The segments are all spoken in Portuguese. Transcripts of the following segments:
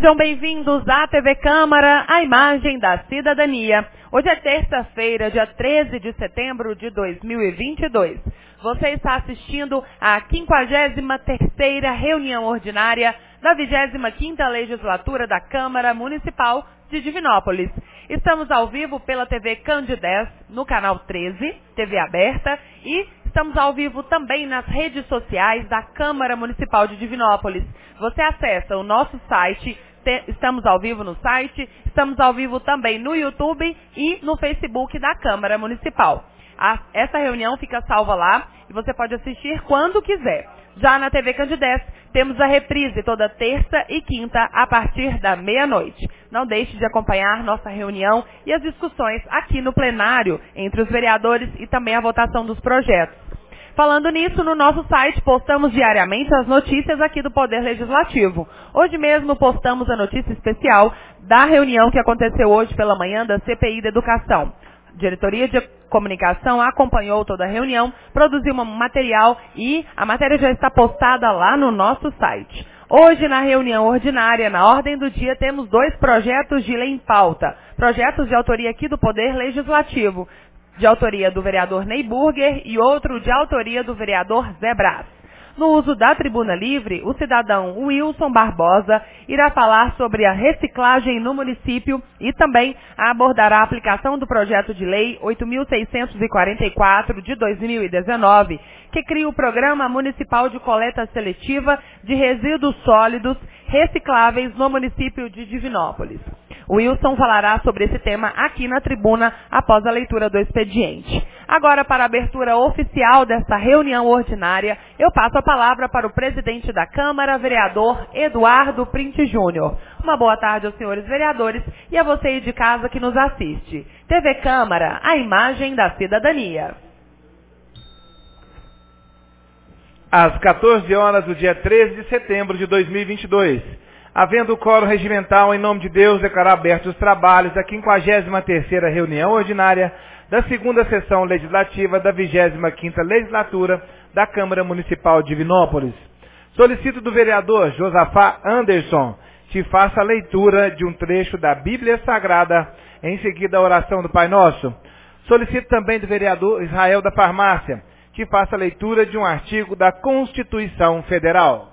Sejam bem-vindos à TV Câmara, a imagem da cidadania. Hoje é terça-feira, dia 13 de setembro de 2022. Você está assistindo à 53ª reunião ordinária da 25ª legislatura da Câmara Municipal de Divinópolis. Estamos ao vivo pela TV Candidez, no canal 13, TV aberta, e estamos ao vivo também nas redes sociais da Câmara Municipal de Divinópolis. Você acessa o nosso site, estamos ao vivo no site, estamos ao vivo também no YouTube e no Facebook da Câmara Municipal. Essa reunião fica salva lá e você pode assistir quando quiser. Já na TV Candidez, temos a reprise toda terça e quinta a partir da meia-noite. Não deixe de acompanhar nossa reunião e as discussões aqui no plenário entre os vereadores e também a votação dos projetos. Falando nisso, no nosso site postamos diariamente as notícias aqui do Poder Legislativo. Hoje mesmo postamos a notícia especial da reunião que aconteceu hoje pela manhã da CPI da Educação. A Diretoria de Comunicação acompanhou toda a reunião, produziu um material e a matéria já está postada lá no nosso site. Hoje, na reunião ordinária, na ordem do dia, temos 2 projetos de lei em pauta. Projetos de autoria aqui do Poder Legislativo, de autoria do vereador Ney Burger e outro de autoria do vereador Zé Brás. No uso da tribuna livre, o cidadão Wilson Barbosa irá falar sobre a reciclagem no município e também abordará a aplicação do projeto de lei 8.644 de 2019, que cria o Programa Municipal de Coleta Seletiva de Resíduos Sólidos Recicláveis no município de Divinópolis. O Wilson falará sobre esse tema aqui na tribuna após a leitura do expediente. Agora, para a abertura oficial desta reunião ordinária, eu passo a palavra para o presidente da Câmara, vereador Eduardo Printe Júnior. Uma boa tarde aos senhores vereadores e a você aí de casa que nos assiste. TV Câmara, a imagem da cidadania. Às 14 horas do dia 13 de setembro de 2022, havendo quórum regimental, em nome de Deus, declarar abertos os trabalhos da 53ª reunião ordinária da 2ª sessão legislativa da 25ª legislatura da Câmara Municipal de Divinópolis. Solicito do vereador Josafá Anderson que faça a leitura de um trecho da Bíblia Sagrada, em seguida a oração do Pai Nosso. Solicito também do vereador Israel da Farmácia que faça a leitura de um artigo da Constituição Federal.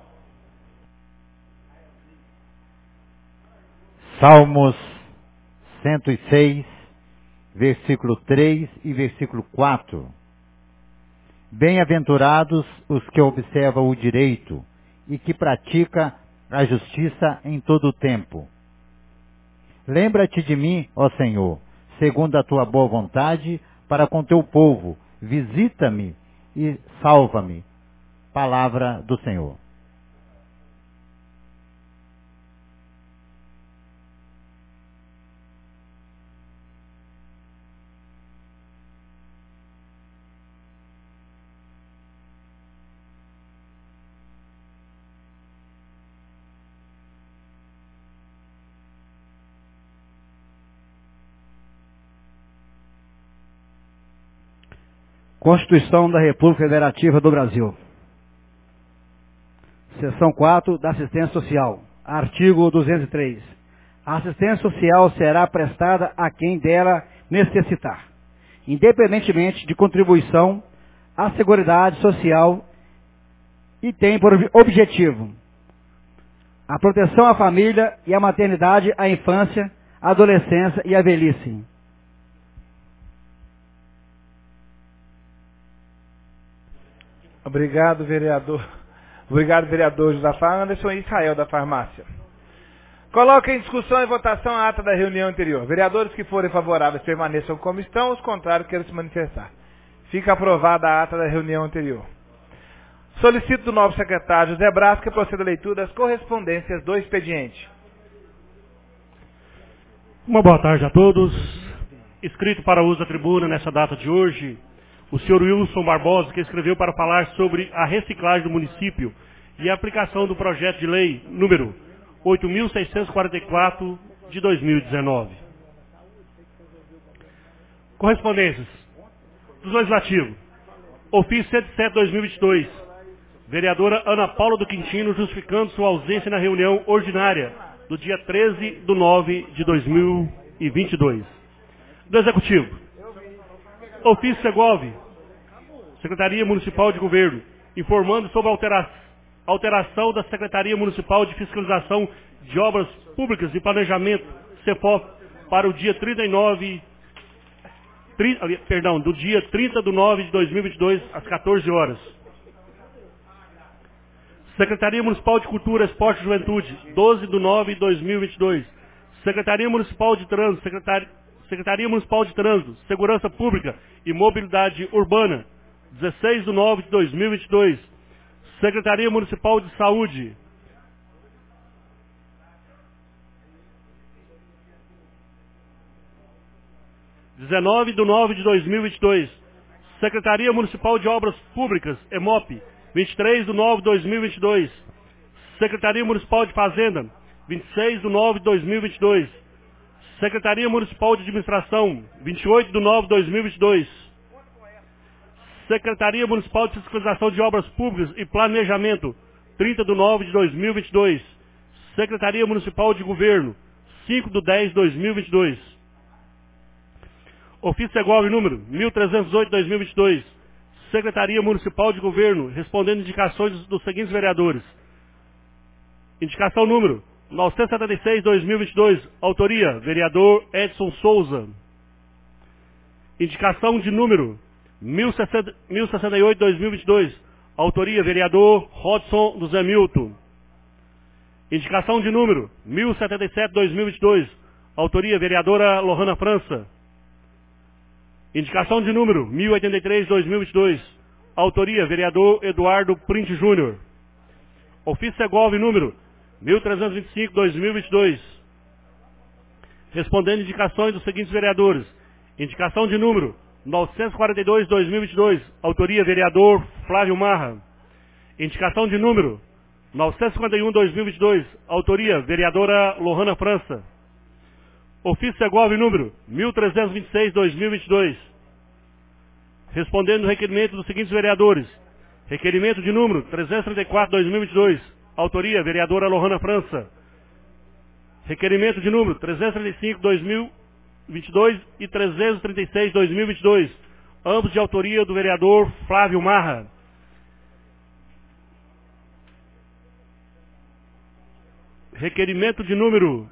Salmos 106, versículo 3 e versículo 4. Bem-aventurados os que observam o direito e que praticam a justiça em todo o tempo. Lembra-te de mim, ó Senhor, segundo a tua boa vontade, para com teu povo. Visita-me e salva-me. Palavra do Senhor. Constituição da República Federativa do Brasil. Seção 4 da Assistência Social. Artigo 203. A assistência social será prestada a quem dela necessitar, independentemente de contribuição à Seguridade Social, e tem por objetivo a proteção à família e à maternidade, à infância, à adolescência e à velhice. Obrigado, vereador. Obrigado, vereador Josafá Anderson e Israel da Farmácia. Coloque em discussão e votação a ata da reunião anterior. Vereadores que forem favoráveis permaneçam como estão, os contrários queiram se manifestar. Fica aprovada a ata da reunião anterior. Solicito do novo secretário José Brás que proceda a leitura das correspondências do expediente. Uma boa tarde a todos. Escrito para uso da tribuna nessa data de hoje, o senhor Wilson Barbosa, que escreveu para falar sobre a reciclagem do município e a aplicação do projeto de lei número 8.644 de 2019. Correspondências do Legislativo. Ofício 107/2022. Vereadora Ana Paula do Quintino justificando sua ausência na reunião ordinária do dia 13/9/2022. Do Executivo. Ofício Segov, Secretaria Municipal de Governo, informando sobre a alteração da Secretaria Municipal de Fiscalização de Obras Públicas e Planejamento, CEPOP, para o dia do dia 30/9/2022, às 14 horas. Secretaria Municipal de Cultura, Esporte e Juventude, 12/9/2022. Secretaria Municipal de Trânsito, Secretaria Municipal de Trânsito, Segurança Pública e Mobilidade Urbana, 16/9/2022. Secretaria Municipal de Saúde, 19/9/2022. Secretaria Municipal de Obras Públicas, EMOP, 23/9/2022. Secretaria Municipal de Fazenda, 26/9/2022. Secretaria Municipal de Administração, 28/9/2022. Secretaria Municipal de Fiscalização de Obras Públicas e Planejamento, 30/9/2022. Secretaria Municipal de Governo, 5/10/2022. Ofício Segov número 1308/2022. Secretaria Municipal de Governo, respondendo indicações dos seguintes vereadores. Indicação número 976/2022. Autoria, vereador Edson Souza. Indicação de número 1068/2022. Autoria, vereador Rodson do Zé Milton. Indicação de número 1077/2022. Autoria, vereadora Lohana França. Indicação de número 1083/2022. Autoria, vereador Eduardo Print Júnior. Ofício Segov número 1325/2022. Respondendo indicações dos seguintes vereadores. Indicação de número 942/2022. Autoria, vereador Flávio Marra. Indicação de número 951/2022. Autoria, vereadora Lohana França. Ofício Segov número 1326/2022. Respondendo o requerimento dos seguintes vereadores. Requerimento de número 334/2022. Autoria, vereadora Lohana França. Requerimento de número 335/2022 e 336/2022. Ambos de autoria do vereador Flávio Marra. Requerimento de número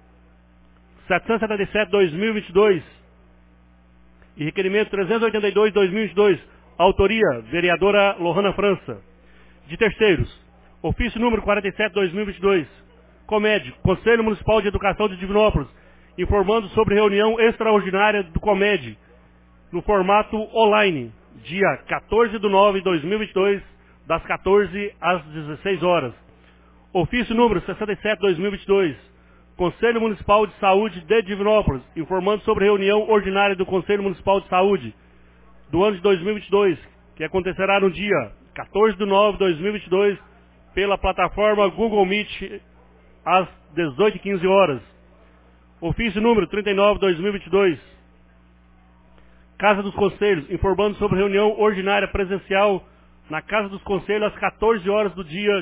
777/2022 e requerimento 382/2022, autoria, vereadora Lohana França. De terceiros, ofício número 47/2022, COMED, Conselho Municipal de Educação de Divinópolis, informando sobre reunião extraordinária do COMED, no formato online, dia 14/9/2022, das 14 às 16 horas. Ofício número 67/2022, Conselho Municipal de Saúde de Divinópolis, informando sobre reunião ordinária do Conselho Municipal de Saúde do ano de 2022, que acontecerá no dia 14/9/2022, pela plataforma Google Meet, às 18h15 horas. Ofício número 39/2022, Casa dos Conselhos, informando sobre reunião ordinária presencial na Casa dos Conselhos às 14 horas do dia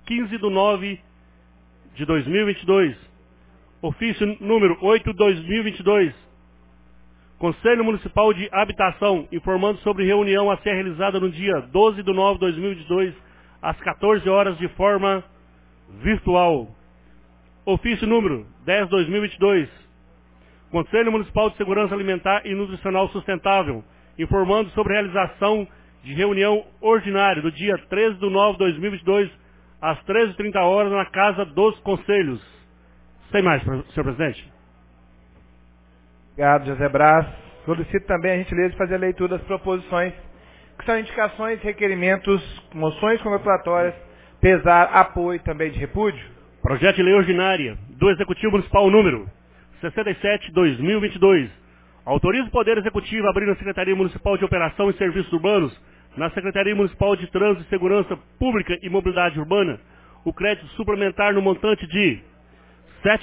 15/9/2022. Ofício número 8/2022, Conselho Municipal de Habitação, informando sobre reunião a ser realizada no dia 12/9/2022, às 14 horas, de forma virtual. Ofício número 10/2022, Conselho Municipal de Segurança Alimentar e Nutricional Sustentável, informando sobre realização de reunião ordinária do dia 13/9/2022, às 13h30 horas, na Casa dos Conselhos. Sem mais, senhor presidente. Obrigado, José Braz. Solicito também a gentileza de fazer a leitura das proposições, que são indicações, requerimentos, moções congratulatórias, pesar, apoio também de repúdio. Projeto de lei ordinária do Executivo Municipal número 67/2022. Autoriza o Poder Executivo a abrir na Secretaria Municipal de Operação e Serviços Urbanos, na Secretaria Municipal de Trânsito e Segurança Pública e Mobilidade Urbana, o crédito suplementar no montante de R$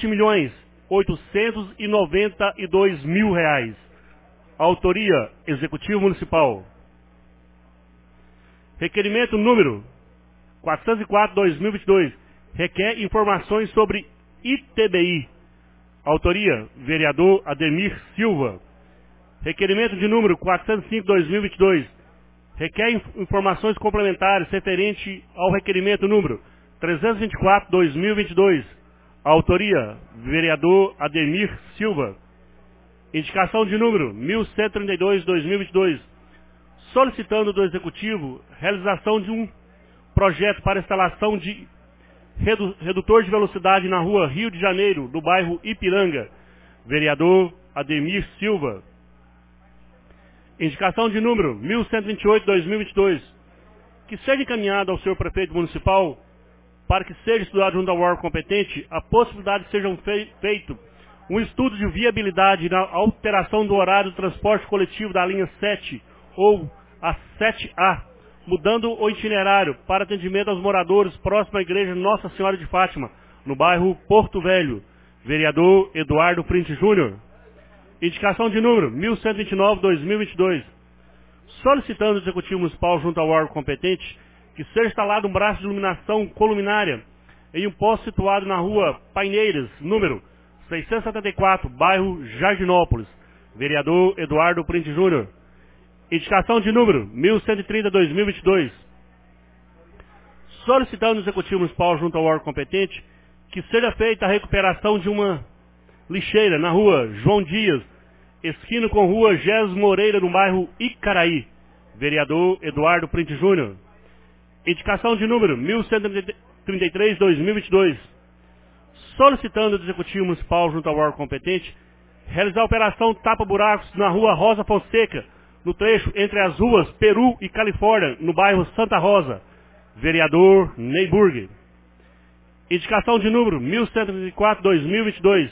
7.892.000. Autoria, Executivo Municipal. Requerimento número 404/2022. Requer informações sobre ITBI. Autoria, vereador Ademir Silva. Requerimento de número 405/2022. Requer informações complementares referente ao requerimento número 324/2022. Autoria, vereador Ademir Silva. Indicação de número 1132/2022. Solicitando do Executivo realização de um projeto para instalação de redutor de velocidade na rua Rio de Janeiro, do bairro Ipiranga. Vereador Ademir Silva. Indicação de número 1128/2022. Que seja encaminhado ao senhor prefeito municipal para que seja estudado junto ao órgão competente a possibilidade de sejam feito um estudo de viabilidade na alteração do horário do transporte coletivo da linha 7 ou a 7A, mudando o itinerário para atendimento aos moradores próximo à igreja Nossa Senhora de Fátima, no bairro Porto Velho. Vereador Eduardo Print Júnior. Indicação de número 1129/2022. Solicitando o Executivo Municipal junto ao órgão competente que seja instalado um braço de iluminação columinária em um posto situado na rua Paineiras, número 674, bairro Jardinópolis. Vereador Eduardo Print Júnior. Indicação de número 1130/2022. Solicitando o Executivo Municipal junto ao órgão competente que seja feita a recuperação de uma lixeira na rua João Dias, esquina com rua Jesus Moreira, no bairro Icaraí. Vereador Eduardo Print Júnior. Indicação de número 1133/2022. Solicitando do Executivo Municipal junto ao órgão competente realizar a operação tapa-buracos na rua Rosa Fonseca, no trecho entre as ruas Peru e Califórnia, no bairro Santa Rosa. Vereador Neyburg. Indicação de número 1134/2022.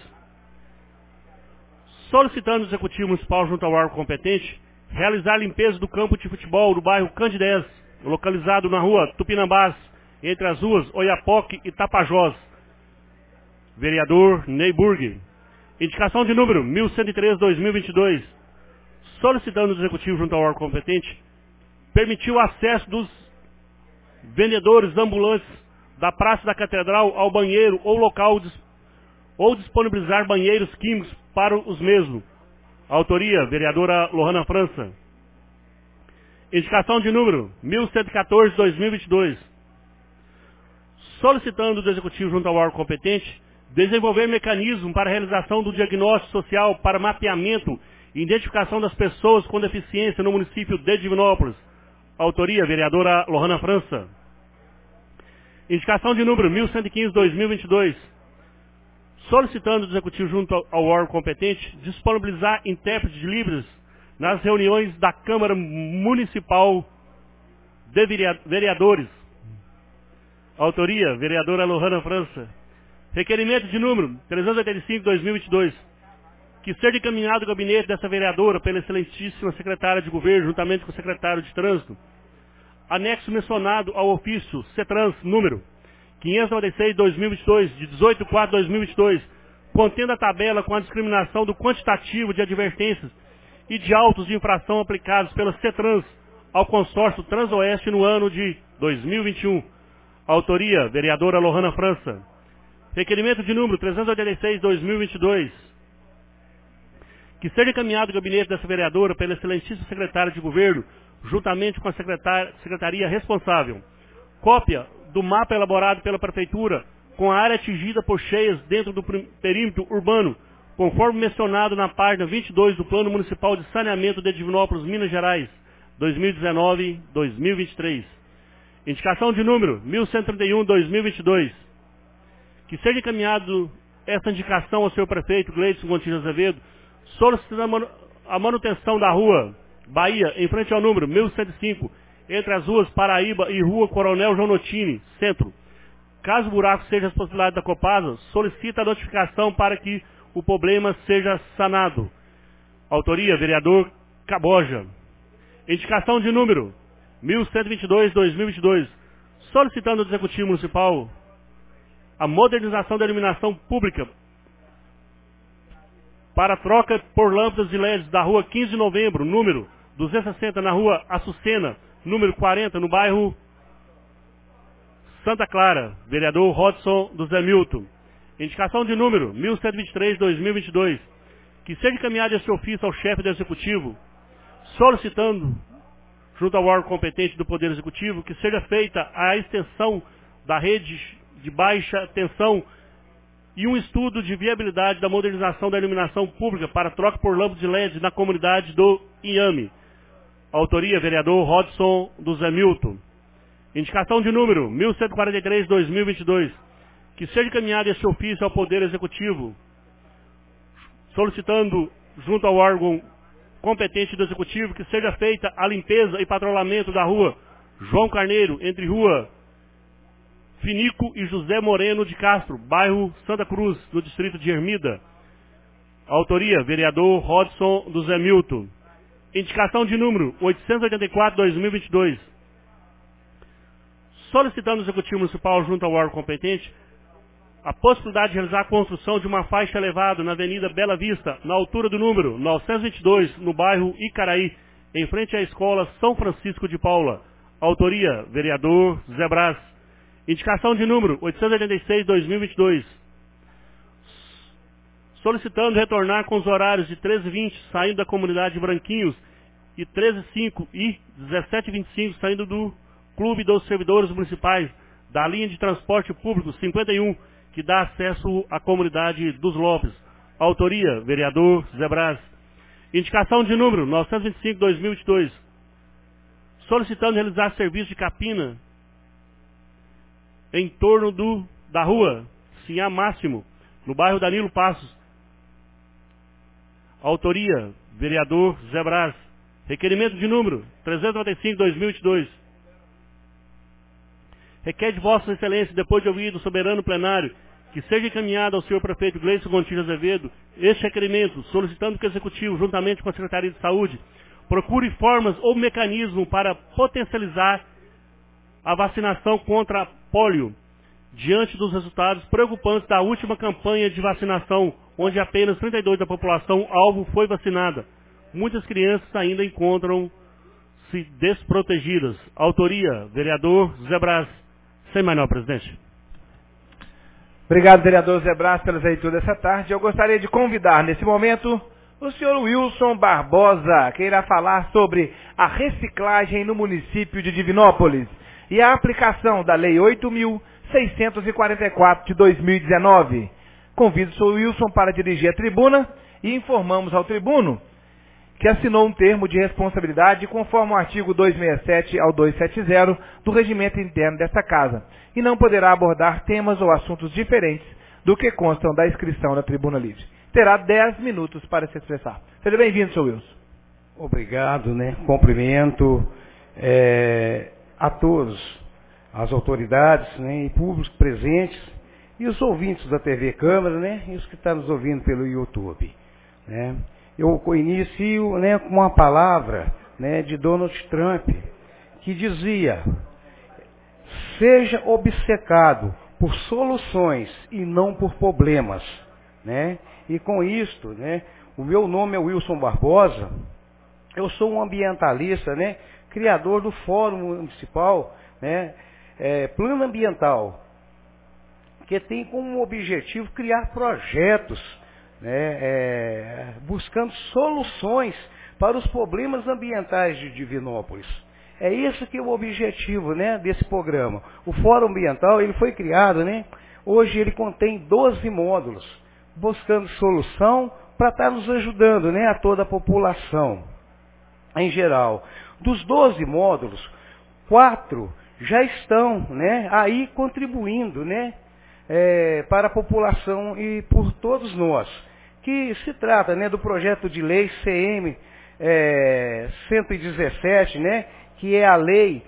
Solicitando o Executivo Municipal junto ao órgão competente realizar a limpeza do campo de futebol do bairro Candidez, localizado na rua Tupinambás, entre as ruas Oiapoque e Tapajós. Vereador Neyburg. Indicação de número 1103/2022. Solicitando o Executivo junto ao órgão competente permitir o acesso dos vendedores ambulantes da Praça da Catedral ao banheiro ou local ou disponibilizar banheiros químicos para os mesmos. Autoria, vereadora Lohana França. Indicação de número 1114/2022. Solicitando do Executivo junto ao órgão competente desenvolver mecanismo para a realização do diagnóstico social para mapeamento e identificação das pessoas com deficiência no município de Divinópolis. Autoria, vereadora Lohana França. Indicação de número 1115/2022. Solicitando do Executivo junto ao órgão competente disponibilizar intérpretes de Libras nas reuniões da Câmara Municipal de Vereadores. Autoria, vereadora Lohana França. Requerimento de número 385/2022. Que seja encaminhado o gabinete dessa vereadora pela excelentíssima secretária de governo, juntamente com o secretário de trânsito, anexo mencionado ao ofício CETRANS número 596/2022, de 18/4/2022, contendo a tabela com a discriminação do quantitativo de advertências e de autos de infração aplicados pela CETRANS ao consórcio Transoeste no ano de 2021. Autoria, vereadora Lohana França. Requerimento de número 386/2022. Que seja encaminhado o gabinete dessa vereadora pela excelentíssima secretária de governo, juntamente com a secretaria responsável, cópia do mapa elaborado pela prefeitura com a área atingida por cheias dentro do perímetro urbano, conforme mencionado na página 22 do Plano Municipal de Saneamento de Divinópolis, Minas Gerais, 2019-2023. Indicação de número 1131/2022. Que seja encaminhado essa indicação ao senhor prefeito Gleidson Gontijo Azevedo, solicitando a manutenção da rua Bahia, em frente ao número 1105, entre as ruas Paraíba e rua Coronel João Notini, centro. Caso o buraco seja a responsabilidade da Copasa, solicita a notificação para que o problema seja sanado. Autoria, vereador Caboja. Indicação de número 1122/2022, solicitando ao Executivo Municipal a modernização da iluminação pública para troca por lâmpadas de LEDs da rua 15 de novembro, número 260, na rua Açucena, número 40, no bairro Santa Clara. Vereador Rodson do Zé Milton. Indicação de número 1123/2022, que seja encaminhado esse ofício ao chefe do Executivo, solicitando, junto ao órgão competente do Poder Executivo, que seja feita a extensão da rede de baixa tensão e um estudo de viabilidade da modernização da iluminação pública para troca por lâmpadas de LED na comunidade do Inhame. Autoria, vereador Rodson do Zé Milton. Indicação de número 1143/2022, que seja encaminhado esse ofício ao Poder Executivo, solicitando, junto ao órgão competente do Executivo, que seja feita a limpeza e patrulhamento da rua João Carneiro, entre rua Finico e José Moreno de Castro, bairro Santa Cruz, no distrito de Ermida. Autoria, vereador Rodson do Zé Milton. Indicação de número 884/2022, solicitando ao Executivo Municipal, junto ao órgão competente, a possibilidade de realizar a construção de uma faixa elevada na Avenida Bela Vista, na altura do número 922, no bairro Icaraí, em frente à Escola São Francisco de Paula. Autoria, vereador Zé Brás. Indicação de número 886/2022, solicitando retornar com os horários de 13h20, saindo da comunidade de Branquinhos, e 13h05 e 17h25, saindo do Clube dos Servidores Municipais, da linha de transporte público 51, que dá acesso à comunidade dos Lopes. Autoria, vereador Zé Brás. Indicação de número 925/2022, solicitando realizar serviço de capina em torno da rua Sinhá Máximo, no bairro Danilo Passos. Autoria, vereador Zé Brás. Requerimento de número 395/2022. Requer de Vossa Excelência, depois de ouvido o soberano plenário, que seja encaminhado ao senhor prefeito Gleison Gontijo Azevedo este requerimento, solicitando que o Executivo, juntamente com a Secretaria de Saúde, procure formas ou mecanismo para potencializar a vacinação contra a pólio, diante dos resultados preocupantes da última campanha de vacinação, onde apenas 32% da população alvo foi vacinada. Muitas crianças ainda encontram-se desprotegidas. Autoria, vereador Zé Brás. Sem mais não, presidente. Obrigado, vereador Zé Brás, pela leitura dessa tarde. Eu gostaria de convidar, nesse momento, o senhor Wilson Barbosa, que irá falar sobre a reciclagem no município de Divinópolis e a aplicação da Lei 8.644 de 2019. Convido o senhor Wilson para dirigir a tribuna e informamos ao tribuno que assinou um termo de responsabilidade conforme o artigo 267 ao 270 do regimento interno desta casa e não poderá abordar temas ou assuntos diferentes do que constam da inscrição na tribuna livre. Terá 10 minutos para se expressar. Seja bem-vindo, senhor Wilson. Obrigado, Cumprimento a todos, as autoridades, e públicos presentes e os ouvintes da TV Câmara, e os que estão nos ouvindo pelo YouTube, Eu inicio, com uma palavra, de Donald Trump, que dizia: seja obcecado por soluções e não por problemas, E com isto, o meu nome é Wilson Barbosa, eu sou um ambientalista, criador do Fórum Municipal, Plano Ambiental, que tem como objetivo criar projetos, buscando soluções para os problemas ambientais de Divinópolis. É isso que é o objetivo, desse programa. O Fórum Ambiental, ele foi criado, hoje ele contém 12 módulos, buscando solução para estar nos ajudando, a toda a população em geral. Dos 12 módulos, 4 já estão, aí contribuindo, para a população e por todos nós. Que se trata, do projeto de lei CM 117, que é a lei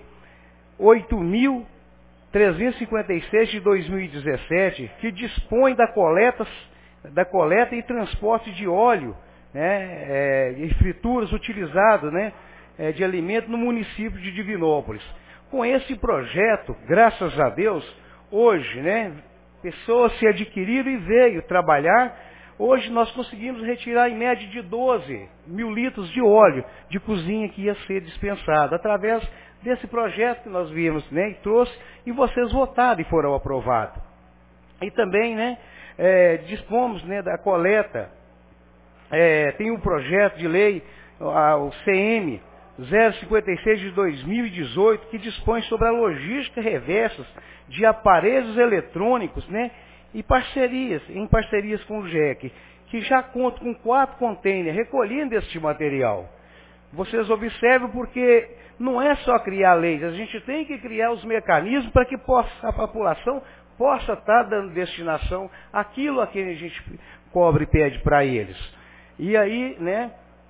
8.356 de 2017, que dispõe da coleta e transporte de óleo, e frituras utilizado, de alimento no município de Divinópolis. Com esse projeto, graças a Deus, hoje, pessoas se adquiriram e veio trabalhar. Hoje nós conseguimos retirar em média de 12 mil litros de óleo de cozinha que ia ser dispensado, através desse projeto que nós vimos, e trouxe, e vocês votaram e foram aprovados. E também, dispomos, né, da coleta. Tem um projeto de lei, o CM 056 de 2018, que dispõe sobre a logística reversa de aparelhos eletrônicos, né, em parcerias com o GEC, que já conta com 4 containers recolhendo este material. Vocês observam, porque não é só criar leis, a gente tem que criar os mecanismos para que a população possa estar dando destinação àquilo a quem a gente cobra e pede para eles. E aí, né,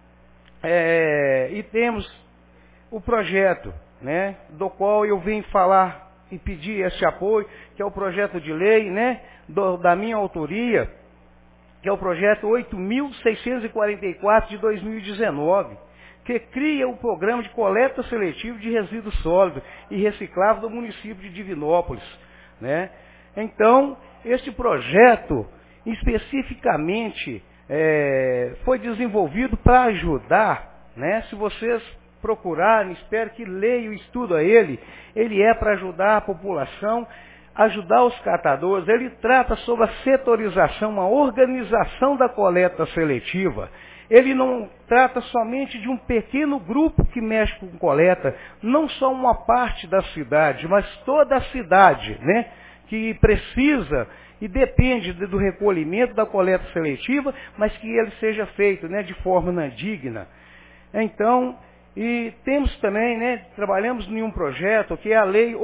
e temos o projeto, né, do qual eu venho falar e pedir esse apoio, que é o projeto de lei, né, da minha autoria, que é o projeto 8.644 de 2019, que cria o programa de coleta seletiva de resíduos sólidos e recicláveis do município de Divinópolis, né? Então, este projeto, especificamente, foi desenvolvido para ajudar, né? Se vocês procurarem, espero que leiam e estudem ele é para ajudar a população, ajudar os catadores. Ele trata sobre a setorização, a organização da coleta seletiva. Ele não trata somente de um pequeno grupo que mexe com coleta, não só uma parte da cidade, mas toda a cidade, né, que precisa e depende do recolhimento da coleta seletiva, mas que ele seja feito, né, de forma digna. Então, e temos também, né, trabalhamos em um projeto que é a Lei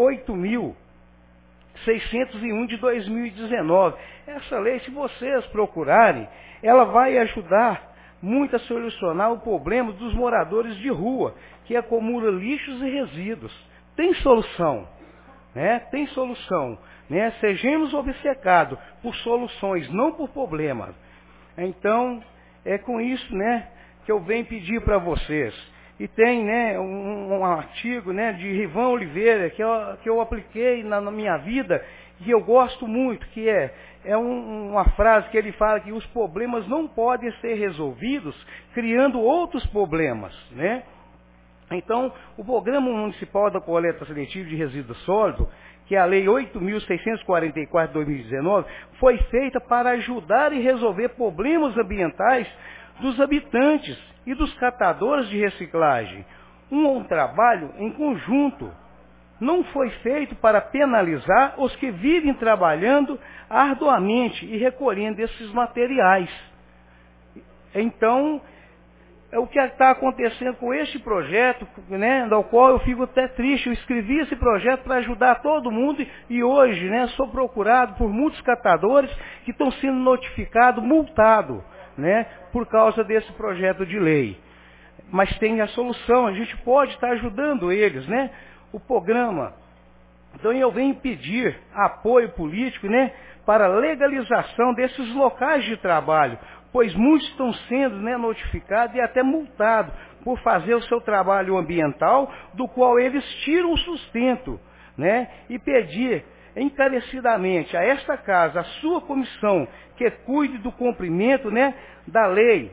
8.601 de 2019. Essa lei, se vocês procurarem, ela vai ajudar muito a solucionar o problema dos moradores de rua, que acumulam lixos e resíduos. Tem solução, né? Tem solução, né? Sejamos obcecados por soluções, não por problemas. Então, é com isso, né, que eu venho pedir para vocês. E tem, né, um artigo, né, de Rivan Oliveira, que eu apliquei na minha vida, que eu gosto muito, que é uma frase que ele fala que os problemas não podem ser resolvidos criando outros problemas, né? Então, o Programa Municipal da Coleta Seletiva de Resíduos Sólidos, que é a Lei 8.644 de 2019, foi feita para ajudar e resolver problemas ambientais dos habitantes e dos catadores de reciclagem. Um trabalho em conjunto. Não foi feito para penalizar os que vivem trabalhando arduamente e recolhendo esses materiais. Então, é o que está acontecendo com este projeto, né, do qual eu fico até triste. Eu escrevi esse projeto para ajudar todo mundo e hoje, né, sou procurado por muitos catadores que estão sendo notificados, multados, né, por causa desse projeto de lei. Mas tem a solução, a gente pode estar ajudando eles, né? O programa. Então eu venho pedir apoio político, né, para a legalização desses locais de trabalho, pois muitos estão sendo, né, notificados e até multados por fazer o seu trabalho ambiental, do qual eles tiram o sustento, né, e pedir encarecidamente a esta casa, a sua comissão, que cuide do cumprimento, né, da lei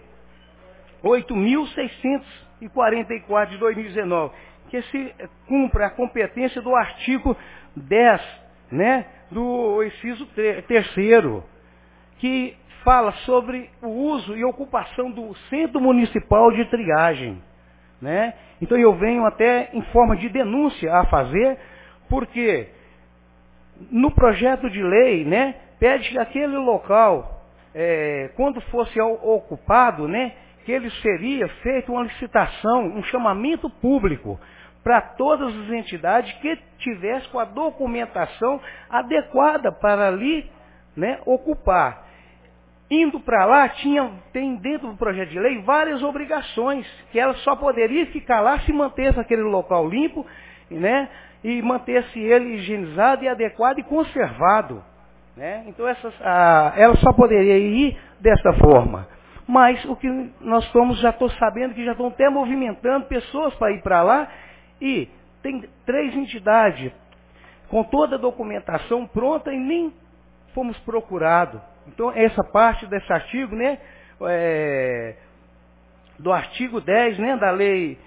8.644 de 2019, que se cumpra a competência do artigo 10, né, do inciso 3º, que fala sobre o uso e ocupação do Centro Municipal de Triagem, né? Então eu venho até em forma de denúncia a fazer, porque no projeto de lei, né, pede que aquele local, quando fosse ocupado, né, que ele seria feito uma licitação, um chamamento público para todas as entidades que tivessem com a documentação adequada para ali, né, ocupar. Indo para lá, tem dentro do projeto de lei várias obrigações, que ela só poderia ficar lá se mantesse aquele local limpo, né, e mantesse ele higienizado e adequado e conservado, né? Então ela só poderia ir dessa forma. Mas o que nós já estou sabendo que já estão até movimentando pessoas para ir para lá, e tem 3 entidades com toda a documentação pronta e nem fomos procurados. Então essa parte desse artigo, né, do artigo 10, né, da lei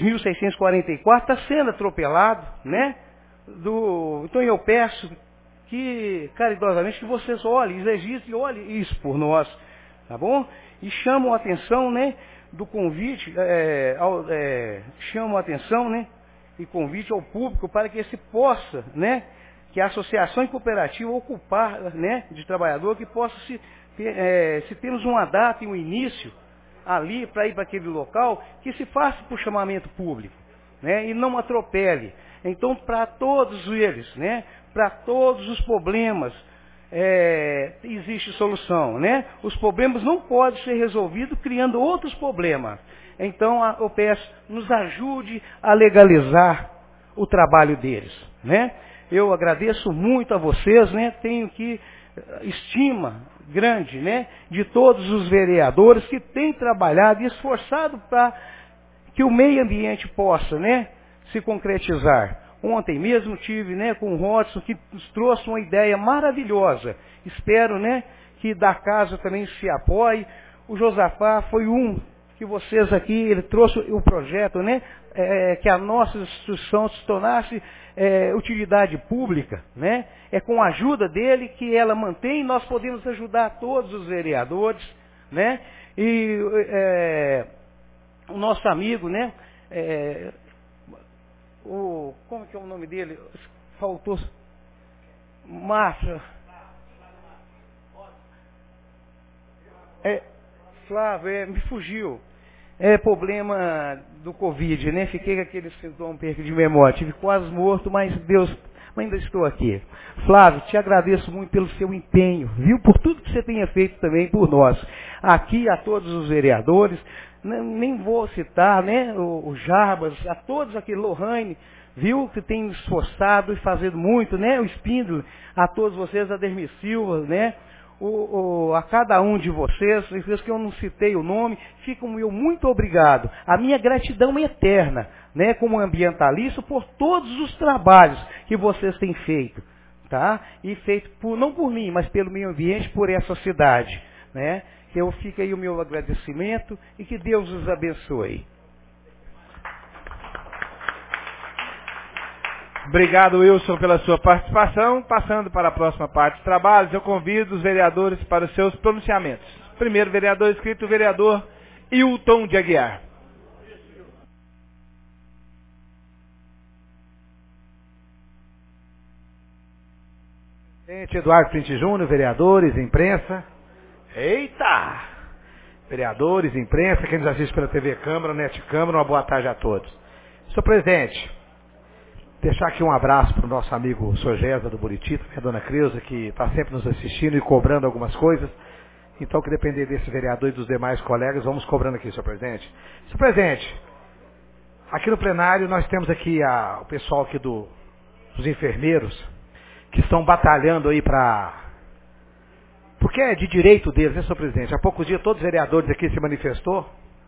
6.644 está sendo atropelado, né? Então eu peço que, caridosamente, que vocês olhem, exercitem e olhem isso por nós, tá bom? E chamam a atenção, né, do convite, chamam a atenção, né, e convite ao público para que se possa, né, que a associação e cooperativa ocupar, né, de trabalhador, que possa se temos uma data e um início ali para ir para aquele local, que se faça por chamamento público, né, e não atropele. Então, para todos eles, né, para todos os problemas, existe solução, né? Os problemas não podem ser resolvidos criando outros problemas. Então, eu peço, nos ajude a legalizar o trabalho deles, né? Eu agradeço muito a vocês, né? Tenho que estima grande, né, de todos os vereadores que têm trabalhado e esforçado para que o meio ambiente possa, né, se concretizar. Ontem mesmo tive, né, com o Rodson, que nos trouxe uma ideia maravilhosa. Espero, né, que da casa também se apoie. O Josafá foi um que vocês aqui, ele trouxe o projeto, né, que a nossa instituição se tornasse utilidade pública, né? É com a ajuda dele que ela mantém e nós podemos ajudar todos os vereadores, né? E o nosso amigo, né? Como que é o nome dele? Faltou. Márcio. Flávio, me fugiu. É problema do Covid, né? Fiquei com aquele sintoma perca de memória. Tive quase morto, mas Deus, ainda estou aqui. Flávio, te agradeço muito pelo seu empenho, viu? Por tudo que você tenha feito também por nós. Aqui, a todos os vereadores, nem vou citar, né? O Jarbas, a todos aqui, Lohane, viu? Que tem esforçado e fazendo muito, né? O Espíndola, a todos vocês, a Dermi Silva, né? A cada um de vocês que eu não citei o nome, fico eu muito obrigado. A minha gratidão é eterna, né, como ambientalista, por todos os trabalhos que vocês têm feito, tá? E feito não por mim, mas pelo meio ambiente, por essa cidade, né? Eu fico aí o meu agradecimento e que Deus os abençoe. Obrigado, Wilson, pela sua participação. Passando para a próxima parte de trabalhos, eu convido os vereadores para os seus pronunciamentos. Primeiro vereador inscrito, o vereador Hilton de Aguiar. Presidente Eduardo Print Júnior, vereadores, imprensa. Eita! Vereadores, imprensa, quem nos assiste pela TV Câmara, Net Câmara, uma boa tarde a todos. Senhor presidente, deixar aqui um abraço para o nosso amigo Sogesa do Buriti, a dona Creuza, que está sempre nos assistindo e cobrando algumas coisas. Então, que depender desse vereador e dos demais colegas, vamos cobrando aqui, senhor presidente. Senhor presidente, aqui no plenário nós temos aqui o pessoal aqui dos enfermeiros, que estão batalhando aí porque é de direito deles, né, senhor presidente? Há poucos dias todos os vereadores aqui se manifestou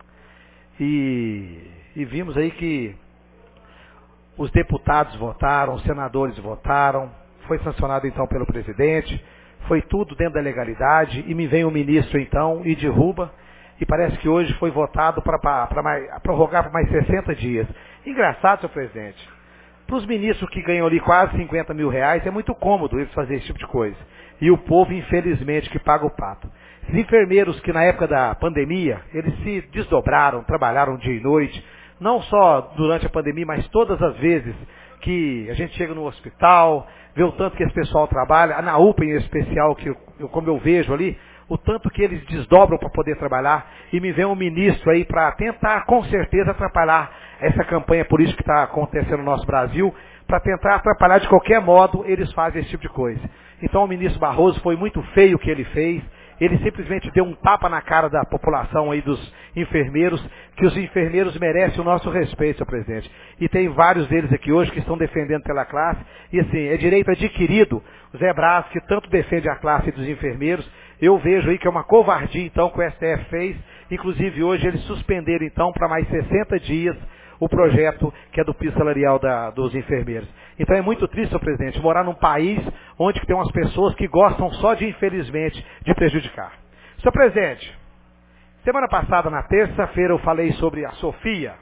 e vimos aí que os deputados votaram, os senadores votaram, foi sancionado então pelo presidente, foi tudo dentro da legalidade, e me vem o ministro então e derruba, e parece que hoje foi votado para prorrogar por mais 60 dias. Engraçado, senhor presidente, para os ministros que ganham ali quase 50 mil reais, é muito cômodo eles fazerem esse tipo de coisa. E o povo, infelizmente, que paga o pato. Os enfermeiros que na época da pandemia, eles se desdobraram, trabalharam dia e noite, não só durante a pandemia, mas todas as vezes que a gente chega no hospital, vê o tanto que esse pessoal trabalha, na UPA em especial, como eu vejo ali, o tanto que eles desdobram para poder trabalhar, e me vem um ministro aí para tentar, com certeza, atrapalhar essa campanha política que está acontecendo no nosso Brasil, para tentar atrapalhar de qualquer modo, eles fazem esse tipo de coisa. Então o ministro Barroso foi muito feio o que ele fez, ele simplesmente deu um tapa na cara da população aí dos enfermeiros, que os enfermeiros merecem o nosso respeito, senhor presidente. E tem vários deles aqui hoje que estão defendendo pela classe, e assim, é direito adquirido. O Zé Braz, que tanto defende a classe dos enfermeiros, eu vejo aí que é uma covardia então que o STF fez, inclusive hoje eles suspenderam então para mais 60 dias o projeto que é do piso salarial dos enfermeiros. Então é muito triste, senhor presidente, morar num país onde tem umas pessoas que gostam só de, infelizmente, de prejudicar. Senhor presidente, semana passada, na terça-feira, eu falei sobre a Sofia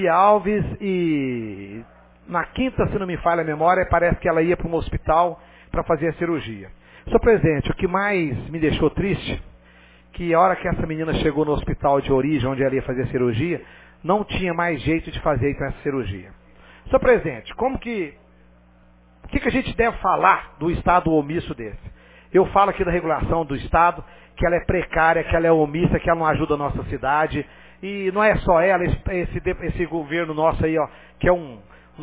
Alves, e na quinta, se não me falha a memória, parece que ela ia para um hospital para fazer a cirurgia. Senhor presidente, o que mais me deixou triste, que a hora que essa menina chegou no hospital de origem, onde ela ia fazer a cirurgia, não tinha mais jeito de fazer então essa cirurgia. Senhor presidente, o que a gente deve falar do Estado omisso desse? Eu falo aqui da regulação do Estado, que ela é precária, que ela é omissa, que ela não ajuda a nossa cidade. E não é só ela, esse governo nosso aí, ó, que é um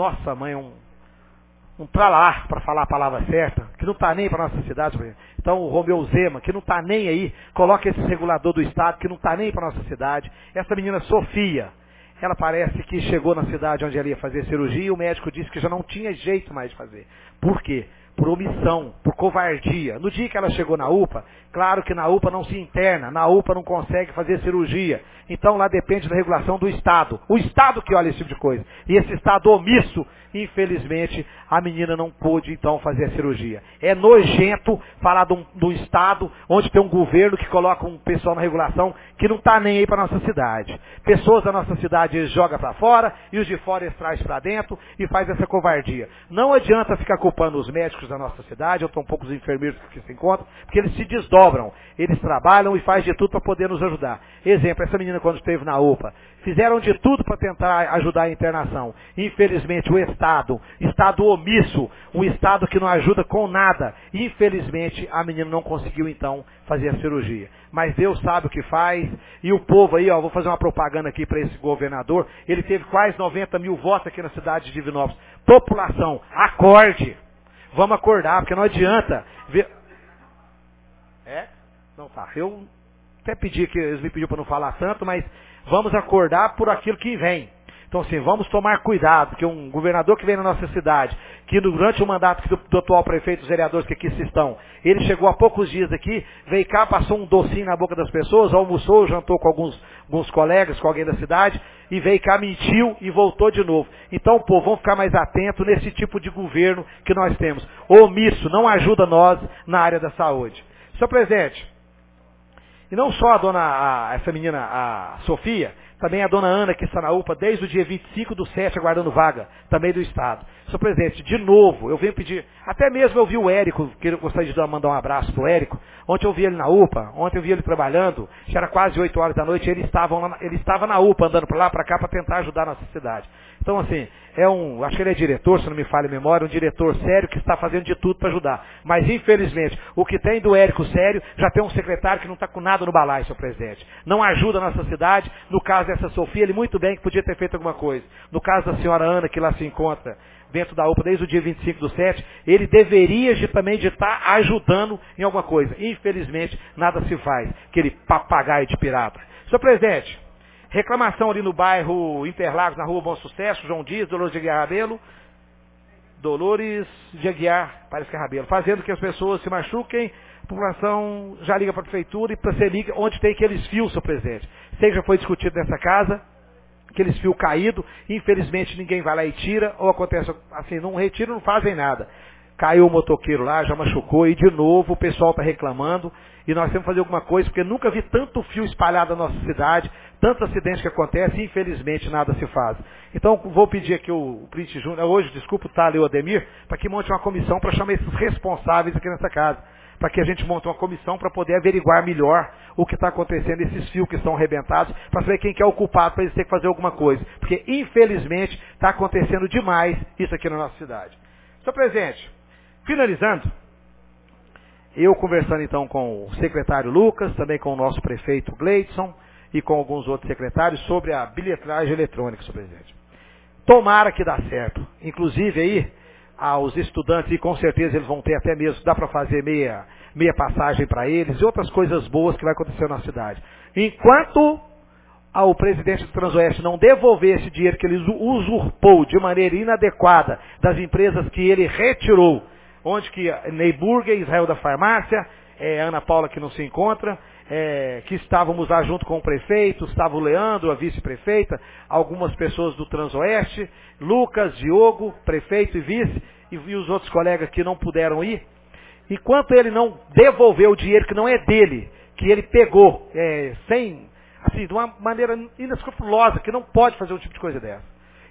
tralar, para falar a palavra certa, que não está nem para nossa cidade. Então o Romeu Zema, que não está nem aí, coloca esse regulador do Estado, que não está nem para nossa cidade. Essa menina Sofia, ela parece que chegou na cidade onde ela ia fazer cirurgia e o médico disse que já não tinha jeito mais de fazer. Por quê? Por omissão, por covardia. No dia que ela chegou na UPA, claro que na UPA não se interna, na UPA não consegue fazer cirurgia. Então lá depende da regulação do Estado. O Estado que olha esse tipo de coisa. E esse Estado omisso, infelizmente, a menina não pôde então fazer a cirurgia. É nojento falar de um Estado onde tem um governo que coloca um pessoal na regulação que não está nem aí para nossa cidade. Pessoas da nossa cidade eles jogam para fora e os de fora eles trazem para dentro e faz essa covardia. Não adianta ficar culpando os médicos da nossa cidade, ou tão poucos enfermeiros que se encontram, porque eles se desdobram, eles trabalham e fazem de tudo para poder nos ajudar. Exemplo, essa menina quando esteve na UPA, fizeram de tudo para tentar ajudar a internação. Infelizmente o Estado omisso, um Estado que não ajuda com nada, infelizmente a menina não conseguiu então fazer a cirurgia. Mas Deus sabe o que faz, e o povo aí, ó, vou fazer uma propaganda aqui para esse governador, ele teve quase 90 mil votos aqui na cidade de Divinópolis. População, acorde! Vamos acordar, porque não adianta ver... Não tá. Eu até pedi que eles me pediram para não falar tanto, mas vamos acordar por aquilo que vem. Então assim, vamos tomar cuidado, porque um governador que vem na nossa cidade, que durante o mandato do atual prefeito, os vereadores que aqui se estão, ele chegou há poucos dias aqui, veio cá, passou um docinho na boca das pessoas, almoçou, jantou com alguns colegas, com alguém da cidade, e veio cá, mentiu e voltou de novo. Então, pô, vamos ficar mais atentos nesse tipo de governo que nós temos. Omisso, não ajuda nós na área da saúde. Senhor presidente, e não só essa menina, a Sofia, também a dona Ana, que está na UPA desde o dia 25/7, aguardando vaga, também do Estado. Senhor presidente, de novo, eu venho pedir, até mesmo eu vi o Érico, que eu gostaria de mandar um abraço para o Érico, ontem eu vi ele na UPA, ontem eu vi ele trabalhando, já era quase 8 horas da noite, ele estava na UPA, andando para lá, para cá, para tentar ajudar a nossa cidade. Então assim, acho que ele é diretor, se não me falha a memória, um diretor sério que está fazendo de tudo para ajudar. Mas infelizmente, o que tem do Érico sério, já tem um secretário que não está com nada no balaio, senhor presidente. Não ajuda a nossa cidade, no caso dessa Sofia, ele muito bem que podia ter feito alguma coisa. No caso da senhora Ana, que lá se encontra dentro da UPA desde o dia 25/7, ele deveria também de estar ajudando em alguma coisa. Infelizmente, nada se faz. Aquele papagaio de pirata. Senhor presidente, reclamação ali no bairro Interlagos, na rua Bom Sucesso, João Dias, Dolores de Aguiar, parece que é Rabelo, fazendo que as pessoas se machuquem, a população já liga para a prefeitura e para a CEMIG, onde tem aqueles fios, senhor presidente. Sei que já foi discutido nessa casa, aqueles fios caídos, infelizmente ninguém vai lá e tira, ou acontece assim, não retira, não fazem nada. Caiu o motoqueiro lá, já machucou, e de novo o pessoal está reclamando, e nós temos que fazer alguma coisa, porque nunca vi tanto fio espalhado na nossa cidade, tanto acidente que acontece, e infelizmente nada se faz. Então vou pedir aqui o Príncipe Júnior, hoje, desculpa o Tale e o Ademir, para que monte uma comissão para chamar esses responsáveis aqui nessa casa, para que a gente monte uma comissão para poder averiguar melhor o que está acontecendo, esses fios que estão arrebentados, para saber quem que é o culpado, para eles terem que fazer alguma coisa. Porque, infelizmente, está acontecendo demais isso aqui na nossa cidade. Senhor presidente, finalizando, eu conversando então com o secretário Lucas, também com o nosso prefeito Gleidson e com alguns outros secretários sobre a bilhetragem eletrônica, senhor presidente. Tomara que dá certo. Inclusive aí, aos estudantes, e com certeza eles vão ter até mesmo, dá para fazer meia passagem para eles, e outras coisas boas que vai acontecer na cidade. Enquanto o presidente do Transoeste não devolver esse dinheiro que ele usurpou de maneira inadequada das empresas que ele retirou, onde que Neyburger, Israel da Farmácia, Ana Paula que não se encontra, que estávamos lá junto com o prefeito, estava o Leandro, a vice-prefeita, algumas pessoas do Transoeste, Lucas, Diogo, prefeito e vice, e os outros colegas que não puderam ir. Enquanto ele não devolveu o dinheiro que não é dele, que ele pegou, de uma maneira inescrupulosa, que não pode fazer um tipo de coisa dessa.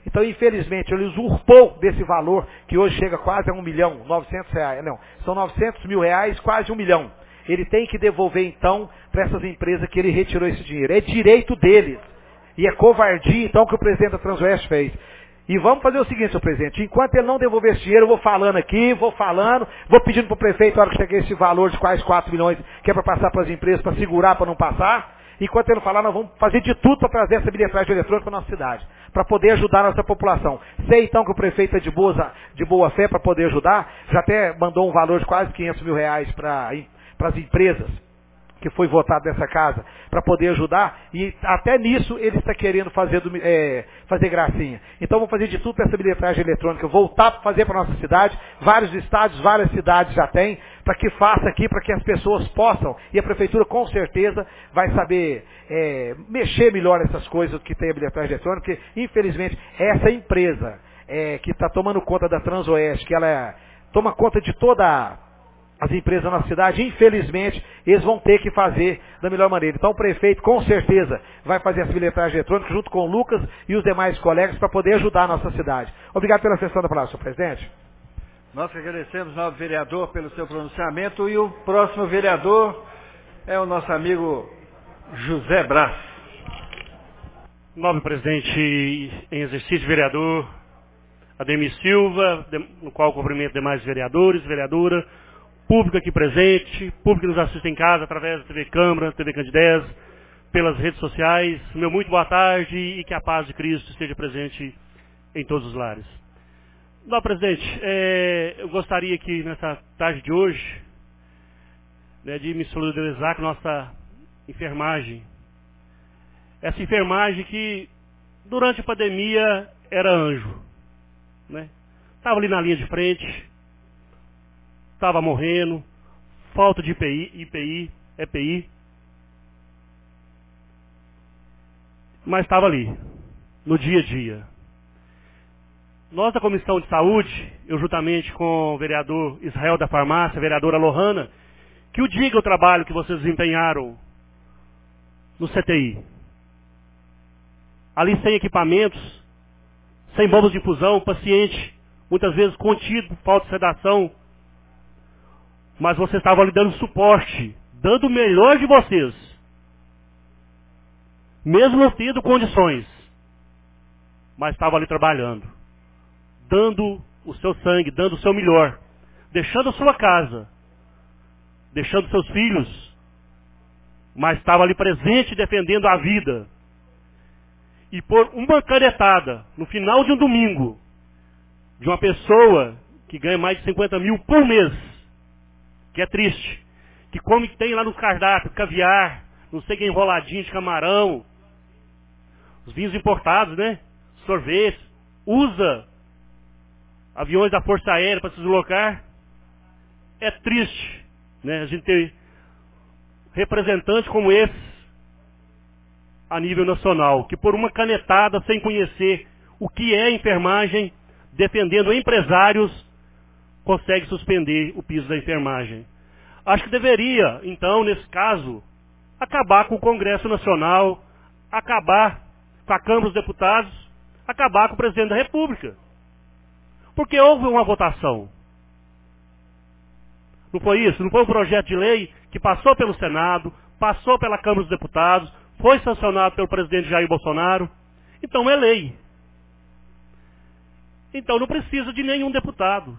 Então, infelizmente, ele usurpou desse valor, que hoje chega quase a R$1.900.000, não, são R$900.000, quase 1 milhão. Ele tem que devolver, então, para essas empresas que ele retirou esse dinheiro. É direito deles. E é covardia, então, que o presidente da Transoeste fez. E vamos fazer o seguinte, senhor presidente, enquanto ele não devolver esse dinheiro, eu vou falando aqui, vou pedindo para o prefeito, na hora que chegar esse valor de quase 4 milhões, que é para passar para as empresas, para segurar, para não passar. Enquanto ele não falar, nós vamos fazer de tudo para trazer essa bilhetagem eletrônica para a nossa cidade, para poder ajudar a nossa população. Sei então que o prefeito é de boa fé para poder ajudar, já até mandou um valor de quase R$500.000 para as empresas, que foi votado nessa casa, para poder ajudar, e até nisso ele está querendo fazer gracinha. Então vamos fazer de tudo para essa bilhetagem eletrônica voltar para fazer para a nossa cidade, vários estados, várias cidades já têm, para que faça aqui, para que as pessoas possam, e a prefeitura com certeza vai saber mexer melhor nessas coisas que tem a bilhetagem eletrônica, porque infelizmente essa empresa que está tomando conta da Transoeste, que ela toma conta de toda as empresas na cidade, infelizmente, eles vão ter que fazer da melhor maneira. Então o prefeito, com certeza, vai fazer essa bilhetagem eletrônica junto com o Lucas e os demais colegas para poder ajudar a nossa cidade. Obrigado pela sessão da palavra, senhor presidente. Nós que agradecemos, nobre vereador, pelo seu pronunciamento, e o próximo vereador é o nosso amigo José Brás. Nobre presidente em exercício, vereador Ademir Silva, no qual cumprimento demais vereadores, vereadora, público aqui presente, público que nos assiste em casa através da TV Câmara, TV Candidez, pelas redes sociais. Meu muito boa tarde e que a paz de Cristo esteja presente em todos os lares. Não, presidente, eu gostaria que nessa tarde de hoje, de me solidarizar com a nossa enfermagem. Essa enfermagem que durante a pandemia era anjo, estava ali na linha de frente, estava morrendo, falta de IPI, EPI, mas estava ali, no dia a dia. Nós da Comissão de Saúde, eu juntamente com o vereador Israel da Farmácia, a vereadora Lohana, que o diga o trabalho que vocês desempenharam no CTI. Ali sem equipamentos, sem bombas de infusão, paciente, muitas vezes contido, falta de sedação, mas vocês estavam ali dando suporte, dando o melhor de vocês, mesmo não tendo condições, mas estavam ali trabalhando, dando o seu sangue, dando o seu melhor, deixando a sua casa, deixando seus filhos, mas estava ali presente defendendo a vida. E por uma canetada, no final de um domingo, de uma pessoa que ganha mais de 50 mil por mês, que é triste, que come, tem lá no cardápio caviar, não sei que enroladinho de camarão, os vinhos importados, sorvetes, usa aviões da Força Aérea para se deslocar. É triste, a gente ter representantes como esse a nível nacional, que por uma canetada, sem conhecer o que é enfermagem, defendendo empresários, consegue suspender o piso da enfermagem. Acho que deveria, então, nesse caso, acabar com o Congresso Nacional, acabar com a Câmara dos Deputados, acabar com o Presidente da República. Porque houve uma votação. Não foi isso? Não foi um projeto de lei que passou pelo Senado, passou pela Câmara dos Deputados, foi sancionado pelo presidente Jair Bolsonaro. Então é lei. Então não precisa de nenhum deputado.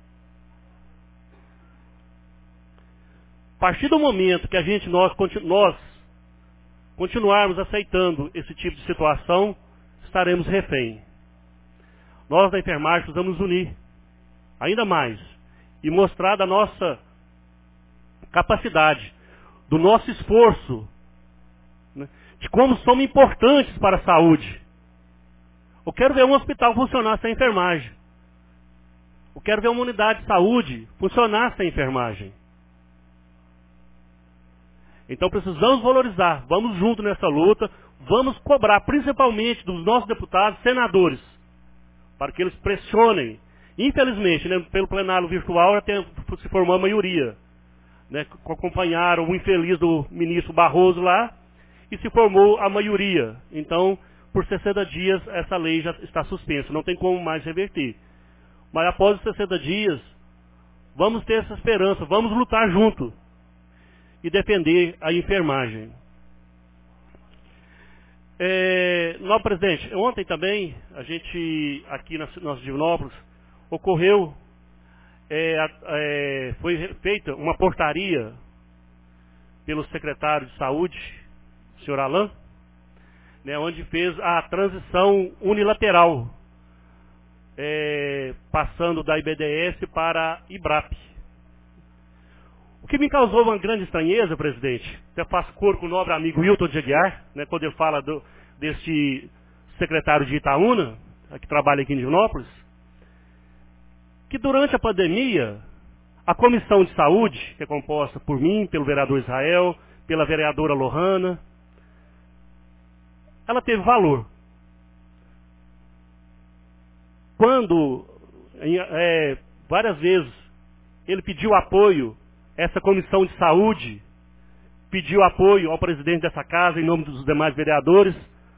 A partir do momento que nós continuarmos aceitando esse tipo de situação, estaremos refém. Nós da enfermagem precisamos nos unir ainda mais e mostrar da nossa capacidade, do nosso esforço, de como somos importantes para a saúde. Eu quero ver um hospital funcionar sem enfermagem. Eu quero ver uma unidade de saúde funcionar sem enfermagem. Então precisamos valorizar, vamos junto nessa luta, vamos cobrar principalmente dos nossos deputados, senadores, para que eles pressionem. Infelizmente, pelo plenário virtual já se formou a maioria, que acompanharam o infeliz do ministro Barroso lá, e se formou a maioria. Então, por 60 dias essa lei já está suspensa, não tem como mais reverter. Mas após os 60 dias, vamos ter essa esperança, vamos lutar junto e defender a enfermagem. Nosso presidente, ontem também, a gente, aqui na nossa Divinópolis, ocorreu, foi feita uma portaria pelo secretário de Saúde, o senhor Alain, né, onde fez a transição unilateral, passando da IBDS para a IBRAP. O que me causou uma grande estranheza, presidente, até faço coro com o nobre amigo Wilton de Aguiar, né, quando ele fala deste secretário de Itaúna, que trabalha aqui em Divinópolis, que durante a pandemia, a Comissão de Saúde, que é composta por mim, pelo vereador Israel, pela vereadora Lohana, ela teve valor. Quando, várias vezes, ele pediu apoio, essa Comissão de Saúde pediu apoio ao presidente dessa casa, em nome dos demais vereadores,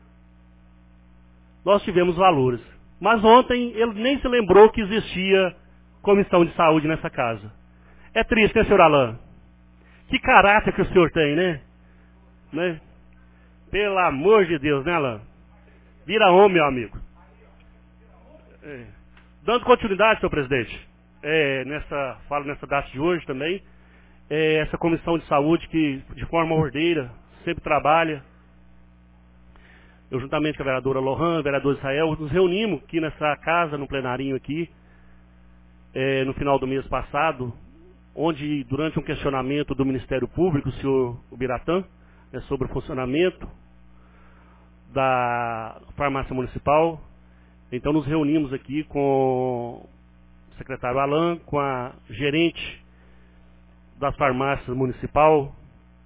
nós tivemos valores. Mas ontem ele nem se lembrou que existia Comissão de Saúde nessa casa. É triste, né, senhor Alain? Que caráter que o senhor tem, né? Pelo amor de Deus, né, Alain? Vira homem, meu amigo. Dando continuidade, senhor presidente, falo nessa data de hoje também, essa Comissão de Saúde que, de forma ordeira, sempre trabalha. Eu, juntamente com a vereadora Lohan, o vereador Israel, nos reunimos aqui nessa casa, no plenarinho aqui, no final do mês passado, onde, durante um questionamento do Ministério Público, o senhor Ubiratã, sobre o funcionamento da farmácia municipal, então nos reunimos aqui com o secretário Alain, com a gerente das farmácias municipal,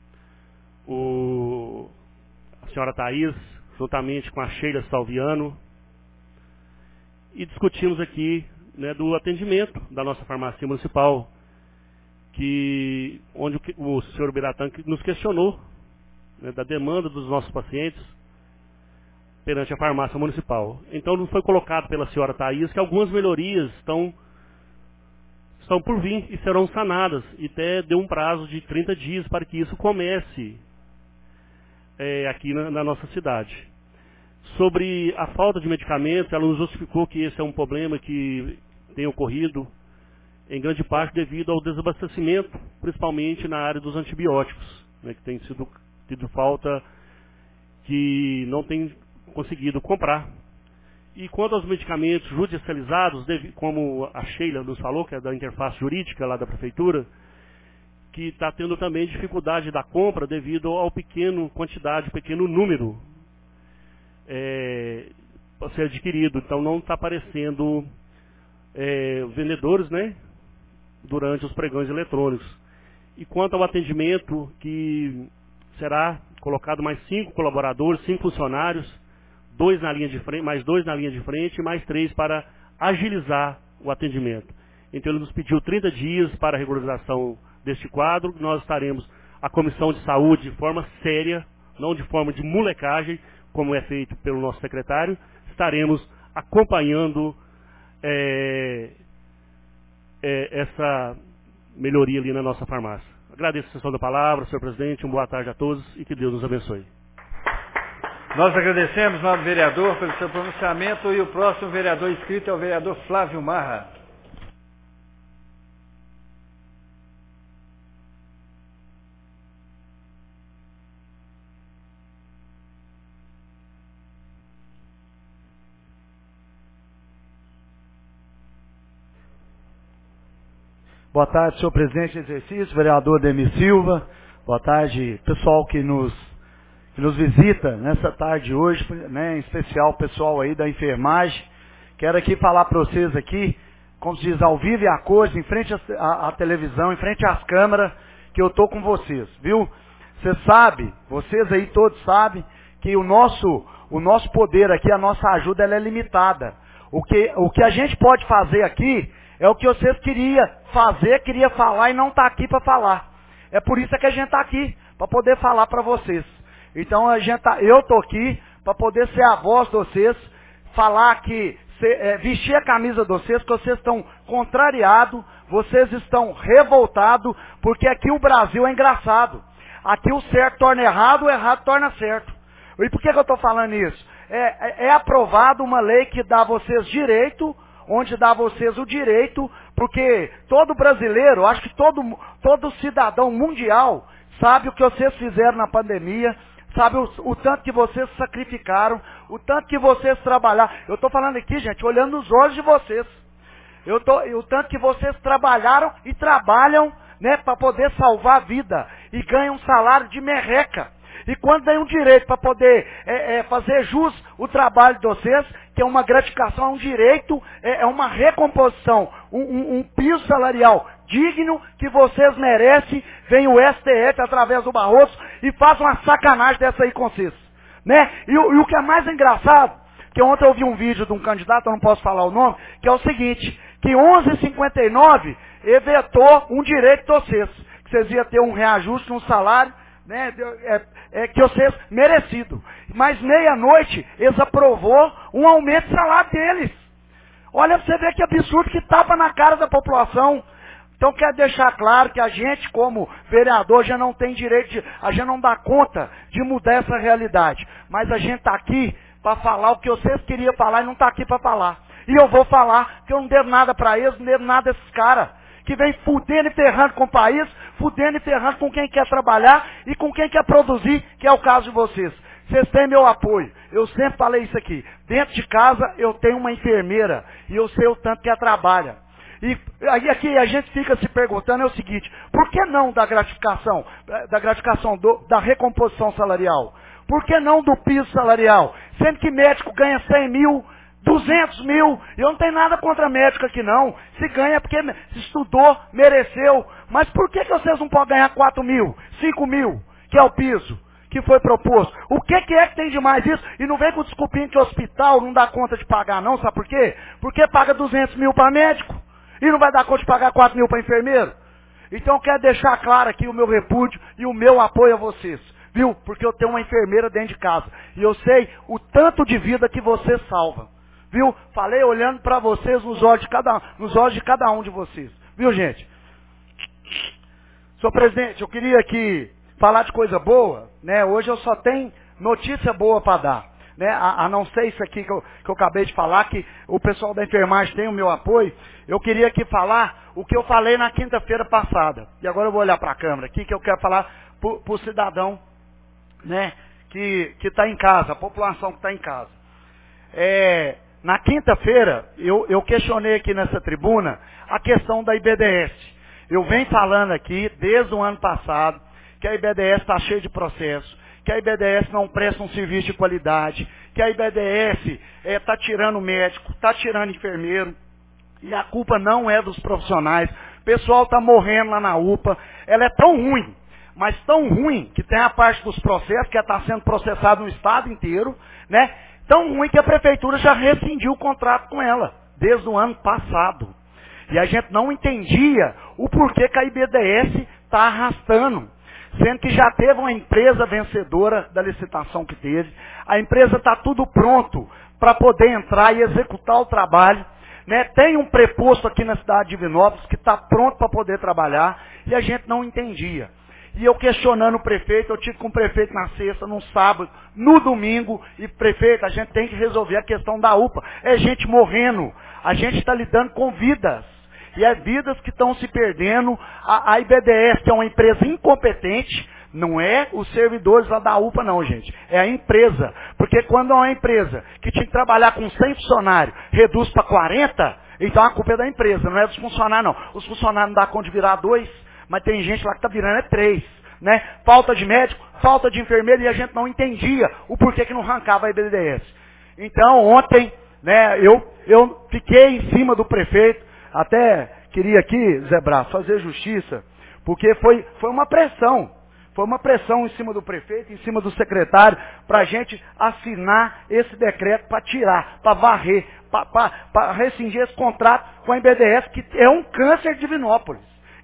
a senhora Thaís, juntamente com a Sheila Salviano, e discutimos aqui, né, do atendimento da nossa farmácia municipal, onde o senhor Biratã nos questionou, né, da demanda dos nossos pacientes perante a farmácia municipal. Então não foi colocado pela senhora Thaís que algumas melhorias estão por vir e serão sanadas, e até deu um prazo de 30 dias para que isso comece aqui na nossa cidade. Sobre a falta de medicamentos, ela nos justificou que esse é um problema que tem ocorrido em grande parte devido ao desabastecimento, principalmente na área dos antibióticos, né, que tem tido falta, que não tem conseguido comprar. E quanto aos medicamentos judicializados, como a Sheila nos falou, que é da interface jurídica lá da prefeitura, que está tendo também dificuldade da compra devido ao pequeno número a ser adquirido. Então não está aparecendo vendedores, né, durante os pregões eletrônicos. E quanto ao atendimento, que será colocado mais 5 colaboradores, 5 funcionários, 2 na linha de frente, mais 2 na linha de frente e mais 3 para agilizar o atendimento. Então ele nos pediu 30 dias para a regularização deste quadro. Nós estaremos, a Comissão de Saúde, de forma séria, não de forma de molecagem, como é feito pelo nosso secretário, estaremos acompanhando essa melhoria ali na nossa farmácia. Agradeço a sessão da palavra, senhor presidente, uma boa tarde a todos e que Deus nos abençoe. Nós agradecemos, nobre vereador, pelo seu pronunciamento, e o próximo vereador inscrito é o vereador Flávio Marra. Boa tarde, senhor presidente de exercício, vereador Demir Silva. Boa tarde, pessoal que nos visita nessa tarde hoje, né, em especial o pessoal aí da enfermagem. Quero aqui falar para vocês aqui, como se diz, ao vivo e a cores, em frente à televisão, em frente às câmeras, que eu estou com vocês, viu? Vocês aí todos sabem, que o nosso poder aqui, a nossa ajuda, ela é limitada. O que a gente pode fazer aqui é o que vocês queria falar e não está aqui para falar. É por isso que a gente está aqui, para poder falar para vocês. Então eu estou aqui para poder ser a voz de vocês, falar que, vestir a camisa de vocês, que vocês estão contrariados, vocês estão revoltados, porque aqui o Brasil é engraçado. Aqui o certo torna errado, o errado torna certo. E por que eu estou falando isso? É aprovada uma lei que dá a vocês direito, onde dá a vocês o direito, porque todo brasileiro, acho que todo cidadão mundial sabe o que vocês fizeram na pandemia, sabe o tanto que vocês sacrificaram, o tanto que vocês trabalharam. Eu estou falando aqui, gente, olhando nos olhos de vocês. O tanto que vocês trabalharam e trabalham, né, para poder salvar a vida e ganham um salário de merreca. E quando tem um direito para poder fazer jus o trabalho de vocês, que é uma gratificação, é um direito, é uma recomposição, um piso salarial digno que vocês merecem, vem o STF através do Barroso e faz uma sacanagem dessa aí com vocês. Né? E o que é mais engraçado, que ontem eu vi um vídeo de um candidato, eu não posso falar o nome, que é o seguinte, que 11h59 vetou um direito de vocês, que vocês iam ter um reajuste no salário, né, que vocês merecido. Mas meia-noite eles aprovou um aumento de salário deles. Olha pra você ver que absurdo, que tapa na cara da população. Então quero deixar claro que a gente como vereador já não tem direito, a gente não dá conta de mudar essa realidade. Mas a gente está aqui para falar o que vocês queriam falar e não está aqui para falar. E eu vou falar que eu não devo nada para eles, não devo nada a esses caras que vem fudendo e ferrando com o país, fudendo e ferrando com quem quer trabalhar e com quem quer produzir, que é o caso de vocês. Vocês têm meu apoio. Eu sempre falei isso aqui. Dentro de casa eu tenho uma enfermeira e eu sei o tanto que ela trabalha. E aí aqui a gente fica se perguntando é o seguinte, por que não da gratificação da recomposição salarial? Por que não do piso salarial? Sendo que médico ganha 100 mil, 200 mil, eu não tenho nada contra médico aqui não. Se ganha porque se estudou, mereceu. Mas por que vocês não podem ganhar 4 mil, 5 mil, que é o piso que foi proposto? O que é que tem de mais isso? E não vem com desculpinho que o hospital não dá conta de pagar não, sabe por quê? Porque paga 200 mil para médico e não vai dar conta de pagar 4 mil para enfermeiro. Então eu quero deixar claro aqui o meu repúdio e o meu apoio a vocês. Viu? Porque eu tenho uma enfermeira dentro de casa. E eu sei o tanto de vida que vocês salvam. Viu? Falei olhando para vocês nos olhos de cada um de vocês. Viu, gente? Senhor presidente, eu queria aqui falar de coisa boa, né? Hoje eu só tenho notícia boa para dar, né? A não ser isso aqui que eu acabei de falar, que o pessoal da enfermagem tem o meu apoio. Eu queria aqui falar o que eu falei na quinta-feira passada. E agora eu vou olhar para a câmera aqui, que eu quero falar para o cidadão, né? Que está em casa, a população que está em casa. Na quinta-feira, eu questionei aqui nessa tribuna a questão da IBDS. Eu venho falando aqui, desde o ano passado, que a IBDS está cheia de processo, que a IBDS não presta um serviço de qualidade, que a IBDS está tirando médico, está tirando enfermeiro, e a culpa não é dos profissionais. O pessoal está morrendo lá na UPA. Ela é tão ruim, mas tão ruim, que tem a parte dos processos, que está sendo processado no estado inteiro, né? Tão ruim que a prefeitura já rescindiu o contrato com ela, desde o ano passado. E a gente não entendia o porquê que a IBDS está arrastando. Sendo que já teve uma empresa vencedora da licitação que teve. A empresa está tudo pronto para poder entrar e executar o trabalho. Né? Tem um preposto aqui na cidade de Divinópolis que está pronto para poder trabalhar. E a gente não entendia. E eu questionando o prefeito, eu tive com o prefeito na sexta, no sábado, no domingo, e prefeito, a gente tem que resolver a questão da UPA. É gente morrendo, a gente está lidando com vidas, e é vidas que estão se perdendo. A IBDS, que é uma empresa incompetente, não é os servidores lá da UPA não, gente, é a empresa. Porque quando é uma empresa que tinha que trabalhar com 100 funcionários, reduz para 40, então a culpa é da empresa, não é dos funcionários não. Os funcionários não dá conta de virar 2, mas tem gente lá que está virando 3, né? Falta de médico, falta de enfermeiro, e a gente não entendia o porquê que não arrancava a IBDS. Então, ontem, né, eu fiquei em cima do prefeito, até queria aqui, Zé Braço, fazer justiça, porque foi uma pressão em cima do prefeito, em cima do secretário, para a gente assinar esse decreto para tirar, para varrer, para rescindir esse contrato com a IBDS, que é um câncer de Divinópolis.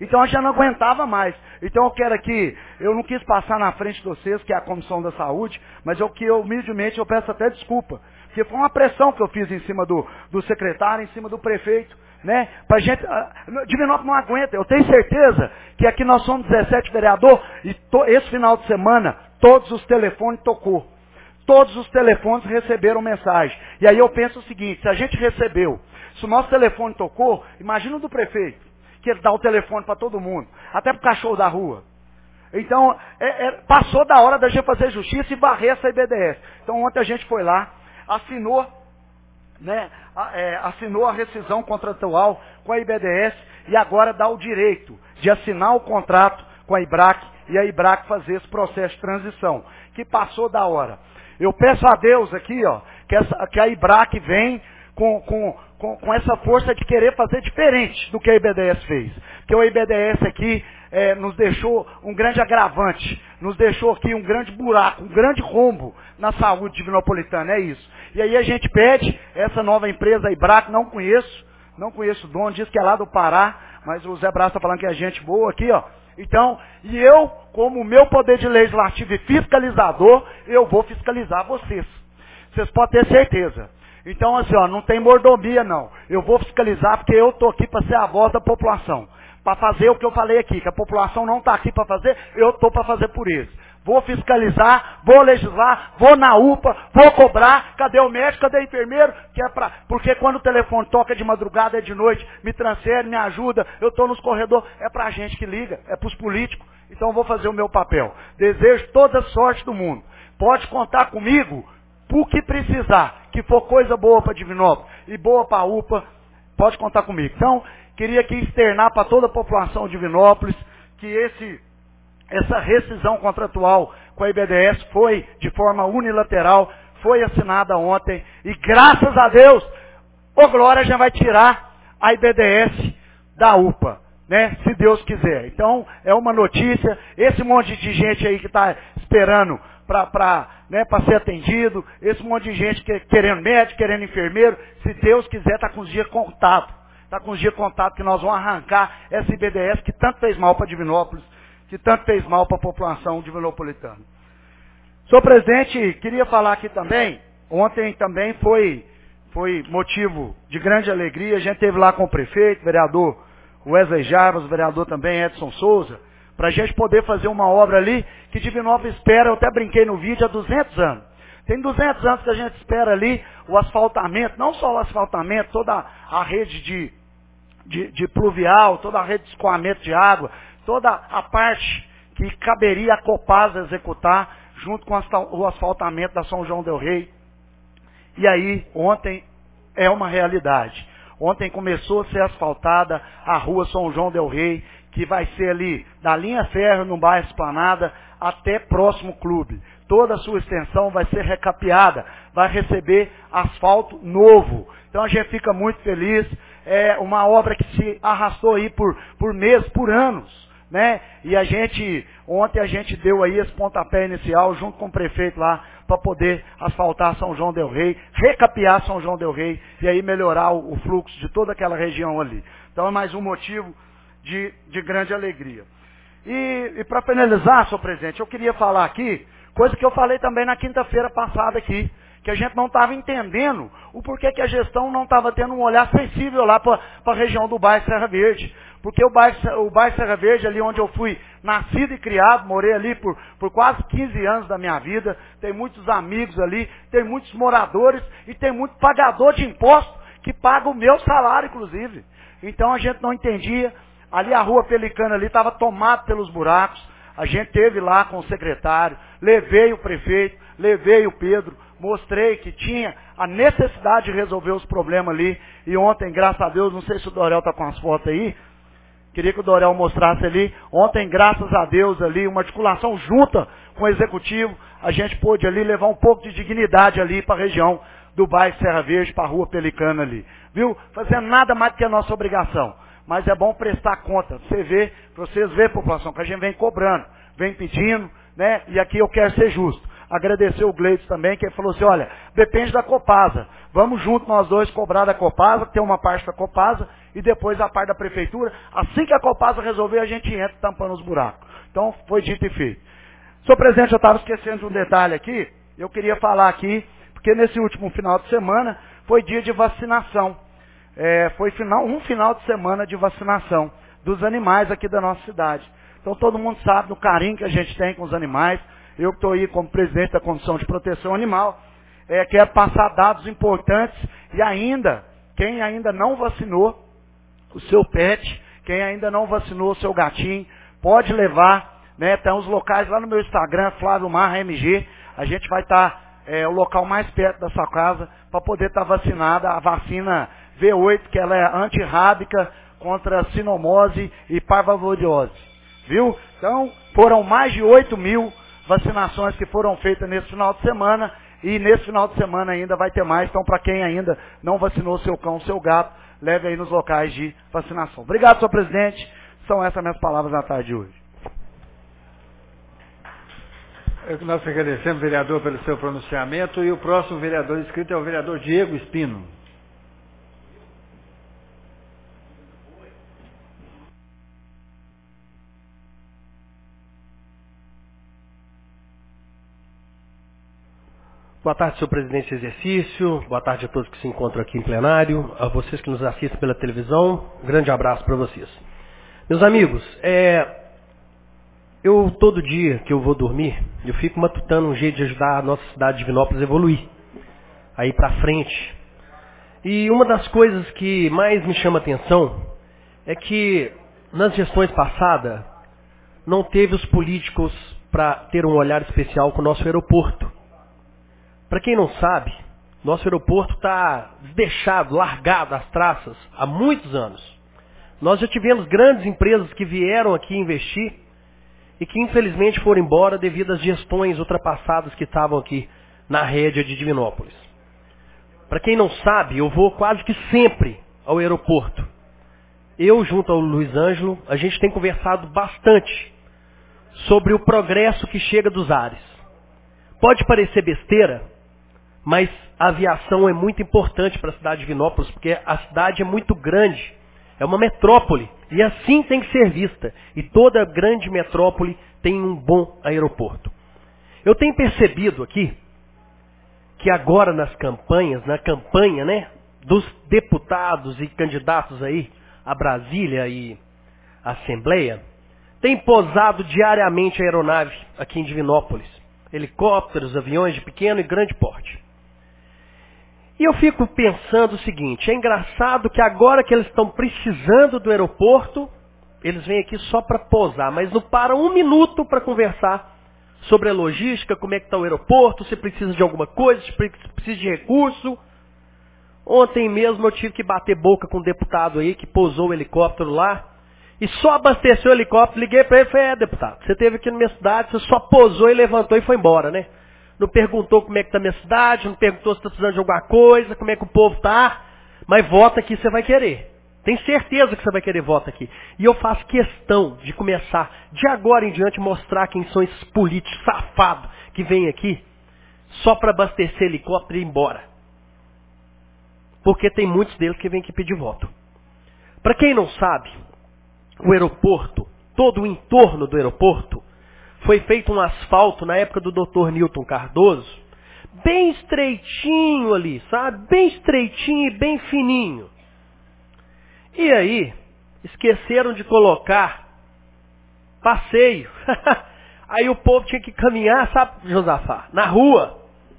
Então a gente já não aguentava mais. Então eu quero aqui, eu não quis passar na frente de vocês, que é a Comissão da Saúde, mas humildemente eu peço até desculpa. Porque foi uma pressão que eu fiz em cima do secretário, em cima do prefeito, né? Pra gente, Divinópolis não aguenta. Eu tenho certeza que aqui nós somos 17 vereadores e esse final de semana todos os telefones tocou. Todos os telefones receberam mensagem. E aí eu penso o seguinte, se a gente recebeu, se o nosso telefone tocou, imagina o do prefeito, que ele dá o telefone para todo mundo, até para o cachorro da rua. Então, passou da hora da gente fazer justiça e varrer essa IBDS. Então ontem a gente foi lá, assinou, né, assinou a rescisão contratual com a IBDS e agora dá o direito de assinar o contrato com a IBRAC e a IBRAC fazer esse processo de transição, que passou da hora. Eu peço a Deus aqui, ó, que a IBRAC vem com essa força de querer fazer diferente do que a IBDS fez. Porque a IBDS aqui nos deixou um grande agravante, nos deixou aqui um grande buraco, um grande rombo na saúde divinopolitana, é isso. E aí a gente pede, essa nova empresa, a IBRAC, não conheço o dono, diz que é lá do Pará, mas o Zé Brás está falando que é gente boa aqui, ó. Então, e eu, como meu poder de legislativo e fiscalizador, eu vou fiscalizar vocês. Vocês podem ter certeza. Então, assim, ó, não tem mordomia, não. Eu vou fiscalizar porque eu estou aqui para ser a voz da população. Para fazer o que eu falei aqui, que a população não está aqui para fazer, eu estou para fazer por eles. Vou fiscalizar, vou legislar, vou na UPA, vou cobrar, cadê o médico, cadê o enfermeiro? Porque quando o telefone toca de madrugada, é de noite, me transfere, me ajuda, eu estou nos corredores, é para a gente que liga, é para os políticos, então eu vou fazer o meu papel. Desejo toda a sorte do mundo. Pode contar comigo, por que precisar, que for coisa boa para Divinópolis e boa para a UPA, pode contar comigo. Então, queria aqui externar para toda a população de Divinópolis que essa rescisão contratual com a IBDS foi de forma unilateral, foi assinada ontem, e graças a Deus, o Glória já vai tirar a IBDS da UPA, né? Se Deus quiser. Então, é uma notícia, esse monte de gente aí que está esperando para ser atendido, esse monte de gente querendo médico, querendo enfermeiro, se Deus quiser, está com os dias contados. Está com os dias contados que nós vamos arrancar essa IBDS que tanto fez mal para Divinópolis, que tanto fez mal para a população divinopolitana. Senhor presidente, queria falar aqui também, ontem também foi motivo de grande alegria, a gente esteve lá com o prefeito, vereador Wesley Jarbas, vereador também Edson Souza, para a gente poder fazer uma obra ali que Divinópolis espera, eu até brinquei no vídeo, há 200 anos. Tem 200 anos que a gente espera ali o asfaltamento, não só o asfaltamento, toda a rede de pluvial, toda a rede de escoamento de água, toda a parte que caberia a Copasa executar, junto com o asfaltamento da São João del Rei. E aí, ontem é uma realidade. Ontem começou a ser asfaltada a rua São João del Rei, que vai ser ali da linha ferro no bairro Esplanada até próximo clube. Toda a sua extensão vai ser recapeada, vai receber asfalto novo. Então a gente fica muito feliz. É uma obra que se arrastou aí por meses, por anos, né? E ontem a gente deu aí esse pontapé inicial junto com o prefeito lá para poder asfaltar São João del Rei, recapear São João del Rei e aí melhorar o fluxo de toda aquela região ali. Então é mais um motivo de grande alegria. E para finalizar, senhor presidente, eu queria falar aqui, coisa que eu falei também na quinta-feira passada aqui, que a gente não estava entendendo o porquê que a gestão não estava tendo um olhar sensível lá para a região do bairro Serra Verde. Porque o bairro Serra Verde, ali onde eu fui nascido e criado, morei ali por quase 15 anos da minha vida, tem muitos amigos ali, tem muitos moradores e tem muito pagador de imposto que paga o meu salário, inclusive. Então a gente não entendia. Ali a rua Pelicana ali estava tomada pelos buracos. A gente esteve lá com o secretário, levei o prefeito, levei o Pedro, mostrei que tinha a necessidade de resolver os problemas ali. E ontem, graças a Deus, não sei se o Dorel está com as fotos aí, queria que o Dorel mostrasse ali. Ontem, graças a Deus, ali, uma articulação junta com o executivo, a gente pôde ali levar um pouco de dignidade ali para a região do bairro Serra Verde, para a rua Pelicana ali. Viu? Fazendo nada mais do que a nossa obrigação. Mas é bom prestar conta, para vocês verem, população, que a gente vem cobrando, vem pedindo, né? E aqui eu quero ser justo. agradecer o Gleides também, que ele falou assim, olha, depende da Copasa. Vamos junto nós dois cobrar da Copasa, ter uma parte da Copasa e depois a parte da prefeitura. Assim que a Copasa resolver, a gente entra tampando os buracos. Então, foi dito e feito. Senhor presidente, eu estava esquecendo de um detalhe aqui. Eu queria falar aqui, porque nesse último final de semana foi dia de vacinação. Foi um final de semana de vacinação dos animais aqui da nossa cidade. Então todo mundo sabe do carinho que a gente tem com os animais. Eu que estou aí como presidente da Comissão de Proteção Animal, quero passar dados importantes e ainda, quem ainda não vacinou o seu pet, quem ainda não vacinou o seu gatinho, pode levar, né? Tem uns locais lá no meu Instagram, Flávio Marra MG, a gente vai estar o local mais perto da sua casa para poder estar vacinada a vacina V8, que ela é antirrábica contra sinomose e parvovirose. Viu? Então, foram mais de 8.000 vacinações que foram feitas nesse final de semana, e nesse final de semana ainda vai ter mais. Então, para quem ainda não vacinou seu cão, seu gato, leve aí nos locais de vacinação. Obrigado, senhor presidente. São essas minhas palavras na tarde de hoje. Nós agradecemos, vereador, pelo seu pronunciamento, e o próximo vereador inscrito é o vereador Diego Espino. Boa tarde, senhor presidente de exercício. Boa tarde a todos que se encontram aqui em plenário. A vocês que nos assistem pela televisão, um grande abraço para vocês. Meus amigos, eu todo dia que eu vou dormir, eu fico matutando um jeito de ajudar a nossa cidade de Divinópolis a evoluir, a ir para frente. E uma das coisas que mais me chama a atenção é que nas gestões passadas não teve os políticos para ter um olhar especial com o nosso aeroporto. Para quem não sabe, nosso aeroporto está deixado, largado às traças há muitos anos. Nós já tivemos grandes empresas que vieram aqui investir e que infelizmente foram embora devido às gestões ultrapassadas que estavam aqui na rédea de Divinópolis. Para quem não sabe, eu vou quase que sempre ao aeroporto. Eu, junto ao Luiz Ângelo, a gente tem conversado bastante sobre o progresso que chega dos ares. Pode parecer besteira, mas a aviação é muito importante para a cidade de Divinópolis, porque a cidade é muito grande, é uma metrópole, e assim tem que ser vista. E toda grande metrópole tem um bom aeroporto. Eu tenho percebido aqui, que agora nas campanhas, na campanha, né, dos deputados e candidatos aí a Brasília e a Assembleia, tem pousado diariamente a aeronave aqui em Divinópolis. Helicópteros, aviões de pequeno e grande porte. E eu fico pensando o seguinte, é engraçado que agora que eles estão precisando do aeroporto, eles vêm aqui só para pousar, mas não param um minuto para conversar sobre a logística, como é que está o aeroporto, se precisa de alguma coisa, se precisa de recurso. Ontem mesmo eu tive que bater boca com um deputado aí que pousou o helicóptero lá, e só abasteceu o helicóptero, liguei para ele e falei, deputado, você esteve aqui na minha cidade, você só pousou e levantou e foi embora, né? Não perguntou como é que está a minha cidade, não perguntou se está precisando de alguma coisa, como é que o povo está, mas vota aqui você vai querer. Tem certeza que você vai querer voto aqui. E eu faço questão de começar, de agora em diante, mostrar quem são esses políticos safados que vêm aqui só para abastecer helicóptero e ir embora. Porque tem muitos deles que vêm aqui pedir voto. Para quem não sabe, o aeroporto, todo o entorno do aeroporto, foi feito um asfalto na época do Dr. Newton Cardoso, bem estreitinho ali, sabe? Bem estreitinho e bem fininho. E aí, esqueceram de colocar passeio. Aí o povo tinha que caminhar, sabe, Josafá? Na rua.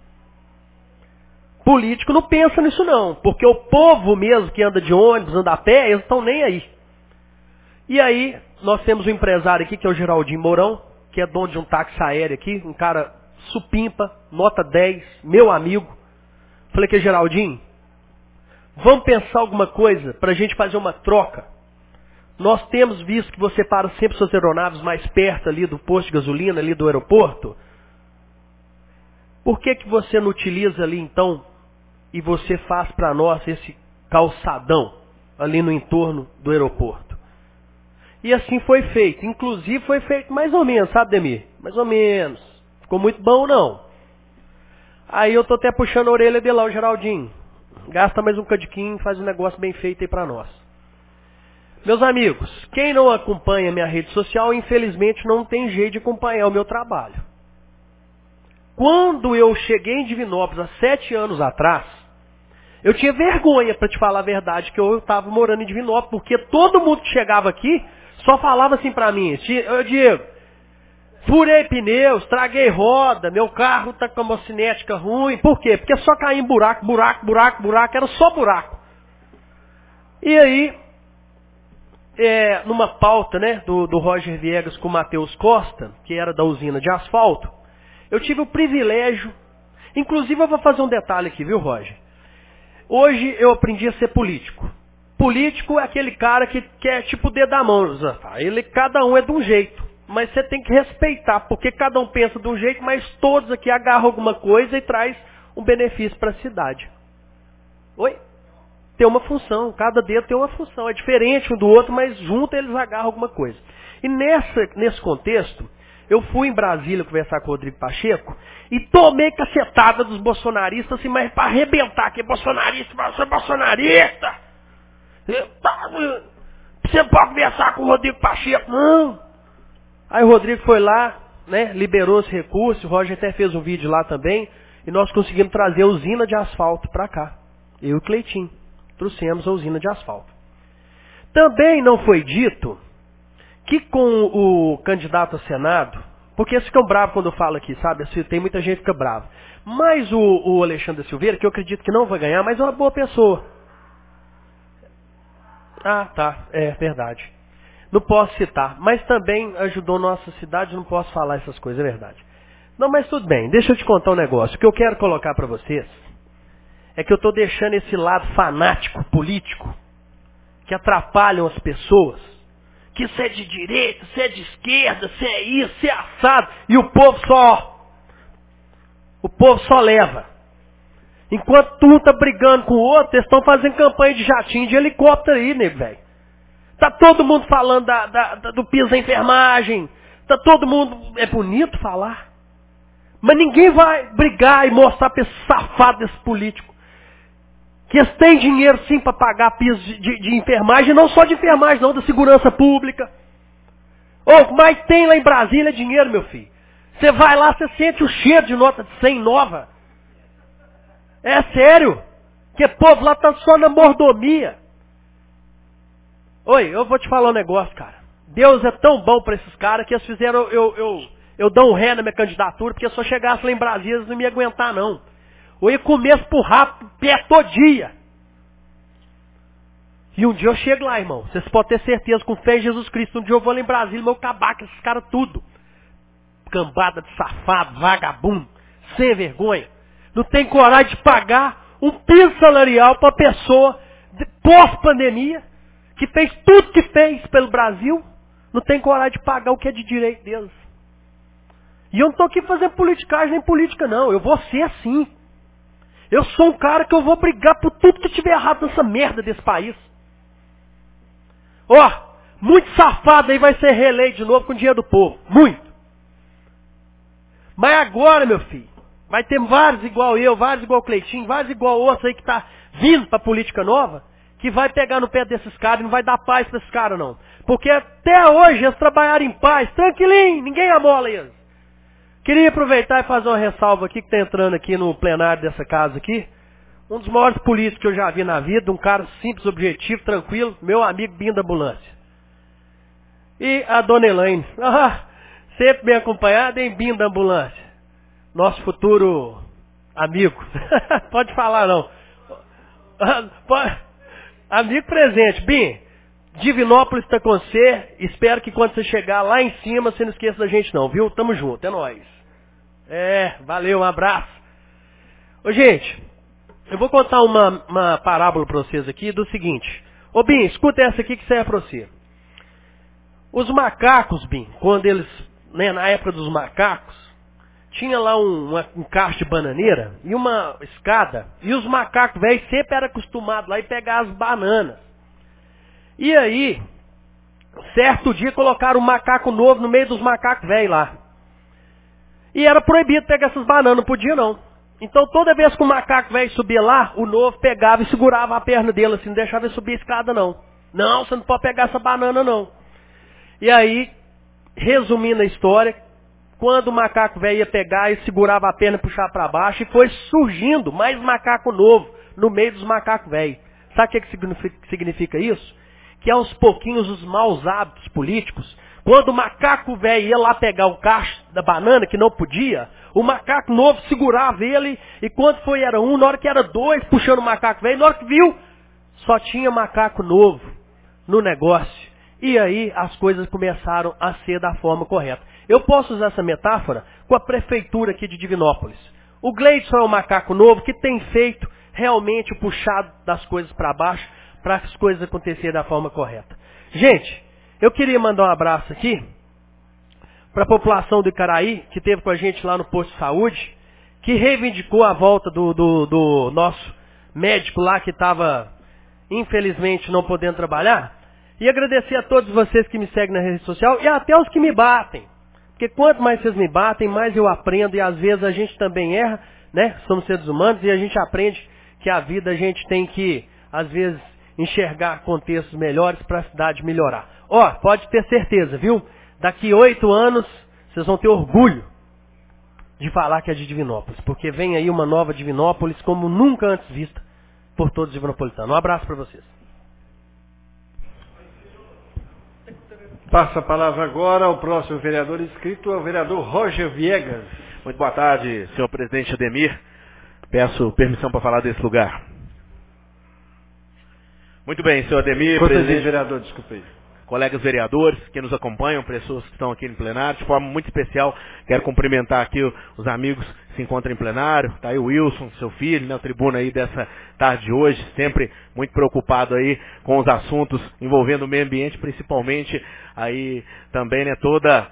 Político não pensa nisso não, porque o povo mesmo que anda de ônibus, anda a pé, eles estão nem aí. E aí, nós temos um empresário aqui, que é o Geraldinho Mourão, que é dono de um táxi aéreo aqui, um cara supimpa, nota 10, meu amigo. Falei que Geraldinho, vamos pensar alguma coisa para a gente fazer uma troca. Nós temos visto que você para sempre suas aeronaves mais perto ali do posto de gasolina, ali do aeroporto. Por que você não utiliza ali então e você faz para nós esse calçadão ali no entorno do aeroporto? E assim foi feito. Inclusive foi feito mais ou menos, sabe, Demir? Mais ou menos. Ficou muito bom, não. Aí eu tô até puxando a orelha dele lá, o Geraldinho. Gasta mais um cadiquinho, faz um negócio bem feito aí pra nós. Meus amigos, quem não acompanha minha rede social, infelizmente não tem jeito de acompanhar o meu trabalho. Quando eu cheguei em Divinópolis, há 7 anos atrás, eu tinha vergonha, para te falar a verdade, que eu estava morando em Divinópolis, porque todo mundo que chegava aqui só falava assim para mim: "Ô Diego, furei pneu, estraguei roda, meu carro está com a mocinética ruim." Por quê? Porque só caía em buraco, era só buraco. E aí, numa pauta, né, do Roger Viegas com o Matheus Costa, que era da usina de asfalto, eu tive o privilégio, inclusive eu vou fazer um detalhe aqui, viu, Roger? Hoje eu aprendi a ser político. Político é aquele cara que quer tipo o dedo da mão. Cada um é de um jeito, mas você tem que respeitar, porque cada um pensa de um jeito, mas todos aqui agarram alguma coisa e traz um benefício para a cidade. Oi? Tem uma função, cada dedo tem uma função, é diferente um do outro, mas junto eles agarram alguma coisa. E nesse contexto, eu fui em Brasília conversar com o Rodrigo Pacheco e tomei cacetada dos bolsonaristas, assim, mas para arrebentar, que bolsonarista, você é bolsonarista! Você pode conversar com o Rodrigo Pacheco? Não! Aí o Rodrigo foi lá, né, liberou os recursos, o Roger até fez um vídeo lá também, e nós conseguimos trazer a usina de asfalto para cá. Eu e o Cleitinho trouxemos a usina de asfalto. Também não foi dito que com o candidato a Senado, porque eles ficam bravos quando eu falo aqui, sabe? Tem muita gente que fica brava. Mas o Alexandre Silveira, que eu acredito que não vai ganhar, mas é uma boa pessoa. Ah, tá, é verdade. Não posso citar, mas também ajudou nossa cidade, não posso falar essas coisas, é verdade. Não, mas tudo bem, deixa eu te contar um negócio. O que eu quero colocar para vocês é que eu estou deixando esse lado fanático político, que atrapalham as pessoas, que você é de direita, você é de esquerda, você é isso, você é assado, e o povo só leva. Enquanto tu tá brigando com o outro, eles estão fazendo campanha de jatinho, de helicóptero aí, nego, velho. Tá todo mundo falando do piso da enfermagem, tá todo mundo, é bonito falar, mas ninguém vai brigar e mostrar para esse safado desse político que eles têm dinheiro sim para pagar piso de enfermagem, não só de enfermagem não, da segurança pública. Mas tem lá em Brasília dinheiro, meu filho. Você vai lá, você sente o cheiro de nota de 100 nova. É sério. Que o povo lá tá só na mordomia. Oi, eu vou te falar um negócio, cara. Deus é tão bom para esses caras que eles fizeram eu dar um ré na minha candidatura, porque se eu chegasse lá em Brasília eles não me iam aguentar não. Eu ia comer por rápido, pé todo dia. E um dia eu chego lá, irmão. Vocês podem ter certeza, com fé em Jesus Cristo. Um dia eu vou lá em Brasília, mas eu acabar com esses caras tudo. Cambada de safado, vagabundo, sem vergonha. Não tem coragem de pagar um piso salarial para a pessoa pós-pandemia, que fez tudo que fez pelo Brasil, não tem coragem de pagar o que é de direito deles. E eu não estou aqui fazendo politicagem nem política, não. Eu vou ser assim. Eu sou um cara que eu vou brigar por tudo que tiver errado nessa merda desse país. Muito safado aí vai ser reeleito de novo com o dinheiro do povo. Muito. Mas agora, meu filho, vai ter vários igual eu, vários igual o Cleitinho, vários igual outros aí que tá vindo pra política nova, que vai pegar no pé desses caras e não vai dar paz pra esses caras, não. Porque até hoje eles trabalharam em paz, tranquilinho, ninguém amola eles. Queria aproveitar e fazer uma ressalva aqui, que está entrando aqui no plenário dessa casa aqui. Um dos maiores políticos que eu já vi na vida, um cara simples, objetivo, tranquilo, meu amigo Bim da Ambulância. E a dona Elaine, sempre bem acompanhada, hein, Bim da Ambulância. Nosso futuro amigo. Pode falar não. Amigo presente, Bim. Divinópolis está com você. Espero que quando você chegar lá em cima, você não esqueça da gente não, viu? Tamo junto, é nóis. Valeu, um abraço. Ô, gente, eu vou contar uma parábola para vocês aqui do seguinte. Ô, Bim, escuta essa aqui que serve para você. Os macacos, Bim, quando eles, né, na época dos macacos, tinha lá um cacho de bananeira e uma escada, e os macacos velhos sempre eram acostumados lá e pegar as bananas. E aí, certo dia colocaram um macaco novo no meio dos macacos velhos lá. E era proibido pegar essas bananas, não podia não. Então toda vez que o macaco velho subia lá, o novo pegava e segurava a perna dele assim, não deixava ele subir a escada não. Não, você não pode pegar essa banana não. E aí, resumindo a história, quando o macaco velho ia pegar e segurava a perna e puxava para baixo, e foi surgindo mais macaco novo no meio dos macacos velhos. Sabe o que significa isso? Que aos pouquinhos os maus hábitos políticos, quando o macaco velho ia lá pegar o cacho da banana, que não podia, o macaco novo segurava ele, e quando era um, na hora que era dois puxando o macaco velho, na hora que viu, só tinha macaco novo no negócio. E aí as coisas começaram a ser da forma correta. Eu posso usar essa metáfora com a prefeitura aqui de Divinópolis. O Gleidson é um macaco novo que tem feito realmente o puxado das coisas para baixo, para as coisas acontecerem da forma correta. Gente, eu queria mandar um abraço aqui para a população do Icaraí, que esteve com a gente lá no posto de saúde, que reivindicou a volta do nosso médico lá, que estava, infelizmente, não podendo trabalhar. E agradecer a todos vocês que me seguem na rede social e até os que me batem. Porque quanto mais vocês me batem, mais eu aprendo, e às vezes a gente também erra, né? Somos seres humanos e a gente aprende que a vida a gente tem que, às vezes, enxergar contextos melhores para a cidade melhorar. Ó, pode ter certeza, viu? Daqui 8 anos, vocês vão ter orgulho de falar que é de Divinópolis, porque vem aí uma nova Divinópolis como nunca antes vista por todos os divinopolitanos. Um abraço para vocês. Passa a palavra agora ao próximo vereador inscrito, ao vereador Roger Viegas. Muito boa tarde, senhor presidente Ademir. Peço permissão para falar desse lugar. Muito bem, senhor Ademir, presidente, vereador, desculpe aí. Colegas vereadores que nos acompanham, pessoas que estão aqui no plenário, de forma muito especial, quero cumprimentar aqui os amigos que se encontram em plenário. Está aí o Wilson, seu filho, né, o tribuno aí dessa tarde de hoje, sempre muito preocupado aí com os assuntos envolvendo o meio ambiente, principalmente aí também, né, toda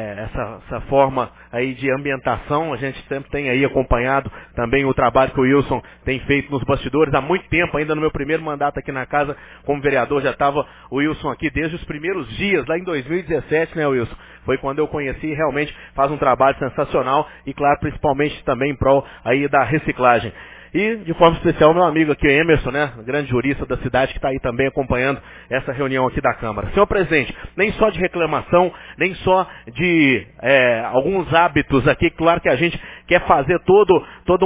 essa forma aí de ambientação. A gente sempre tem aí acompanhado também o trabalho que o Wilson tem feito nos bastidores há muito tempo. Ainda no meu primeiro mandato aqui na casa como vereador já estava o Wilson aqui desde os primeiros dias, lá em 2017, né, Wilson? Foi quando eu conheci e realmente faz um trabalho sensacional e, claro, principalmente também em prol aí da reciclagem. E, de forma especial, meu amigo aqui, Emerson, né, grande jurista da cidade, que está aí também acompanhando essa reunião aqui da Câmara. Senhor presidente, nem só de reclamação, nem só de alguns hábitos aqui, claro que a gente quer fazer toda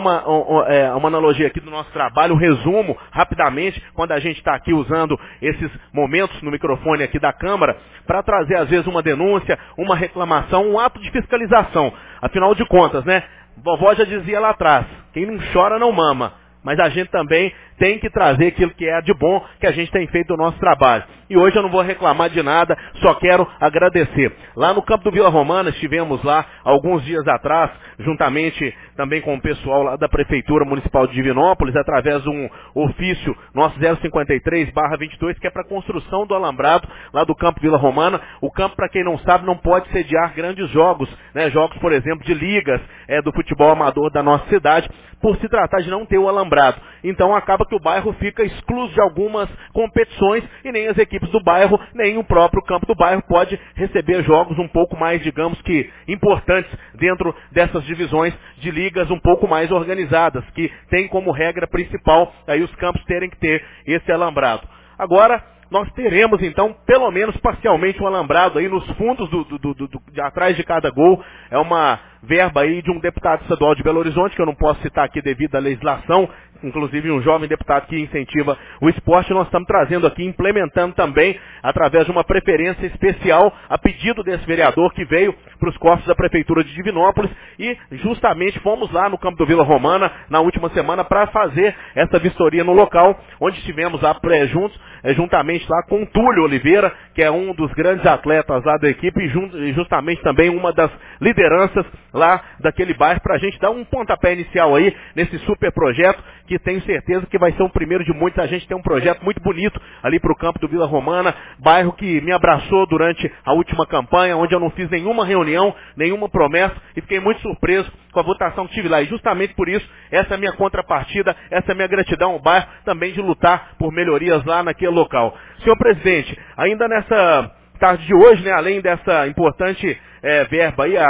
uma analogia aqui do nosso trabalho, um resumo, rapidamente, quando a gente está aqui usando esses momentos no microfone aqui da Câmara, para trazer, às vezes, uma denúncia, uma reclamação, um ato de fiscalização. Afinal de contas, né? Vovó já dizia lá atrás, quem não chora não mama, mas a gente também tem que trazer aquilo que é de bom que a gente tem feito do nosso trabalho. E hoje eu não vou reclamar de nada, só quero agradecer. Lá no campo do Vila Romana, estivemos lá alguns dias atrás, juntamente também com o pessoal lá da Prefeitura Municipal de Divinópolis, através de um ofício nosso 053/22, que é para a construção do alambrado lá do campo Vila Romana. O campo, para quem não sabe, não pode sediar grandes jogos, né? Jogos, por exemplo, de ligas do futebol amador da nossa cidade, por se tratar de não ter o alambrado. Então acaba que o bairro fica excluso de algumas competições e nem as equipes do bairro, nem o próprio campo do bairro pode receber jogos um pouco mais, digamos que, importantes dentro dessas divisões de ligas um pouco mais organizadas, que tem como regra principal aí os campos terem que ter esse alambrado. Agora, nós teremos, então, pelo menos parcialmente um alambrado aí nos fundos de atrás de cada gol. É uma verba aí de um deputado estadual de Belo Horizonte, que eu não posso citar aqui devido à legislação, inclusive um jovem deputado que incentiva o esporte. Nós estamos trazendo aqui, implementando também, através de uma preferência especial, a pedido desse vereador que veio para os cofres da Prefeitura de Divinópolis, e justamente fomos lá no campo do Vila Romana na última semana para fazer essa vistoria no local, onde estivemos lá juntos, juntamente lá com o Túlio Oliveira, que é um dos grandes atletas lá da equipe, e justamente também uma das lideranças lá daquele bairro, para a gente dar um pontapé inicial aí nesse super projeto, que tenho certeza que vai ser o primeiro de muitos. A gente tem um projeto muito bonito ali para o campo do Vila Romana, bairro que me abraçou durante a última campanha, onde eu não fiz nenhuma reunião, nenhuma promessa, e fiquei muito surpreso com a votação que tive lá. E justamente por isso, essa é a minha contrapartida, essa é a minha gratidão ao bairro, também de lutar por melhorias lá naquele local. Senhor presidente, ainda nessa tarde de hoje, né, além dessa importante verba aí,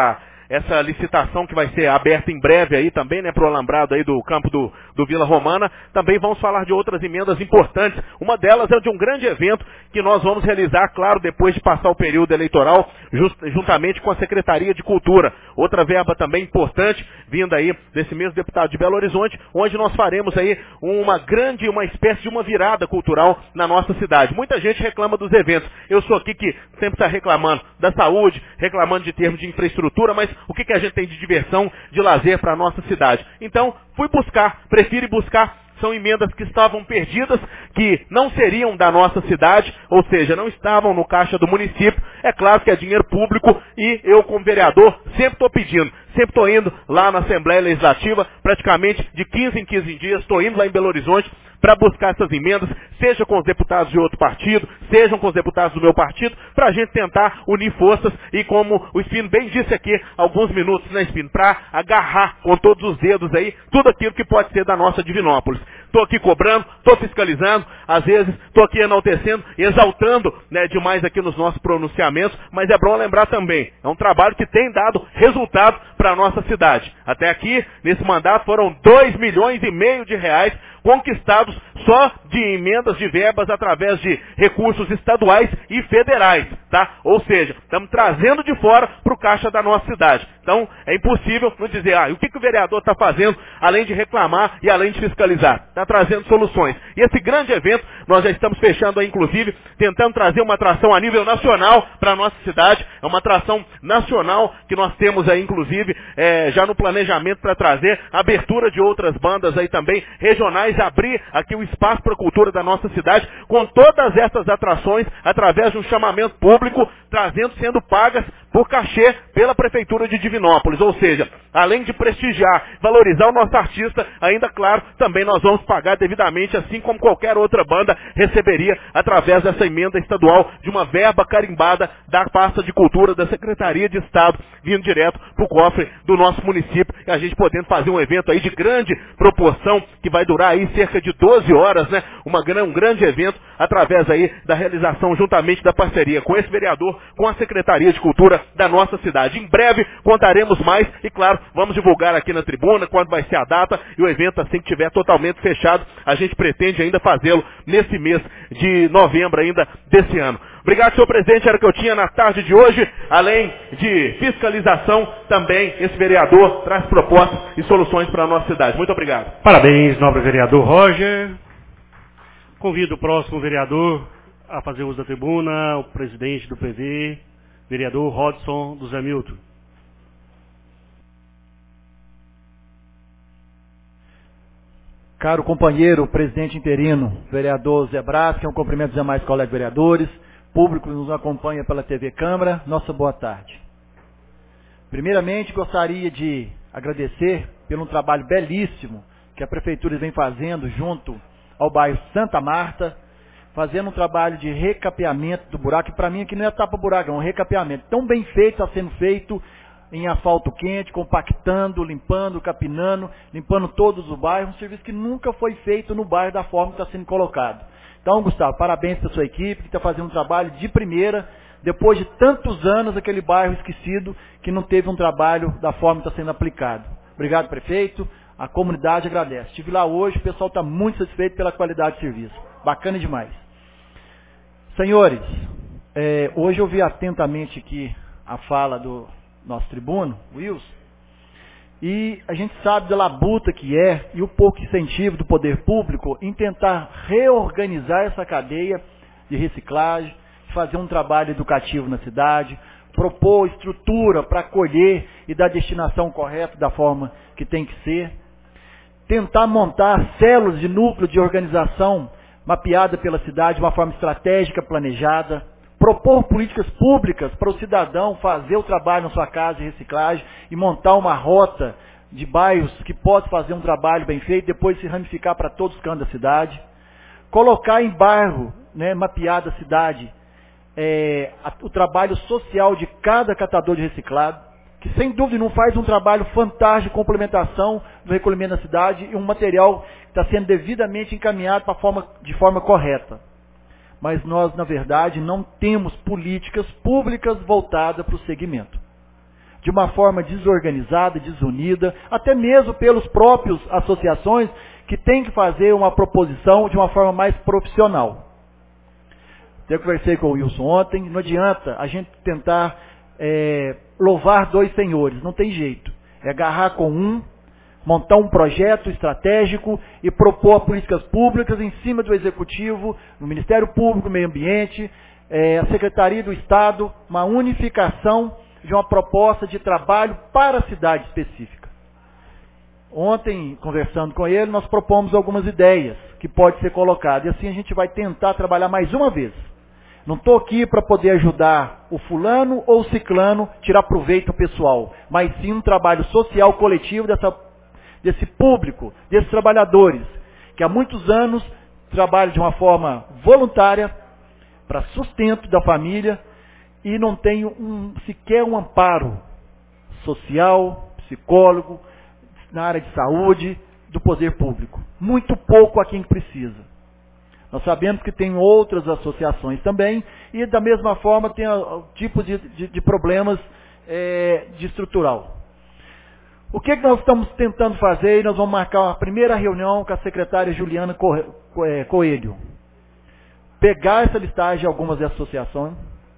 essa licitação que vai ser aberta em breve aí também, né, para o alambrado aí do campo do Vila Romana. Também vamos falar de outras emendas importantes. Uma delas é de um grande evento que nós vamos realizar, claro, depois de passar o período eleitoral, juntamente com a Secretaria de Cultura. Outra verba também importante, vinda aí desse mesmo deputado de Belo Horizonte, onde nós faremos aí uma espécie de uma virada cultural na nossa cidade. Muita gente reclama dos eventos. Eu sou aqui que sempre está reclamando da saúde, reclamando de termos de infraestrutura, mas o que a gente tem de diversão, de lazer para a nossa cidade? Então, prefiro buscar. São emendas que estavam perdidas, que não seriam da nossa cidade, ou seja, não estavam no caixa do município. É claro que é dinheiro público e eu, como vereador, sempre estou pedindo, sempre estou indo lá na Assembleia Legislativa, praticamente de 15 em 15 dias, estou indo lá em Belo Horizonte para buscar essas emendas, seja com os deputados de outro partido, sejam com os deputados do meu partido, para a gente tentar unir forças e, como o Espino bem disse aqui, alguns minutos, né, Espino, para agarrar com todos os dedos aí tudo aquilo que pode ser da nossa Divinópolis. Estou aqui cobrando, estou fiscalizando, às vezes estou aqui enaltecendo, exaltando, né, demais aqui nos nossos pronunciamentos, mas é bom lembrar também, é um trabalho que tem dado resultado para a nossa cidade. Até aqui, nesse mandato, foram 2,5 milhões de reais conquistados só de emendas de verbas através de recursos estaduais e federais, tá? Ou seja, estamos trazendo de fora para o caixa da nossa cidade. Então, é impossível não dizer, o que o vereador está fazendo, além de reclamar e além de fiscalizar? Está trazendo soluções. E esse grande evento, nós já estamos fechando aí, inclusive, tentando trazer uma atração a nível nacional para a nossa cidade. É uma atração nacional que nós temos aí, inclusive, já no planejamento para trazer a abertura de outras bandas aí também, regionais, abrir aqui o espaço para a cultura da nossa cidade, com todas essas atrações, através de um chamamento público, sendo pagas por cachê pela Prefeitura de Divinópolis. Ou seja, além de prestigiar, valorizar o nosso artista, ainda, claro, também nós vamos pagar devidamente, assim como qualquer outra banda receberia, através dessa emenda estadual, de uma verba carimbada da pasta de cultura da Secretaria de Estado, vindo direto para o cofre do nosso município, e a gente podendo fazer um evento aí de grande proporção, que vai durar aí cerca de 12 horas, né? Um grande evento, através aí da realização, juntamente da parceria com esse vereador, com a Secretaria de Cultura da nossa cidade. Em breve contaremos mais e, claro, vamos divulgar aqui na tribuna quando vai ser a data, e o evento, assim que estiver totalmente fechado, a gente pretende ainda fazê-lo nesse mês de novembro ainda desse ano. Obrigado, senhor presidente, era o que eu tinha na tarde de hoje. Além de fiscalização, também esse vereador traz propostas e soluções para a nossa cidade. Muito obrigado. Parabéns, nobre vereador Roger. Convido o próximo vereador a fazer uso da tribuna, o presidente do PV, vereador Rodson do Zé Milton. Caro companheiro, presidente interino, vereador Zé Brás, que é um cumprimento dos demais colegas vereadores, público que nos acompanha pela TV Câmara, nossa boa tarde. Primeiramente, gostaria de agradecer pelo um trabalho belíssimo que a Prefeitura vem fazendo junto ao bairro Santa Marta, fazendo um trabalho de recapeamento do buraco, que para mim aqui não é tapa-buraco, é um recapeamento. Tão bem feito, está sendo feito em asfalto quente, compactando, limpando, capinando, limpando todos os bairros, um serviço que nunca foi feito no bairro da forma que está sendo colocado. Então, Gustavo, parabéns para a sua equipe, que está fazendo um trabalho de primeira, depois de tantos anos, aquele bairro esquecido, que não teve um trabalho da forma que está sendo aplicado. Obrigado, prefeito, a comunidade agradece. Estive lá hoje, o pessoal está muito satisfeito pela qualidade de serviço. Bacana demais. Senhores, hoje eu vi atentamente aqui a fala do nosso tribuno, Wilson, e a gente sabe da labuta que é e o pouco incentivo do poder público em tentar reorganizar essa cadeia de reciclagem, fazer um trabalho educativo na cidade, propor estrutura para acolher e dar destinação correta da forma que tem que ser, tentar montar células de núcleo de organização mapeada pela cidade de uma forma estratégica, planejada, propor políticas públicas para o cidadão fazer o trabalho na sua casa de reciclagem e montar uma rota de bairros que pode fazer um trabalho bem feito, depois se ramificar para todos os cantos da cidade, colocar em bairro, né, mapeada a cidade, o trabalho social de cada catador de reciclado, que sem dúvida não faz um trabalho fantástico de complementação do recolhimento da cidade e um material que está sendo devidamente encaminhado de forma correta. Mas nós, na verdade, não temos políticas públicas voltadas para o segmento. de uma forma desorganizada, desunida, até mesmo pelos próprios associações que têm que fazer uma proposição de uma forma mais profissional. Eu conversei com o Wilson ontem, não adianta a gente tentar louvar dois senhores, não tem jeito. É agarrar com um, montar um projeto estratégico e propor políticas públicas em cima do Executivo, no Ministério Público, Meio Ambiente, a Secretaria do Estado, uma unificação de uma proposta de trabalho para a cidade específica. Ontem, conversando com ele, nós propomos algumas ideias que podem ser colocadas. E assim a gente vai tentar trabalhar mais uma vez. Não estou aqui para poder ajudar o fulano ou o ciclano, tirar proveito pessoal, mas sim um trabalho social coletivo desse público, desses trabalhadores, que há muitos anos trabalham de uma forma voluntária, para sustento da família, e não tem sequer um amparo social, psicólogo, na área de saúde, do poder público. Muito pouco a quem precisa. Nós sabemos que tem outras associações também, e da mesma forma tem tipos de problemas de estrutural. O que nós estamos tentando fazer? Nós vamos marcar uma primeira reunião com a secretária Juliana Coelho. Pegar essa listagem de algumas associações,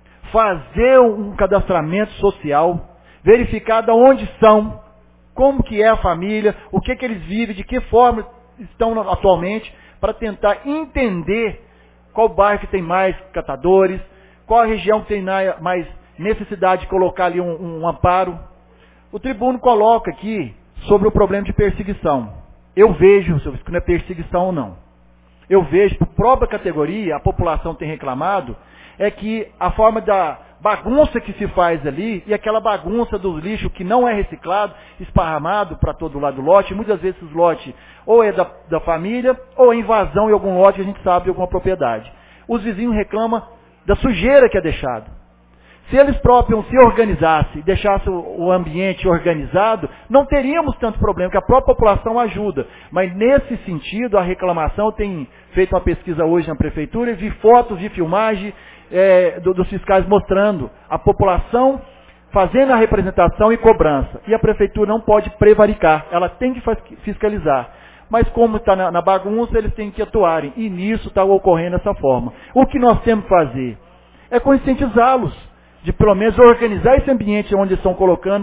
fazer um cadastramento social, verificar de onde são, como que é a família, o que eles vivem, de que forma estão atualmente, para tentar entender qual bairro que tem mais catadores, qual a região que tem mais necessidade de colocar ali um amparo. O tribuno coloca aqui sobre o problema de perseguição. Eu vejo, se não é perseguição ou não, eu vejo, por própria categoria, a população tem reclamado, é que a forma da bagunça que se faz ali, e aquela bagunça do lixo que não é reciclado, esparramado para todo lado do lote, muitas vezes esse lote ou é da família, ou é invasão em algum lote que a gente sabe de alguma propriedade. Os vizinhos reclamam da sujeira que é deixado. Se eles próprios se organizassem e deixassem o ambiente organizado, não teríamos tanto problema, porque a própria população ajuda. Mas nesse sentido, a reclamação, eu tenho feito uma pesquisa hoje na prefeitura, e vi fotos de filmagem dos fiscais mostrando a população fazendo a representação e cobrança. E a prefeitura não pode prevaricar, ela tem que fiscalizar. Mas como está na bagunça, eles têm que atuarem. E nisso está ocorrendo dessa forma. O que nós temos que fazer é conscientizá-los, de pelo menos organizar esse ambiente onde estão colocando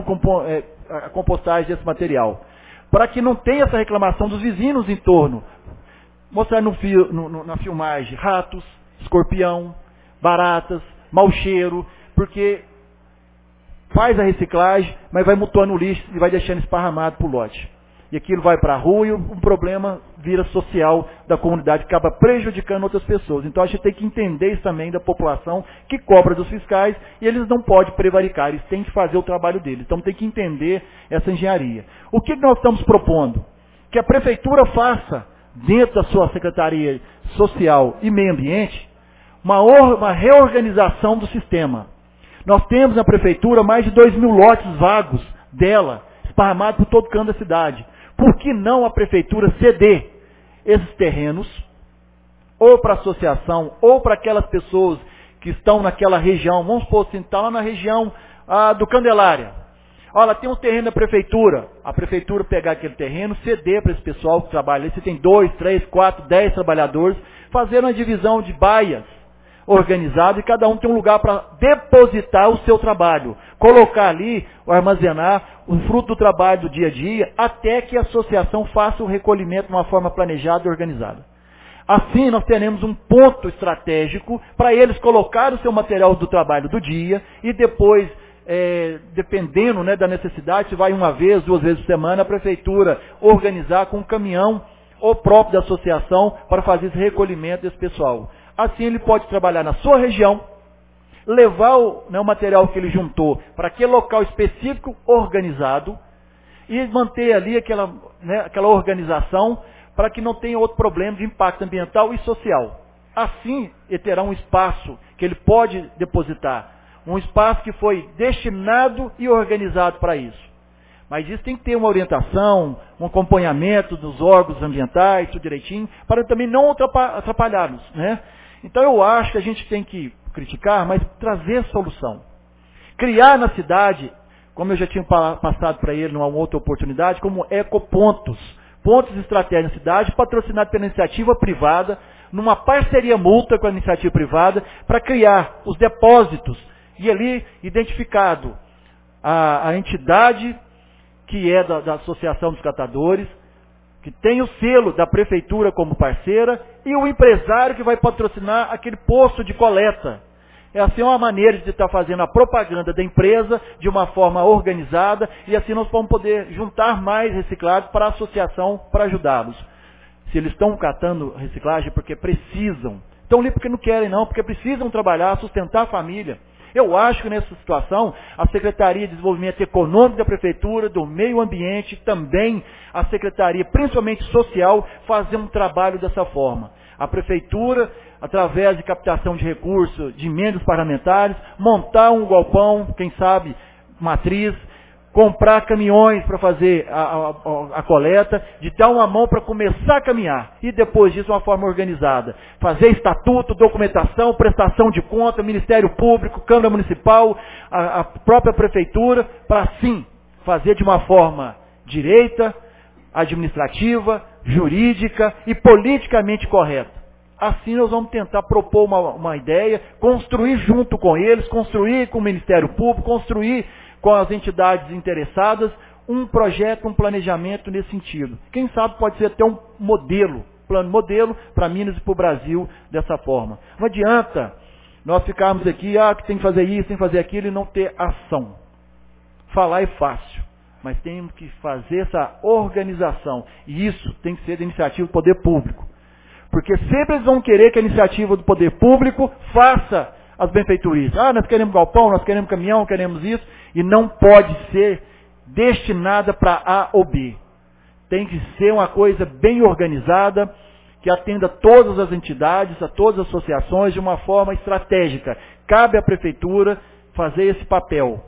a compostagem desse material, para que não tenha essa reclamação dos vizinhos em torno. Mostrar na filmagem ratos, escorpião, baratas, mau cheiro, porque faz a reciclagem, mas vai mutuando o lixo e vai deixando esparramado para o lote. E aquilo vai para a rua e um problema vira social da comunidade, que acaba prejudicando outras pessoas. Então a gente tem que entender isso também da população que cobra dos fiscais, e eles não podem prevaricar, eles têm que fazer o trabalho deles. Então tem que entender essa engenharia. O que nós estamos propondo? Que a prefeitura faça, dentro da sua Secretaria Social e Meio Ambiente, uma reorganização do sistema. Nós temos na prefeitura mais de 2.000 lotes vagos dela, esparramados por todo canto da cidade. Por que não a prefeitura ceder esses terrenos, ou para a associação, ou para aquelas pessoas que estão naquela região? Vamos supor assim, está lá na região do Candelária. Olha, tem um terreno da prefeitura. A prefeitura pegar aquele terreno, ceder para esse pessoal que trabalha ali. Se tem 2, 3, 4, 10 trabalhadores, fazer uma divisão de baias organizado, e cada um tem um lugar para depositar o seu trabalho, colocar ali, armazenar o fruto do trabalho do dia a dia, até que a associação faça o recolhimento de uma forma planejada e organizada. Assim nós teremos um ponto estratégico para eles colocarem o seu material do trabalho do dia, e depois, dependendo da necessidade, se vai uma vez, 2 vezes por semana, a prefeitura organizar com um caminhão ou próprio da associação para fazer esse recolhimento desse pessoal. Assim ele pode trabalhar na sua região, levar o material que ele juntou para aquele local específico organizado, e manter ali aquela organização para que não tenha outro problema de impacto ambiental e social. Assim ele terá um espaço que ele pode depositar, um espaço que foi destinado e organizado para isso. Mas isso tem que ter uma orientação, um acompanhamento dos órgãos ambientais, tudo direitinho, para também não atrapalhá-los, né? Então eu acho que a gente tem que criticar, mas trazer solução. Criar na cidade como eu já tinha passado para ele numa outra oportunidade, como ecopontos, pontos estratégicos na cidade, patrocinado pela iniciativa privada, numa parceria mútua com a iniciativa privada, para criar os depósitos, e ali identificado a entidade que é da Associação dos Catadores, que tem o selo da prefeitura como parceira, e o empresário que vai patrocinar aquele posto de coleta. É assim uma maneira de estar fazendo a propaganda da empresa de uma forma organizada, e assim nós vamos poder juntar mais reciclados para a associação para ajudá-los. Se eles estão catando reciclagem porque precisam, estão ali porque não querem não, porque precisam trabalhar, sustentar a família. Eu acho que nessa situação, a Secretaria de Desenvolvimento Econômico da Prefeitura, do Meio Ambiente, também a Secretaria, principalmente Social, fazer um trabalho dessa forma. A Prefeitura, através de captação de recursos, de emendas parlamentares, montar um galpão, quem sabe, matriz, comprar caminhões para fazer a coleta, de dar uma mão para começar a caminhar. E depois disso, uma forma organizada. Fazer estatuto, documentação, prestação de conta, Ministério Público, Câmara Municipal, a própria Prefeitura, para sim fazer de uma forma direita, administrativa, jurídica e politicamente correta. Assim nós vamos tentar propor uma ideia, construir junto com eles, construir com o Ministério Público, construir com as entidades interessadas, um projeto, um planejamento nesse sentido. Quem sabe pode ser até um modelo, plano modelo para Minas e para o Brasil dessa forma. Não adianta nós ficarmos aqui, que tem que fazer isso, tem que fazer aquilo e não ter ação. Falar é fácil, mas temos que fazer essa organização. E isso tem que ser da iniciativa do poder público. Porque sempre eles vão querer que a iniciativa do poder público faça as benfeitorias. Nós queremos galpão, nós queremos caminhão, queremos isso. E não pode ser destinada para A ou B. Tem que ser uma coisa bem organizada, que atenda todas as entidades, a todas as associações, de uma forma estratégica. Cabe à Prefeitura fazer esse papel.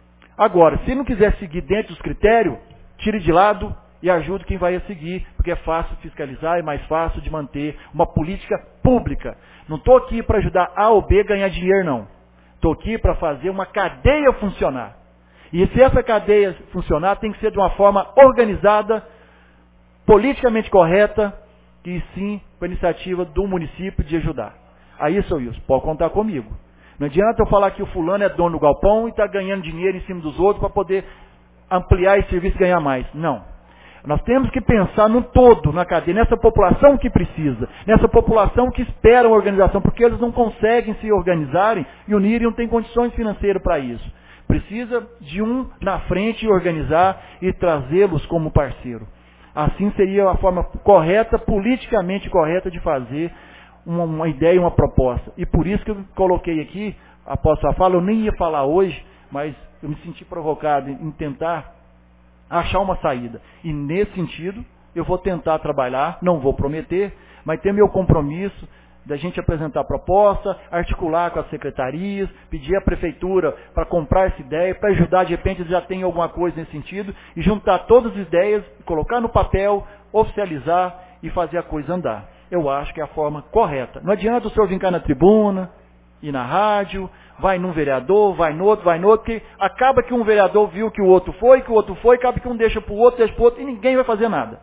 Agora, se não quiser seguir dentro dos critérios, tire de lado e ajude quem vai a seguir, porque é fácil fiscalizar, é mais fácil de manter uma política pública. Não estou aqui para ajudar A ou B a ganhar dinheiro, não. Estou aqui para fazer uma cadeia funcionar. E se essa cadeia funcionar, tem que ser de uma forma organizada, politicamente correta, e sim com a iniciativa do município de ajudar. Aí, seu Wilson, pode contar comigo. Não adianta eu falar que o fulano é dono do galpão e está ganhando dinheiro em cima dos outros para poder ampliar esse serviço e ganhar mais. Não. Nós temos que pensar num todo, na cadeia, nessa população que precisa, nessa população que espera uma organização, porque eles não conseguem se organizarem e unirem, não têm condições financeiras para isso. Precisa de um na frente e organizar e trazê-los como parceiro. Assim seria a forma correta, politicamente correta de fazer uma ideia, uma proposta. E por isso que eu coloquei aqui, após a fala, eu nem ia falar hoje, mas eu me senti provocado em tentar achar uma saída. E nesse sentido, eu vou tentar trabalhar, não vou prometer, mas ter meu compromisso da gente apresentar a proposta, articular com as secretarias, pedir à prefeitura para comprar essa ideia, para ajudar, de repente já tem alguma coisa nesse sentido, e juntar todas as ideias, colocar no papel, oficializar e fazer a coisa andar. Eu acho que é a forma correta. Não adianta o senhor vir cá na tribuna, ir na rádio, vai num vereador, vai no outro, porque acaba que um vereador viu que o outro foi, acaba que um deixa para o outro, e ninguém vai fazer nada.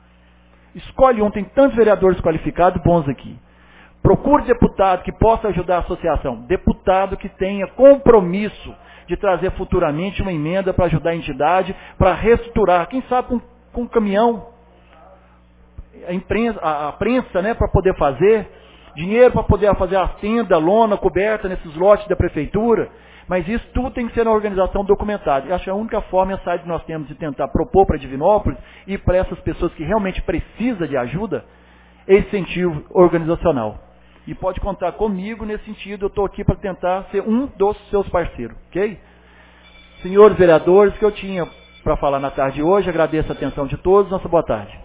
Escolhe um, tem tantos vereadores qualificados bons aqui. Procure deputado que possa ajudar a associação. Deputado que tenha compromisso de trazer futuramente uma emenda para ajudar a entidade, para reestruturar. Quem sabe com um caminhão, a prensa, né, para poder fazer. Dinheiro para poder fazer a tenda, lona, coberta nesses lotes da prefeitura. Mas isso tudo tem que ser na organização documentada. Eu acho que a única forma, a saída que nós temos de tentar propor para Divinópolis e para essas pessoas que realmente precisam de ajuda, é esse incentivo organizacional. E pode contar comigo nesse sentido, eu estou aqui para tentar ser um dos seus parceiros, ok? Senhores vereadores, que eu tinha para falar na tarde de hoje, agradeço a atenção de todos, nossa boa tarde.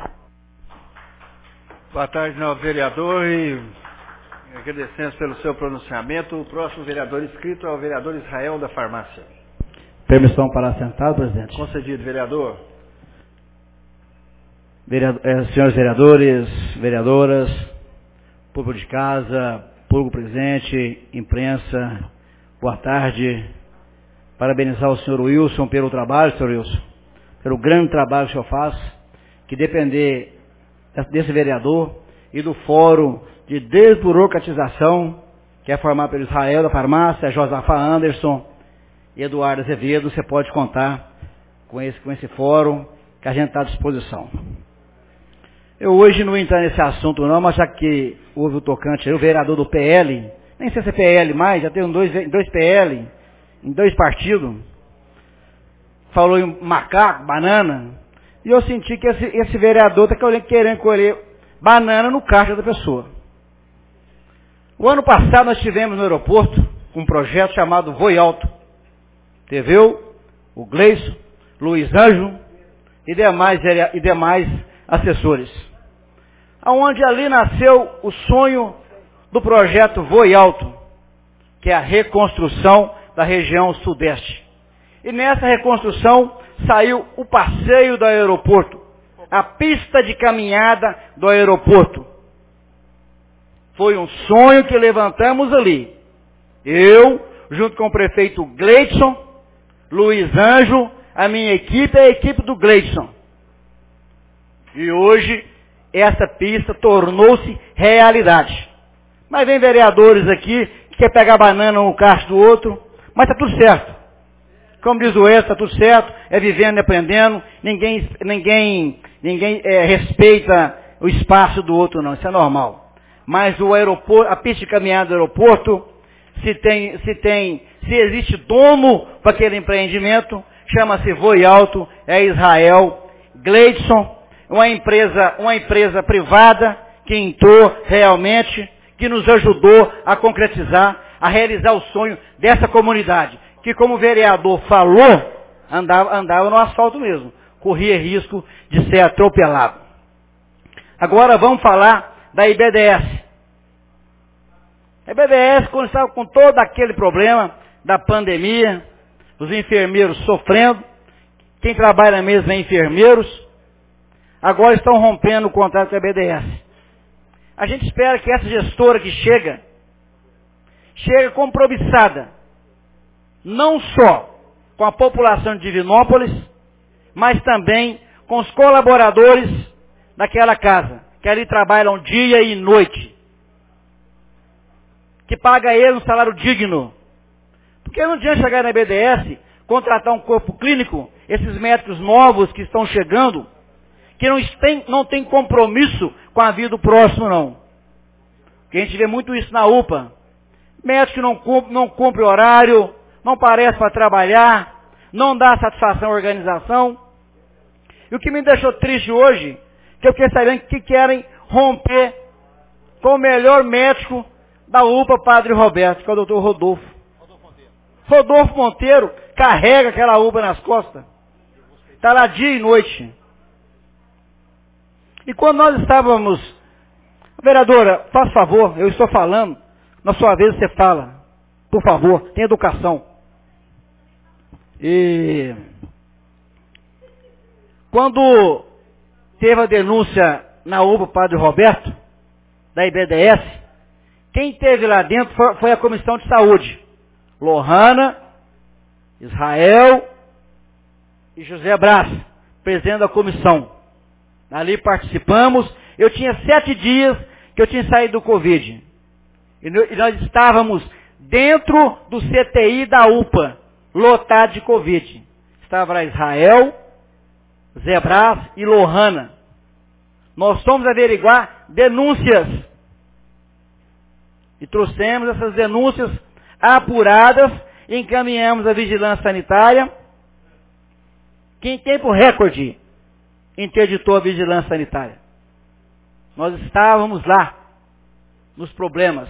Boa tarde, novo vereador, e agradecemos pelo seu pronunciamento. O próximo vereador inscrito é o vereador Israel da Farmácia. Permissão para assentar, presidente. Concedido, vereador. Senhores vereadores, vereadoras, público de casa, público presente, imprensa, boa tarde. parabenizar o senhor Wilson pelo trabalho, senhor Wilson, pelo grande trabalho que o senhor faz, que depender desse vereador e do fórum de desburocratização, que é formado pelo Israel da Farmácia, Josafa Anderson e Eduardo Azevedo, você pode contar com esse fórum que a gente está à disposição. Eu hoje não vou entrar nesse assunto não, mas já que houve o tocante aí, o vereador do PL, nem sei se é PL mais, já tem dois PL, em 2 partidos, falou em macaco, banana, e eu senti que esse vereador está querendo colher banana no caixa da pessoa. O ano passado nós tivemos no aeroporto um projeto chamado Voe Alto. Teve eu, o Gleison, Luiz Anjo e demais assessores. Aonde ali nasceu o sonho do projeto Voe Alto, que é a reconstrução da região sudeste. E nessa reconstrução saiu o passeio do aeroporto, a pista de caminhada do aeroporto. Foi um sonho que levantamos ali. Eu, junto com o prefeito Gleison, Luiz Anjo, a minha equipe e a equipe do Gleison. E hoje, essa pista tornou-se realidade. Mas vem vereadores aqui que quer pegar banana um caixa do outro, mas está tudo certo. Como diz o Edson, está tudo certo, é vivendo e aprendendo, ninguém respeita o espaço do outro não, isso é normal. Mas o aeroporto, a pista de caminhada do aeroporto, se existe dono para aquele empreendimento, chama-se Voe Alto, é Israel, Gleison, uma empresa privada que entrou realmente, que nos ajudou a concretizar, a realizar o sonho dessa comunidade, que como o vereador falou, andava no asfalto mesmo, corria risco de ser atropelado. Agora vamos falar da IBDS. A IBDS, quando estava com todo aquele problema da pandemia, os enfermeiros sofrendo, quem trabalha mesmo é enfermeiros, agora estão rompendo o contrato com a IBDS. A gente espera que essa gestora que chega compromissada, não só com a população de Divinópolis, mas também com os colaboradores daquela casa, que ali trabalham dia e noite, que paga ele um salário digno. Porque não adianta chegar na BDS, contratar um corpo clínico, esses médicos novos que estão chegando, que não tem compromisso com a vida do próximo, não. Porque a gente vê muito isso na UPA. Médico que não cumpre horário, não aparece para trabalhar, não dá satisfação à organização. E o que me deixou triste hoje, que eu fiquei sabendo que querem romper com o melhor médico da UPA, Padre Roberto, que é o doutor Rodolfo. Rodolfo Monteiro carrega aquela UPA nas costas. Está lá dia e noite. E quando nós estávamos... Vereadora, faz favor, eu estou falando. Na sua vez você fala. Por favor, tenha educação. E... Quando teve a denúncia na UPA, Padre Roberto, da IBDS, quem esteve lá dentro foi a Comissão de Saúde. Lohana, Israel e José Brás, presidente da comissão. Ali participamos. Eu tinha 7 dias que eu tinha saído do Covid. E nós estávamos dentro do CTI da UPA, lotado de Covid. Estava lá Israel, Zé Brás e Lohana. Nós fomos averiguar denúncias. E trouxemos essas denúncias apuradas e encaminhamos à vigilância sanitária, que em tempo recorde interditou a vigilância sanitária. Nós estávamos lá, nos problemas.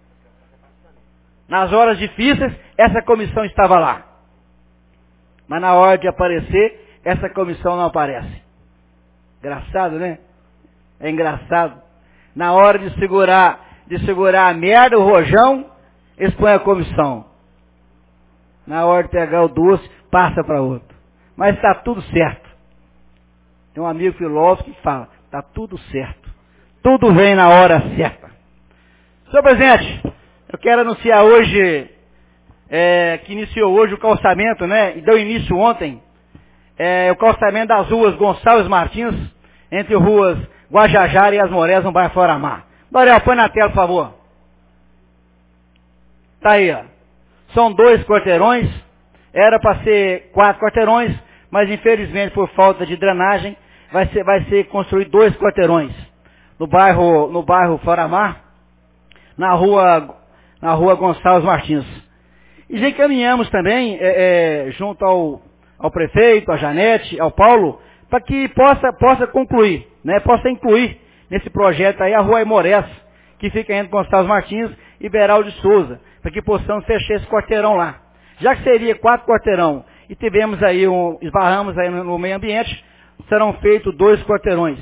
Nas horas difíceis, essa comissão estava lá. Mas na hora de aparecer, essa comissão não aparece. Engraçado, né? É engraçado. Na hora de segurar a merda, o rojão, eles põem a comissão. Na hora de pegar o doce, passa para outro. Mas está tudo certo. Tem um amigo filósofo que fala, está tudo certo. Tudo vem na hora certa. Senhor presidente, eu quero anunciar hoje que iniciou hoje o calçamento, né? E deu início ontem, o calçamento das ruas Gonçalves Martins, entre ruas Guajajara e Asmorés, no bairro Floramar. Doriel, põe na tela, por favor. Tá aí, ó. São 2 quarteirões, era para ser 4 quarteirões, mas infelizmente por falta de drenagem, vai ser construído 2 quarteirões. No bairro Floramar, na rua Gonçalves Martins. E já encaminhamos também, junto ao prefeito, a Janete, ao Paulo, para que possa concluir, né? Possa incluir nesse projeto aí a rua Aimorés, que fica entre Gonçalves Martins e Beraldo de Souza, para que possamos fechar esse quarteirão lá. Já que seria 4 quarteirão e tivemos aí esbarramos aí no meio ambiente, serão feitos 2 quarteirões.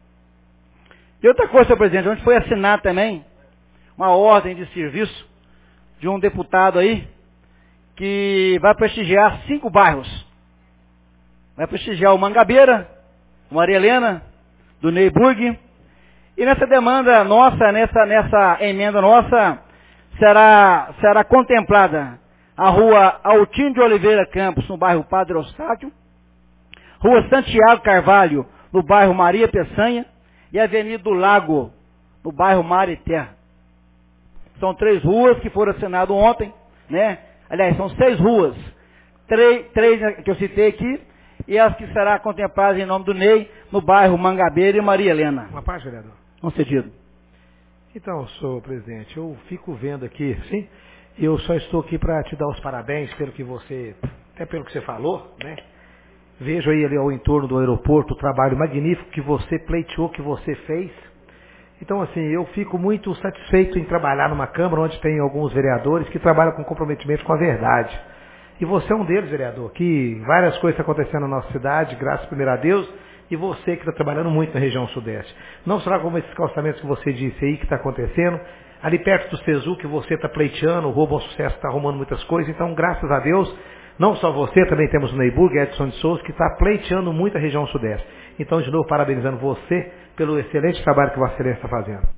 E outra coisa, senhor presidente, onde foi assinada também uma ordem de serviço de um deputado aí, que vai prestigiar 5 bairros. Vai prestigiar o Mangabeira, o Maria Helena, do Neyburg. E nessa demanda nossa, nessa emenda nossa, será contemplada a rua Altim de Oliveira Campos, no bairro Padre Eustáquio, rua Santiago Carvalho, no bairro Maria Peçanha, e a Avenida do Lago, no bairro Mar e Terra. São 3 ruas que foram assinadas ontem, né? Aliás, são 6 ruas. 3 que eu citei aqui, e as que serão contempladas em nome do Ney, no bairro Mangabeira e Maria Helena. Uma parte, vereador. Concedido. Então, senhor presidente, eu fico vendo aqui, sim, eu só estou aqui para te dar os parabéns pelo que você falou, né? Vejo aí ali ao entorno do aeroporto o trabalho magnífico que você pleiteou, que você fez. Então, assim, eu fico muito satisfeito em trabalhar numa Câmara onde tem alguns vereadores que trabalham com comprometimento com a verdade. E você é um deles, vereador, que várias coisas estão acontecendo na nossa cidade, graças primeiro a Deus, e você que está trabalhando muito na região sudeste. Não será como esses calçamentos que você disse aí que está acontecendo, ali perto do CESU que você está pleiteando, o Rua Bom Sucesso está arrumando muitas coisas, então graças a Deus, não só você, também temos o Neyburg, Edson de Souza, que está pleiteando muito a região sudeste. Então, de novo, parabenizando você pelo excelente trabalho que Vossa Excelência está fazendo.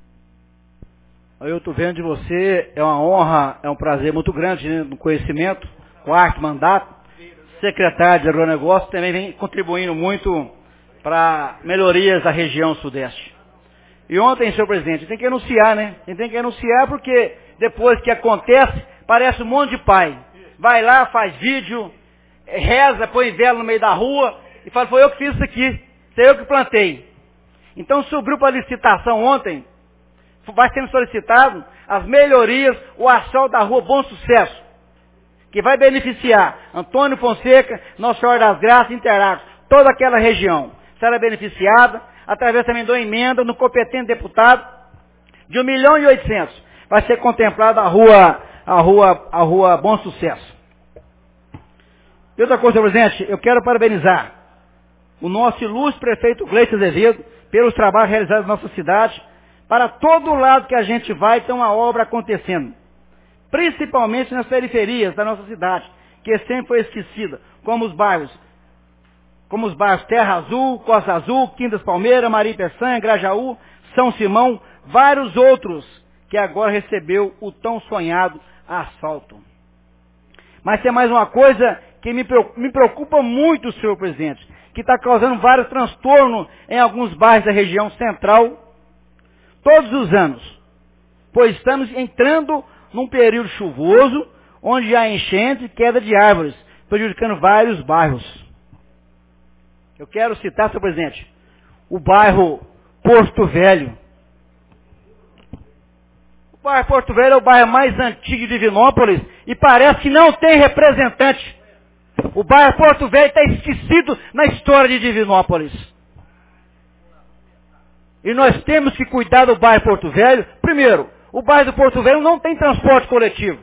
Eu estou vendo de você, é uma honra, é um prazer muito grande, né, no conhecimento, 4º mandato, secretário de agronegócio, também vem contribuindo muito para melhorias da região sudeste. E ontem, senhor presidente, tem que anunciar, né? Tem que anunciar porque depois que acontece, parece um monte de pai. Vai lá, faz vídeo, reza, põe vela no meio da rua e fala, foi eu que fiz isso aqui, foi eu que plantei. Então subiu para licitação ontem, vai sendo solicitado as melhorias, o asfalto da rua Bom Sucesso, que vai beneficiar Antônio Fonseca, Nossa Senhora das Graças, Interlagos, toda aquela região. Será beneficiada, através também de uma emenda no competente deputado, de 1.800.000. Vai ser contemplada a rua Bom Sucesso. E outra coisa, senhor presidente, eu quero parabenizar o nosso ilustre prefeito Gleison Azevedo pelos trabalhos realizados na nossa cidade. Para todo lado que a gente vai, tem uma obra acontecendo. Principalmente nas periferias da nossa cidade, que sempre foi esquecida, como os bairros Terra Azul, Costa Azul, Quintas Palmeiras, Maria Peçanha, Grajaú, São Simão, vários outros que agora recebeu o tão sonhado asfalto. Mas tem mais uma coisa que me preocupa muito, senhor presidente, que está causando vários transtornos em alguns bairros da região central, todos os anos, pois estamos entrando num período chuvoso, onde há enchente e queda de árvores, prejudicando vários bairros. Eu quero citar, senhor presidente, o bairro Porto Velho. O bairro Porto Velho é o bairro mais antigo de Divinópolis e parece que não tem representante. O bairro Porto Velho está esquecido na história de Divinópolis. E nós temos que cuidar do bairro Porto Velho. Primeiro, o bairro do Porto Velho não tem transporte coletivo.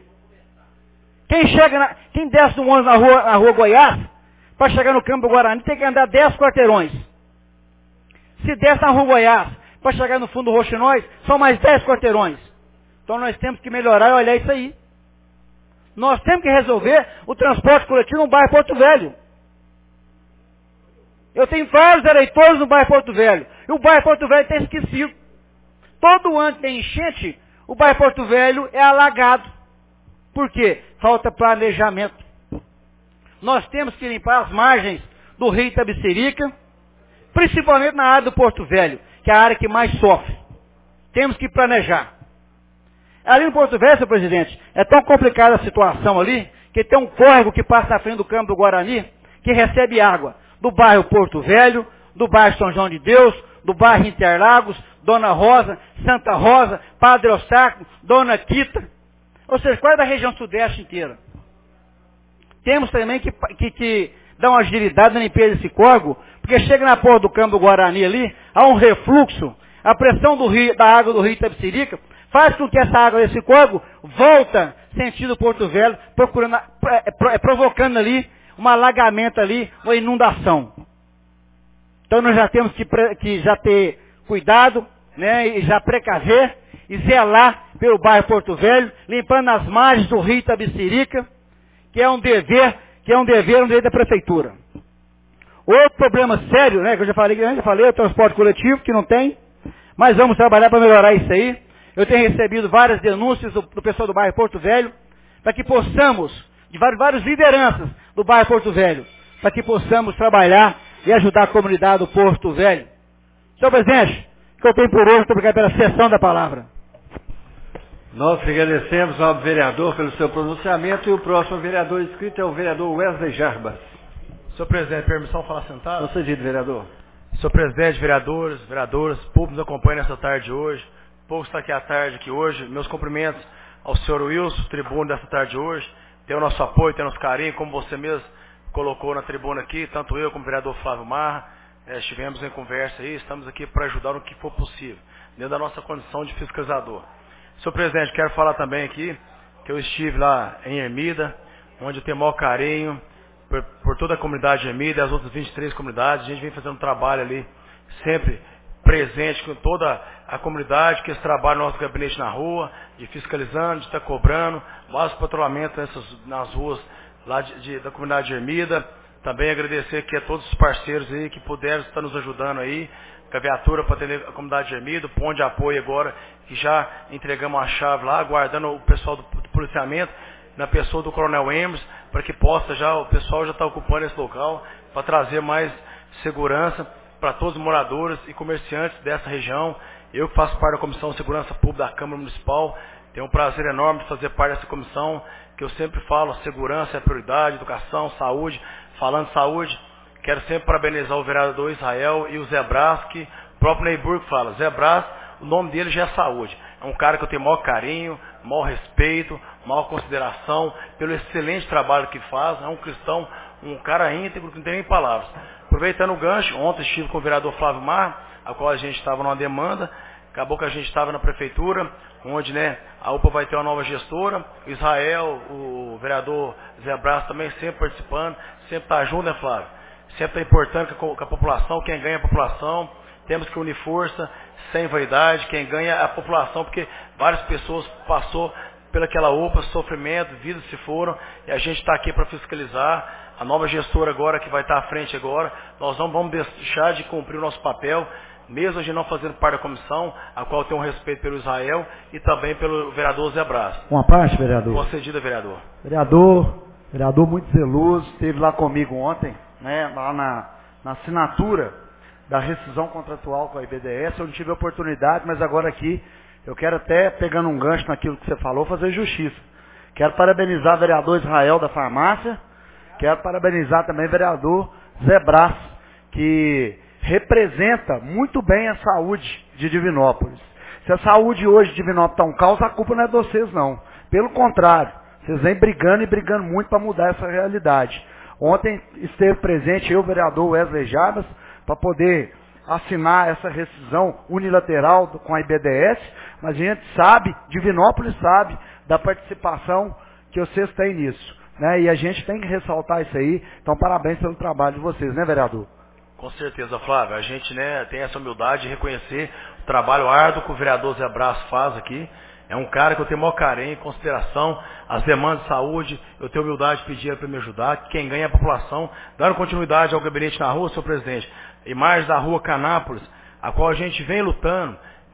Quem desce no ônibus na rua Goiás, para chegar no Campo Guarani, tem que andar 10 quarteirões. Se desce na rua Goiás, para chegar no fundo do Roxinóis, são mais 10 quarteirões. Então nós temos que melhorar e olhar isso aí. Nós temos que resolver o transporte coletivo no bairro Porto Velho. Eu tenho vários eleitores no bairro Porto Velho. E o bairro Porto Velho está esquecido. Todo ano tem enchente, o bairro Porto Velho é alagado. Por quê? falta planejamento. Nós temos que limpar as margens do rio Itabicirica, principalmente na área do Porto Velho, que é a área que mais sofre. Temos que planejar. Ali no Porto Velho, senhor presidente, é tão complicada a situação ali, que tem um córrego que passa na frente do Campo do Guarani, que recebe água do bairro Porto Velho, do bairro São João de Deus, do bairro Interlagos, Dona Rosa, Santa Rosa, Padre Eustáquio, Dona Quita, ou seja, quase da região sudeste inteira. Temos também que dar uma agilidade na limpeza desse córrego, porque chega na porta do Campo do Guarani ali, há um refluxo, a pressão da água do rio Itabicirica faz com que essa água desse córrego volta sentido Porto Velho, provocando ali um alagamento ali, uma inundação. Então nós já temos que já ter cuidado, né, e já precaver e zelar pelo bairro Porto Velho, limpando as margens do rio Itabicirica, que é um dever da prefeitura. Outro problema sério, né, que eu já falei, o transporte coletivo, que não tem, mas vamos trabalhar para melhorar isso aí. Eu tenho recebido várias denúncias do pessoal do bairro Porto Velho, para que possamos, de várias lideranças do bairro Porto Velho, para que possamos trabalhar e ajudar a comunidade do Porto Velho. Senhor presidente, o que eu tenho por hoje, muito obrigado pela sessão da palavra. Nós agradecemos ao vereador pelo seu pronunciamento e o próximo vereador inscrito é o vereador Wesley Jarbas. Senhor presidente, permissão falar sentado? Concedido, vereador. Senhor presidente, vereadoras, público nos acompanha nessa tarde de hoje, o povo está aqui à tarde aqui hoje, meus cumprimentos ao senhor Wilson, tribuno dessa tarde de hoje, tem o nosso apoio, tem o nosso carinho, como você mesmo colocou na tribuna aqui, tanto eu como o vereador Flávio Marra, estivemos em conversa aí, estamos aqui para ajudar no que for possível, dentro da nossa condição de fiscalizador. Senhor presidente, quero falar também aqui que eu estive lá em Ermida, onde eu tenho o maior carinho por toda a comunidade de Ermida e as outras 23 comunidades. A gente vem fazendo um trabalho ali, sempre presente com toda a comunidade, que esse trabalho nosso gabinete na rua, de fiscalizando, de estar cobrando, básico patrulhamento nas ruas lá da comunidade de Ermida. Também agradecer aqui a todos os parceiros aí que puderam estar nos ajudando aí, com a viatura para atender a comunidade de Ermida, o ponto de apoio agora, que já entregamos a chave lá, aguardando o pessoal do policiamento, na pessoa do Coronel Emerson, para que o pessoal já está ocupando esse local, para trazer mais segurança para todos os moradores e comerciantes dessa região. Eu que faço parte da Comissão de Segurança Pública da Câmara Municipal, tenho um prazer enorme de fazer parte dessa comissão, que eu sempre falo, segurança é prioridade, educação, saúde. Falando de saúde, quero sempre parabenizar o vereador Israel e o Zé Brás, que o próprio Neyburgo fala, Zé Brás, o nome dele já é saúde. É um cara que eu tenho maior carinho, maior respeito, maior consideração, pelo excelente trabalho que faz, é um cristão, um cara íntegro, que não tem nem palavras. Aproveitando o gancho, ontem estive com o vereador Flávio Mar, a qual a gente estava numa demanda, acabou que a gente estava na prefeitura, onde a UPA vai ter uma nova gestora, o Israel, o vereador Zé Brás também sempre participando, sempre está junto, né, Flávio? Sempre está importando com a população, quem ganha é a população, temos que unir força, sem vaidade, quem ganha é a população, porque várias pessoas passou pelaquela UPA, sofrimento, vidas se foram, e a gente está aqui para fiscalizar. A nova gestora agora, que vai estar à frente agora, nós não vamos deixar de cumprir o nosso papel, mesmo a gente não fazendo parte da comissão, a qual eu tenho um respeito pelo Israel e também pelo vereador Zé Brás. Uma parte, vereador. Concedida, vereador. Vereador muito zeloso, esteve lá comigo ontem, né, lá na assinatura da rescisão contratual com a IBDS. Eu não tive oportunidade, mas agora aqui eu quero até, pegando um gancho naquilo que você falou, fazer justiça. Quero parabenizar o vereador Israel da farmácia, quero parabenizar também o vereador Zé Brás, que representa muito bem a saúde de Divinópolis. Se a saúde hoje de Divinópolis está um caos, a culpa não é de vocês não. Pelo contrário, vocês vêm brigando e brigando muito para mudar essa realidade. Ontem esteve presente eu, o vereador Wesley Jarbas, para poder assinar essa rescisão unilateral com a IBDS, mas a gente sabe, Divinópolis sabe, da participação que vocês têm nisso, né? E a gente tem que ressaltar isso aí. Então parabéns pelo trabalho de vocês, né, vereador? Com certeza, Flávio. A gente tem essa humildade de reconhecer o trabalho árduo que o vereador Zé Brás faz aqui. É um cara que eu tenho maior carinho e consideração, as demandas de saúde, eu tenho humildade de pedir para me ajudar, quem ganha é a população, dando continuidade ao gabinete na rua, senhor presidente, imagens da rua Canápolis, a qual a gente vem lutando,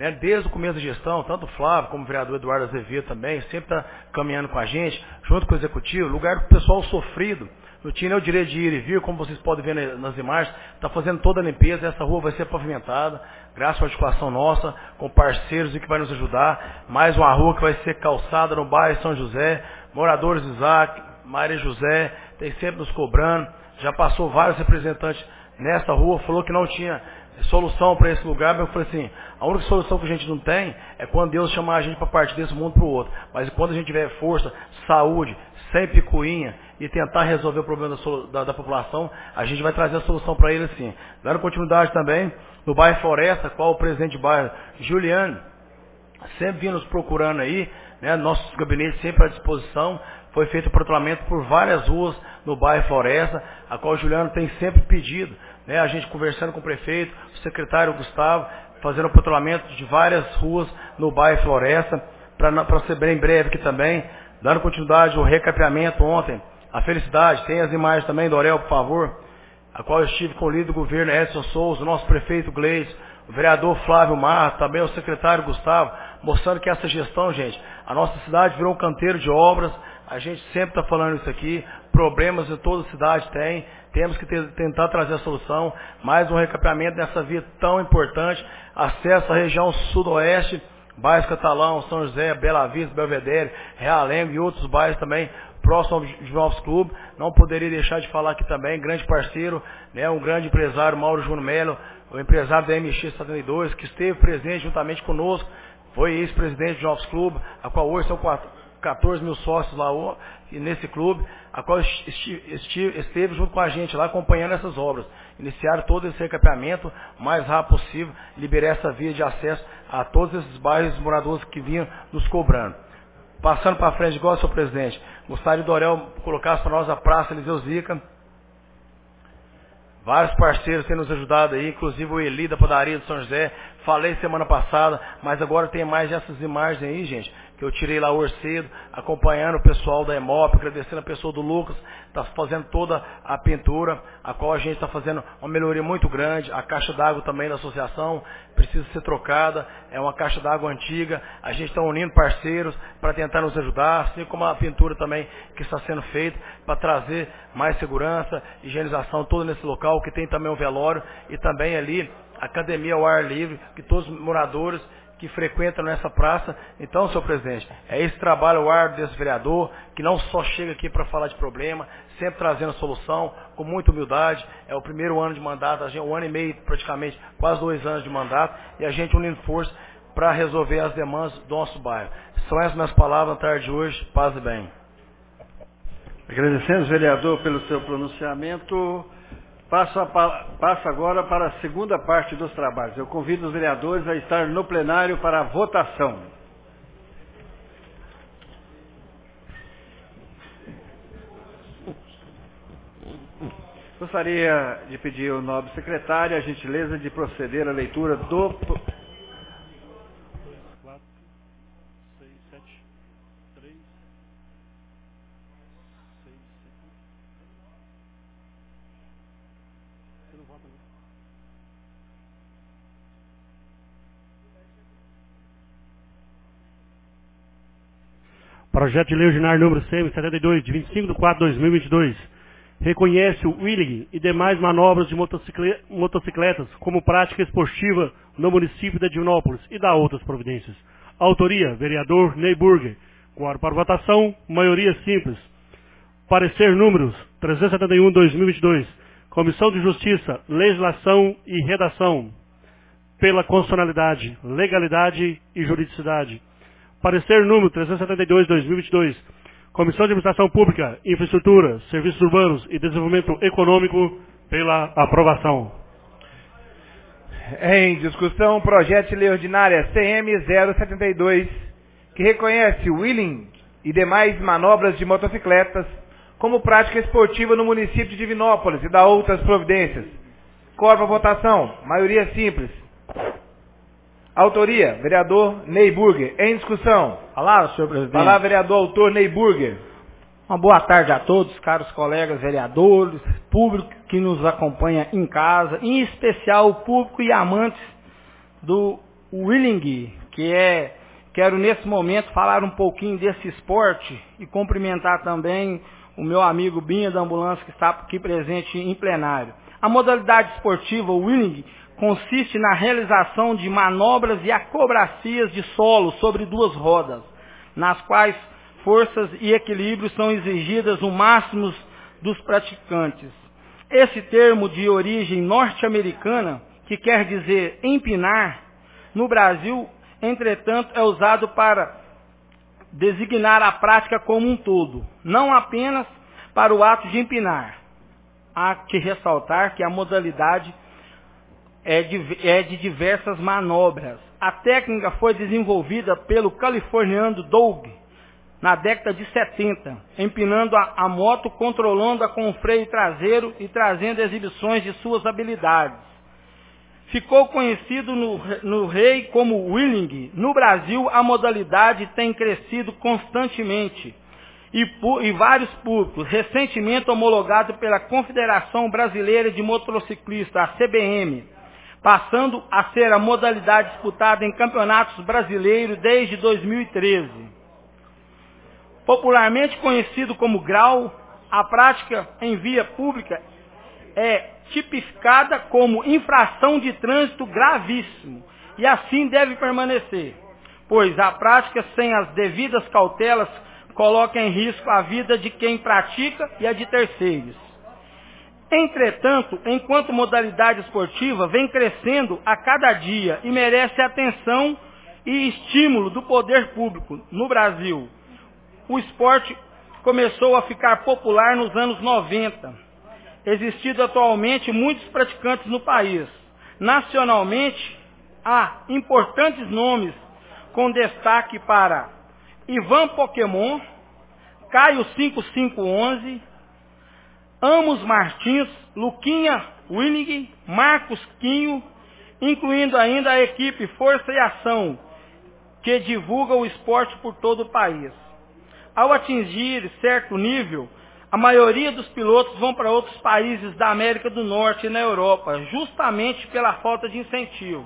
né, desde o começo da gestão, tanto o Flávio como o vereador Eduardo Azevedo também, sempre está caminhando com a gente, junto com o executivo, lugar do pessoal sofrido, não tinha nem o direito de ir e vir, como vocês podem ver nas imagens, está fazendo toda a limpeza, essa rua vai ser pavimentada, graças à articulação nossa, com parceiros e que vai nos ajudar, mais uma rua que vai ser calçada no bairro São José, moradores de Isaac, Maria José, tem sempre nos cobrando, já passou vários representantes nessa rua, falou que não tinha solução para esse lugar, mas eu falei assim, a única solução que a gente não tem é quando Deus chamar a gente para partir desse mundo para o outro, mas quando a gente tiver força, saúde, sem picuinha e tentar resolver o problema da população, a gente vai trazer a solução para ele assim. Dando continuidade também, no bairro Floresta, qual o presidente de bairro, Juliano, sempre vindo nos procurando aí, né, nossos gabinetes sempre à disposição, foi feito o protelamento por várias ruas no bairro Floresta, a qual o Juliano tem sempre pedido, né, a gente conversando com o prefeito, o secretário Gustavo, fazendo o protelamento de várias ruas no bairro Floresta, para ser bem breve aqui também, dando continuidade ao recapeamento ontem, a felicidade, tem as imagens também do Orel, por favor, a qual eu estive com o líder do governo Edson Souza, o nosso prefeito Gleis, o vereador Flávio Marra, também o secretário Gustavo, mostrando que essa gestão, gente, a nossa cidade virou um canteiro de obras, a gente sempre está falando isso aqui, problemas de toda cidade tem, temos que tentar trazer a solução, mais um recapeamento nessa via tão importante, acesso à região sudoeste, bairros Catalão, São José, Bela Vista, Belvedere, Realengo e outros bairros também, próximo ao Juventus Clube. Não poderia deixar de falar aqui também, grande parceiro, né, um grande empresário, Mauro Júnior Melo, o empresário da MX 72, que esteve presente juntamente conosco, foi ex-presidente do Juventus Clube, a qual hoje são 14 mil sócios lá nesse clube, a qual esteve junto com a gente lá acompanhando essas obras. Iniciaram todo esse recapeamento o mais rápido possível, liberar essa via de acesso a todos esses bairros moradores que vinham nos cobrando. Passando para frente, igual, senhor presidente, gostaria do Orel colocasse para nós a Praça Eliseu Zica. Vários parceiros têm nos ajudado aí, inclusive o Eli da padaria de São José. Falei semana passada, mas agora tem mais essas imagens aí, gente, que eu tirei lá hoje cedo, acompanhando o pessoal da EMOP, agradecendo a pessoa do Lucas, está fazendo toda a pintura, a qual a gente está fazendo uma melhoria muito grande. A caixa d'água também da associação precisa ser trocada, é uma caixa d'água antiga, a gente está unindo parceiros para tentar nos ajudar, assim como a pintura também que está sendo feita, para trazer mais segurança, higienização toda nesse local, que tem também um velório, e também ali academia ao ar livre, que todos os moradores que frequentam nessa praça. Então, senhor presidente, é esse trabalho árduo desse vereador, que não só chega aqui para falar de problema, sempre trazendo solução, com muita humildade. É o primeiro ano de mandato, um ano e meio praticamente, quase 2 anos de mandato, e a gente unindo força para resolver as demandas do nosso bairro. São essas minhas palavras na tarde de hoje. Paz e bem. Agradecemos, vereador, pelo seu pronunciamento. Passo agora para a segunda parte dos trabalhos. Eu convido os vereadores a estar no plenário para a votação. Gostaria de pedir ao nobre secretário a gentileza de proceder à leitura do... Projeto de Lei Ordinário número 172, de 25/4/2022, reconhece o wheeling e demais manobras de motocicletas como prática esportiva no município de Divinópolis e dá outras providências. Autoria, vereador Ney Burger. Quórum para votação, maioria simples. Parecer números 371/2022, Comissão de Justiça, Legislação e Redação, pela constitucionalidade, legalidade e juridicidade. Parecer número 372/2022, Comissão de Administração Pública, Infraestrutura, Serviços Urbanos e Desenvolvimento Econômico, pela aprovação. Em discussão, projeto de lei ordinária CM 072, que reconhece o wheeling e demais manobras de motocicletas como prática esportiva no município de Divinópolis e dá outras providências. Quórum para votação, maioria simples. Autoria, vereador Ney Burger. Em discussão. Palavra, senhor presidente. Palavra, vereador autor Ney Burger. Uma boa tarde a todos, caros colegas vereadores, público que nos acompanha em casa, em especial o público e amantes do o Willing, quero nesse momento falar um pouquinho desse esporte e cumprimentar também o meu amigo Binha da ambulância que está aqui presente em plenário. A modalidade esportiva, o Willing, consiste na realização de manobras e acrobacias de solo sobre duas rodas, nas quais forças e equilíbrios são exigidas no máximo dos praticantes. Esse termo de origem norte-americana, que quer dizer empinar, no Brasil, entretanto, é usado para designar a prática como um todo, não apenas para o ato de empinar. Há que ressaltar que a modalidade é de diversas manobras. A técnica foi desenvolvida pelo californiano Doug na década de 70, empinando a moto, controlando-a com o freio traseiro e trazendo exibições de suas habilidades. Ficou conhecido no rei como Willing. No Brasil, a modalidade tem crescido constantemente e vários públicos, recentemente homologado pela Confederação Brasileira de Motociclistas, a CBM, passando a ser a modalidade disputada em campeonatos brasileiros desde 2013. Popularmente conhecido como grau, a prática em via pública é tipificada como infração de trânsito gravíssimo e assim deve permanecer, pois a prática sem as devidas cautelas coloca em risco a vida de quem pratica e a de terceiros. Entretanto, enquanto modalidade esportiva vem crescendo a cada dia e merece atenção e estímulo do poder público no Brasil, o esporte começou a ficar popular nos anos 90, existindo atualmente muitos praticantes no país. Nacionalmente, há importantes nomes com destaque para Ivan Pokémon, Caio 5511, Amos Martins, Luquinha Willing, Marcos Quinho, incluindo ainda a equipe Força e Ação, que divulga o esporte por todo o país. Ao atingir certo nível, a maioria dos pilotos vão para outros países da América do Norte e na Europa, justamente pela falta de incentivo.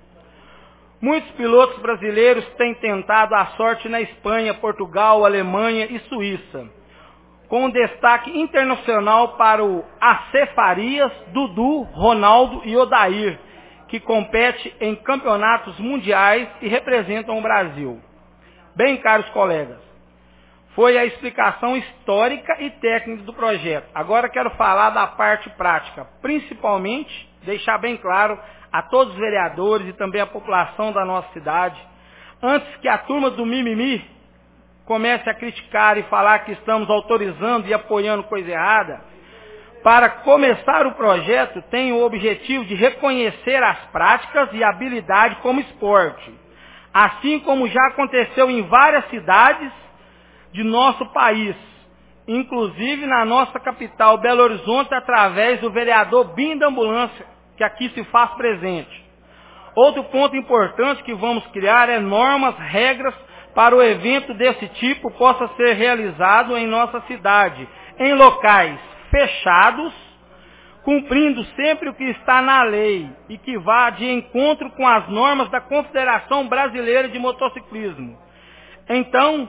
Muitos pilotos brasileiros têm tentado a sorte na Espanha, Portugal, Alemanha e Suíça, com destaque internacional para o AC Farias, Dudu, Ronaldo e Odair, que compete em campeonatos mundiais e representam o Brasil. Bem, caros colegas, foi a explicação histórica e técnica do projeto. Agora quero falar da parte prática, principalmente deixar bem claro a todos os vereadores e também a população da nossa cidade, antes que a turma do mimimi comece a criticar e falar que estamos autorizando e apoiando coisa errada. Para começar o projeto, tem o objetivo de reconhecer as práticas e habilidade como esporte, assim como já aconteceu em várias cidades de nosso país, inclusive na nossa capital, Belo Horizonte, através do vereador Binha da Ambulância, que aqui se faz presente. Outro ponto importante que vamos criar é normas, regras para o evento desse tipo possa ser realizado em nossa cidade, em locais fechados, cumprindo sempre o que está na lei e que vá de encontro com as normas da Confederação Brasileira de Motociclismo. Então,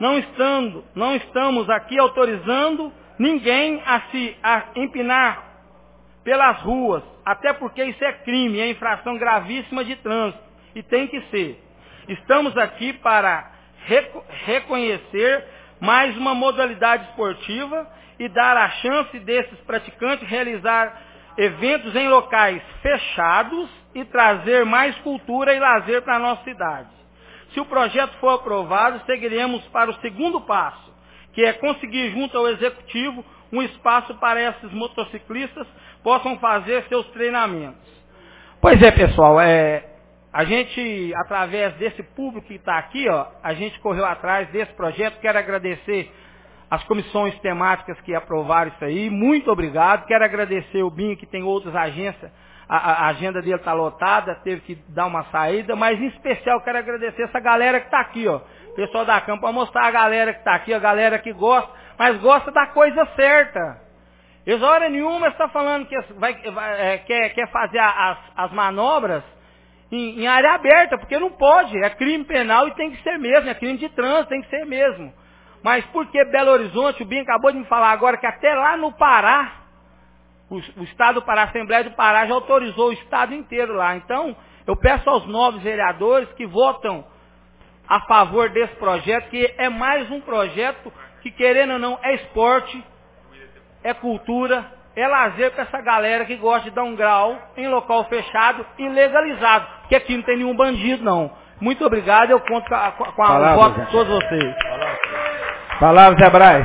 não estamos aqui autorizando ninguém a empinar pelas ruas, até porque isso é crime, é infração gravíssima de trânsito, e tem que ser. Estamos aqui para reconhecer mais uma modalidade esportiva e dar a chance desses praticantes realizar eventos em locais fechados e trazer mais cultura e lazer para a nossa cidade. Se o projeto for aprovado, seguiremos para o segundo passo, que é conseguir junto ao Executivo um espaço para esses motociclistas possam fazer seus treinamentos. Pois é, pessoal, a gente, através desse público que está aqui, a gente correu atrás desse projeto. Quero agradecer as comissões temáticas que aprovaram isso aí. Muito obrigado. Quero agradecer o Binho, que tem outras agências. A agenda dele está lotada, teve que dar uma saída, mas em especial quero agradecer essa galera que está aqui, pessoal da Câmara, para mostrar a galera que está aqui, a galera que gosta, mas gosta da coisa certa. Eles, hora nenhuma, está falando que quer fazer as manobras em área aberta, porque não pode, é crime penal e tem que ser mesmo, é crime de trânsito, tem que ser mesmo. Mas por que Belo Horizonte, o Binho acabou de me falar agora que até lá no Pará, o Estado do Pará, a Assembleia do Pará já autorizou o Estado inteiro lá. Então, eu peço aos novos vereadores que votam a favor desse projeto, que é mais um projeto que, querendo ou não, é esporte, é cultura, é lazer para essa galera que gosta de dar um grau em local fechado e legalizado. Porque aqui não tem nenhum bandido, não. Muito obrigado, eu conto com o voto de todos vocês. Palavra, Zé Braz.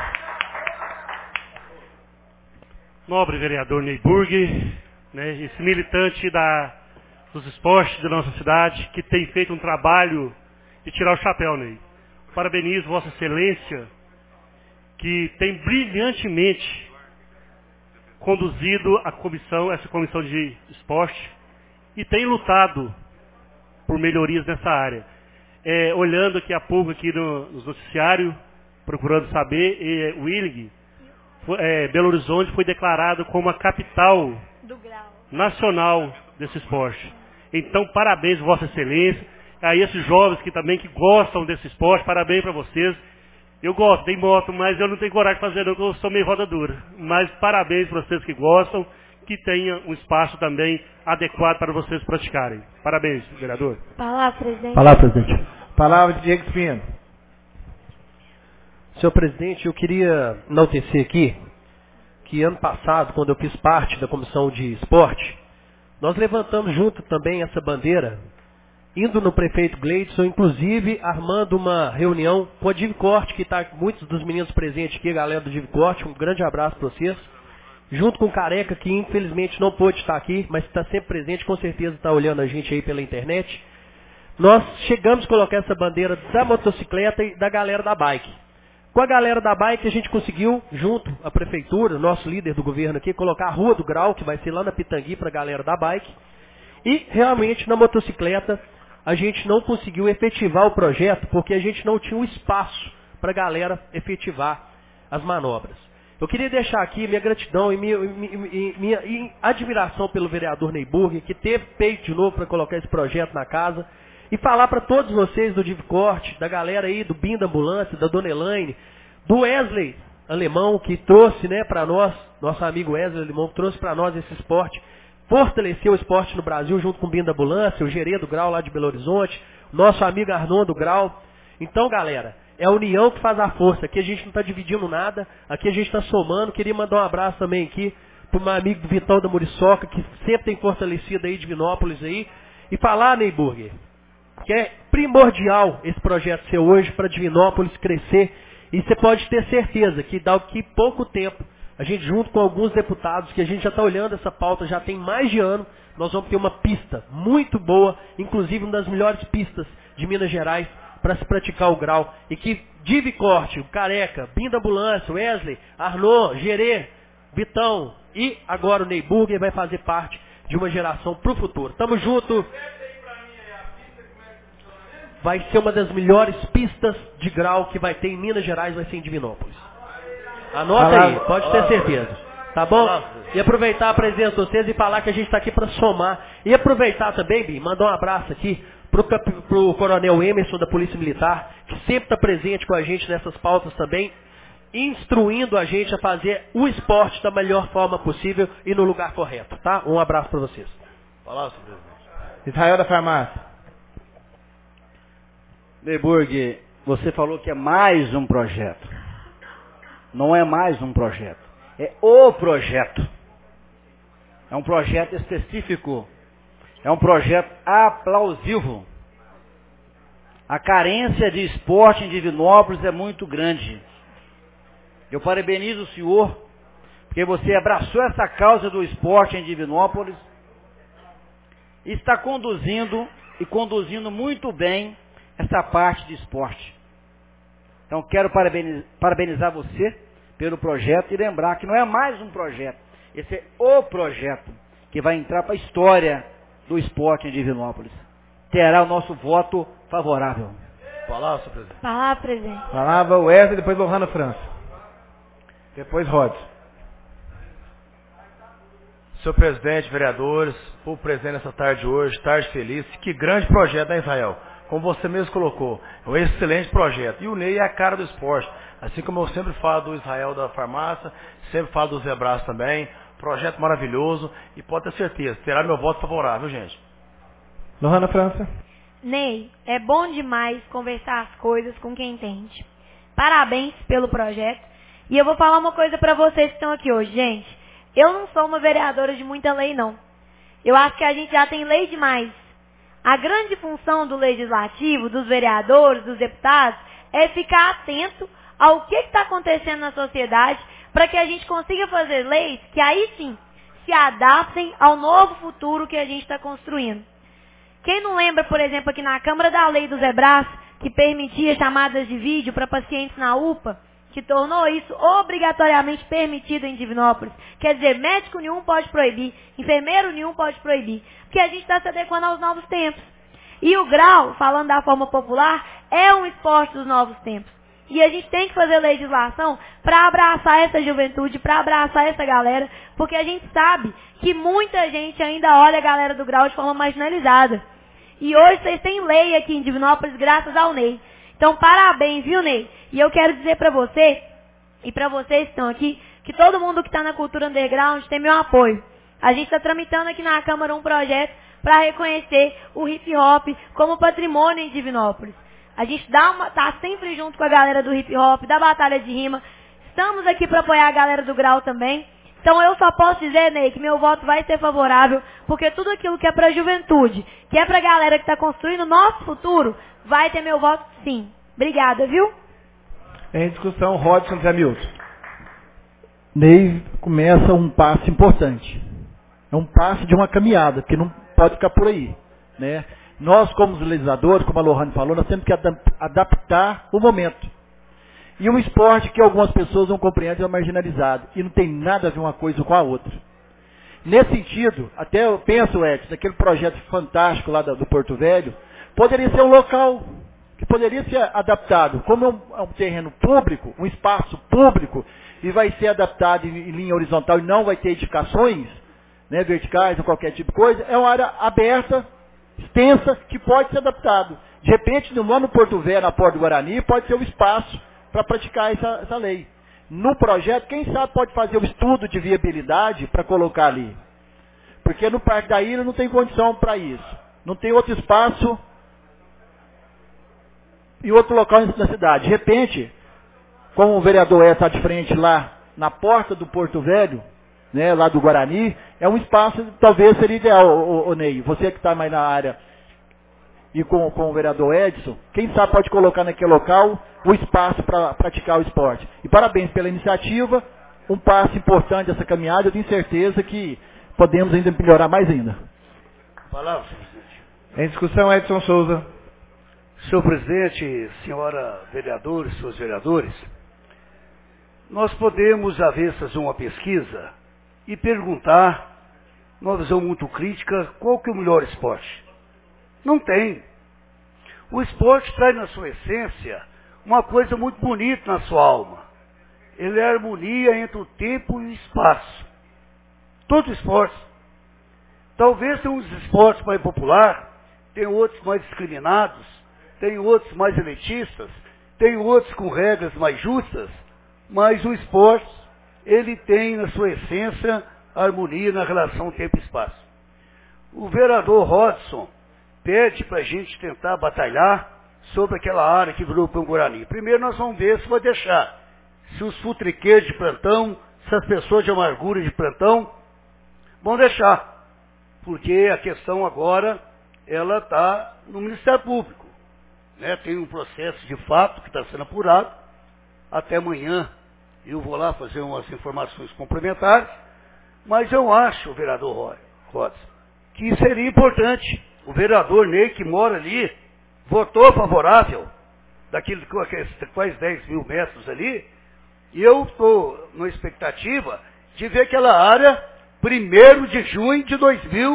Nobre vereador Neyburg, né, esse militante dos esportes da nossa cidade, que tem feito um trabalho de tirar o chapéu, Ney. Parabenizo Vossa Excelência, que tem brilhantemente conduzido essa comissão de esporte e tem lutado por melhorias nessa área. Olhando aqui a pouco aqui nos noticiários, procurando saber, Willing, Belo Horizonte foi declarado como a capital nacional desse esporte. Então, parabéns, Vossa Excelência. Aí esses jovens que gostam desse esporte, parabéns para vocês. Eu gosto, tem moto, mas eu não tenho coragem de fazer não, porque eu sou meio roda dura. Mas parabéns para vocês que gostam, que tenha um espaço também adequado para vocês praticarem. Parabéns, vereador. Palavra, presidente. Palavra, presidente. Palavra de Diego Espino. Senhor presidente, eu queria enaltecer aqui que ano passado, quando eu fiz parte da comissão de esporte, nós levantamos junto também essa bandeira, indo no prefeito Gleidson, inclusive armando uma reunião com a Divicorte, que está muitos dos meninos presentes aqui, a galera do Divicorte, um grande abraço para vocês, junto com o Careca, que infelizmente não pôde estar aqui, mas está sempre presente, com certeza está olhando a gente aí pela internet. Nós chegamos a colocar essa bandeira da motocicleta e da galera da bike. Com a galera da bike, a gente conseguiu, junto à prefeitura, nosso líder do governo aqui, colocar a Rua do Grau, que vai ser lá na Pitangui para a galera da bike. E, realmente, na motocicleta, a gente não conseguiu efetivar o projeto, porque a gente não tinha um espaço para a galera efetivar as manobras. Eu queria deixar aqui minha gratidão e minha admiração pelo vereador Neyburg, que teve peito de novo para colocar esse projeto na casa, e falar para todos vocês do Divicorte, da galera aí, do BIM da Ambulância, da Dona Elaine, do Wesley Alemão, que trouxe, né, para nós, nosso amigo Wesley Alemão, que trouxe para nós esse esporte, fortaleceu o esporte no Brasil junto com o BIM da Ambulância, o Gerê do Grau lá de Belo Horizonte, nosso amigo Arnon do Grau. Então, galera, é a união que faz a força. Aqui a gente não está dividindo nada, aqui a gente está somando. Queria mandar um abraço também aqui para o meu amigo Vitão da Muriçoca, que sempre tem fortalecido aí Divinópolis aí. E falar, Neyburg, que é primordial esse projeto ser hoje para Divinópolis crescer. E você pode ter certeza que daqui pouco tempo, a gente junto com alguns deputados, que a gente já está olhando essa pauta já tem mais de ano, nós vamos ter uma pista muito boa, inclusive uma das melhores pistas de Minas Gerais para se praticar o grau. E que Divicorte, o Careca, BIM da Ambulância, Wesley, Arnon, Gerê, Vitão e agora o Neyburg vai fazer parte de uma geração para o futuro. Tamo junto. Vai ser uma das melhores pistas de grau que vai ter em Minas Gerais, vai ser em Divinópolis. Anota aí, pode ter certeza. Tá bom? E aproveitar a presença de vocês e falar que a gente está aqui para somar. E aproveitar também, Bim, mandar um abraço aqui pro Coronel Emerson da Polícia Militar, que sempre está presente com a gente nessas pautas também, instruindo a gente a fazer o esporte da melhor forma possível e no lugar correto, tá? Um abraço para vocês. Palavra, senhor presidente. Israel da Farmácia. Neyburg, você falou que é mais um projeto. Não é mais um projeto. É o projeto. É um projeto específico. É um projeto aplausivo. A carência de esporte em Divinópolis é muito grande. Eu parabenizo o senhor, porque você abraçou essa causa do esporte em Divinópolis e está conduzindo muito bem essa parte de esporte. Então quero parabenizar você pelo projeto e lembrar que não é mais um projeto. Esse é o projeto que vai entrar para a história do esporte em Divinópolis. Terá o nosso voto favorável. Palavra, senhor presidente. Palavra, presidente. Palavra Wesley, depois Lohana França. Depois Rods. senhor presidente, vereadores, povo presente nessa tarde hoje, tarde feliz. Que grande projeto, né, Israel? Como você mesmo colocou, é um excelente projeto. E o Ney é a cara do esporte. Assim como eu sempre falo do Israel da farmácia, sempre falo do Zebras também. Projeto maravilhoso e pode ter certeza, terá meu voto favorável, gente. Lohana França. Ney, é bom demais conversar as coisas com quem entende. Parabéns pelo projeto. E eu vou falar uma coisa para vocês que estão aqui hoje, gente. Eu não sou uma vereadora de muita lei, não. Eu acho que a gente já tem lei demais. A grande função do legislativo, dos vereadores, dos deputados, é ficar atento ao que está acontecendo na sociedade para que a gente consiga fazer leis que aí sim se adaptem ao novo futuro que a gente está construindo. Quem não lembra, por exemplo, aqui na Câmara da Lei do Zebras, que permitia chamadas de vídeo para pacientes na UPA, que tornou isso obrigatoriamente permitido em Divinópolis. Quer dizer, médico nenhum pode proibir, enfermeiro nenhum pode proibir, porque a gente está se adequando aos novos tempos. E o grau, falando da forma popular, é um esporte dos novos tempos. E a gente tem que fazer legislação para abraçar essa juventude, para abraçar essa galera, porque a gente sabe que muita gente ainda olha a galera do grau de forma marginalizada. E hoje vocês têm lei aqui em Divinópolis graças ao Ney. Então, parabéns, viu, Ney? E eu quero dizer para você, e para vocês que estão aqui, que todo mundo que está na cultura underground tem meu apoio. A gente está tramitando aqui na Câmara um projeto para reconhecer o hip hop como patrimônio em Divinópolis. A gente tá sempre junto com a galera do hip hop, da batalha de rima. Estamos aqui para apoiar a galera do grau também. Então eu só posso dizer, Ney, que meu voto vai ser favorável, porque tudo aquilo que é para a juventude, que é para a galera que está construindo o nosso futuro, vai ter meu voto sim. Obrigada, viu? Em discussão, Rodson Zé Milton. Ney começa um passo importante. É um passo de uma caminhada, que não pode ficar por aí, né? Nós, como legisladores, como a Lohane falou, nós temos que adaptar o momento. E um esporte que algumas pessoas não compreendem é marginalizado. E não tem nada a ver uma coisa com a outra. Nesse sentido, até eu penso, Edson, aquele projeto fantástico lá do Porto Velho, poderia ser um local que poderia ser adaptado. Como é um terreno público, um espaço público, e vai ser adaptado em linha horizontal e não vai ter edificações, né, verticais ou qualquer tipo de coisa, é uma área aberta, extensa, que pode ser adaptado. De repente, no Porto Velho, na Porta do Guarani, pode ser um espaço para praticar essa lei. No projeto, quem sabe pode fazer o estudo de viabilidade para colocar ali. Porque no Parque da Ilha não tem condição para isso. Não tem outro espaço e outro local na cidade. De repente, como o vereador está de frente lá, na porta do Porto Velho, né, lá do Guarani, é um espaço, talvez seria ideal, o Ney, você que está mais na área, e com o vereador Edson, quem sabe pode colocar naquele local o espaço para praticar o esporte. E parabéns pela iniciativa, um passo importante dessa caminhada, eu tenho certeza que podemos ainda melhorar mais ainda. Palavra. Em discussão, Edson Souza. Senhor presidente, senhora vereadores, senhores vereadores, nós podemos, às vezes, fazer uma pesquisa e perguntar, numa visão muito crítica, qual que é o melhor esporte? Não tem. O esporte traz na sua essência uma coisa muito bonita na sua alma. Ele é a harmonia entre o tempo e o espaço. Todo esporte. Talvez tenha uns esportes mais populares, tem outros mais discriminados, tem outros mais elitistas, tem outros com regras mais justas, mas o esporte, ele tem na sua essência a harmonia na relação tempo e espaço. O vereador Rodson pede para a gente tentar batalhar sobre aquela área que virou para o Guarani. Primeiro nós vamos ver se vai deixar. Se os futriqueiros de plantão, se as pessoas de amargura de plantão vão deixar. Porque a questão agora, ela está no Ministério Público. Né? Tem um processo de fato que está sendo apurado. Até amanhã eu vou lá fazer umas informações complementares. Mas eu acho, vereador Rodson, que seria importante. O vereador Ney, que mora ali, votou favorável daquilo que quase 10 mil metros ali, e eu estou na expectativa de ver aquela área 1º de junho de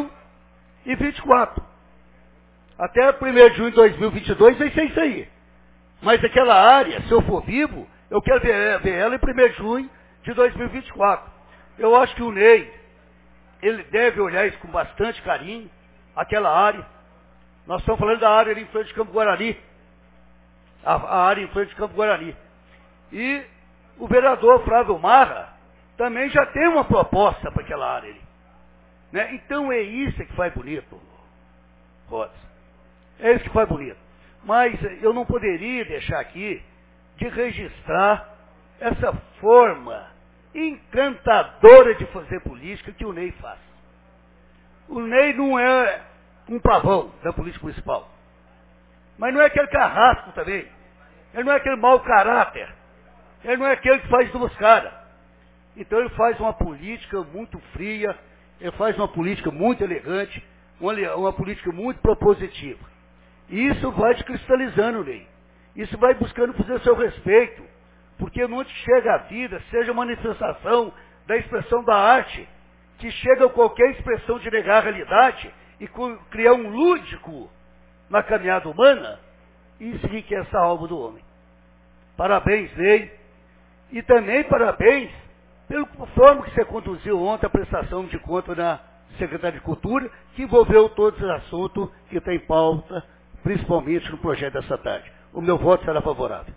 2024. Até 1º de junho de 2022 vai ser isso aí. Mas aquela área, se eu for vivo, eu quero ver ela em 1º de junho de 2024. Eu acho que o Ney, ele deve olhar isso com bastante carinho, aquela área. Nós estamos falando da área ali em frente de Campo Guarani. A área em frente de Campo Guarani. E o vereador Flávio Marra também já tem uma proposta para aquela área ali. Né? Então é isso que faz bonito, Rodas. É isso que faz bonito. Mas eu não poderia deixar aqui de registrar essa forma encantadora de fazer política que o Ney faz. O Ney não é um pavão da política municipal. Mas não é aquele carrasco também. Ele não é aquele mau caráter. Ele não é aquele que faz duas caras. Então ele faz uma política muito fria, ele faz uma política muito elegante, uma política muito propositiva. E isso vai te cristalizando, Ney. Isso vai buscando fazer seu respeito. Porque onde chega a vida, seja manifestação da expressão da arte, que chega a qualquer expressão de negar a realidade e criar um lúdico na caminhada humana, isso que é essa alma do homem. Parabéns, Ney. E também parabéns pela forma que você conduziu ontem a prestação de conta na Secretaria de Cultura, que envolveu todos os assuntos que está em pauta, principalmente no projeto dessa tarde. O meu voto será favorável.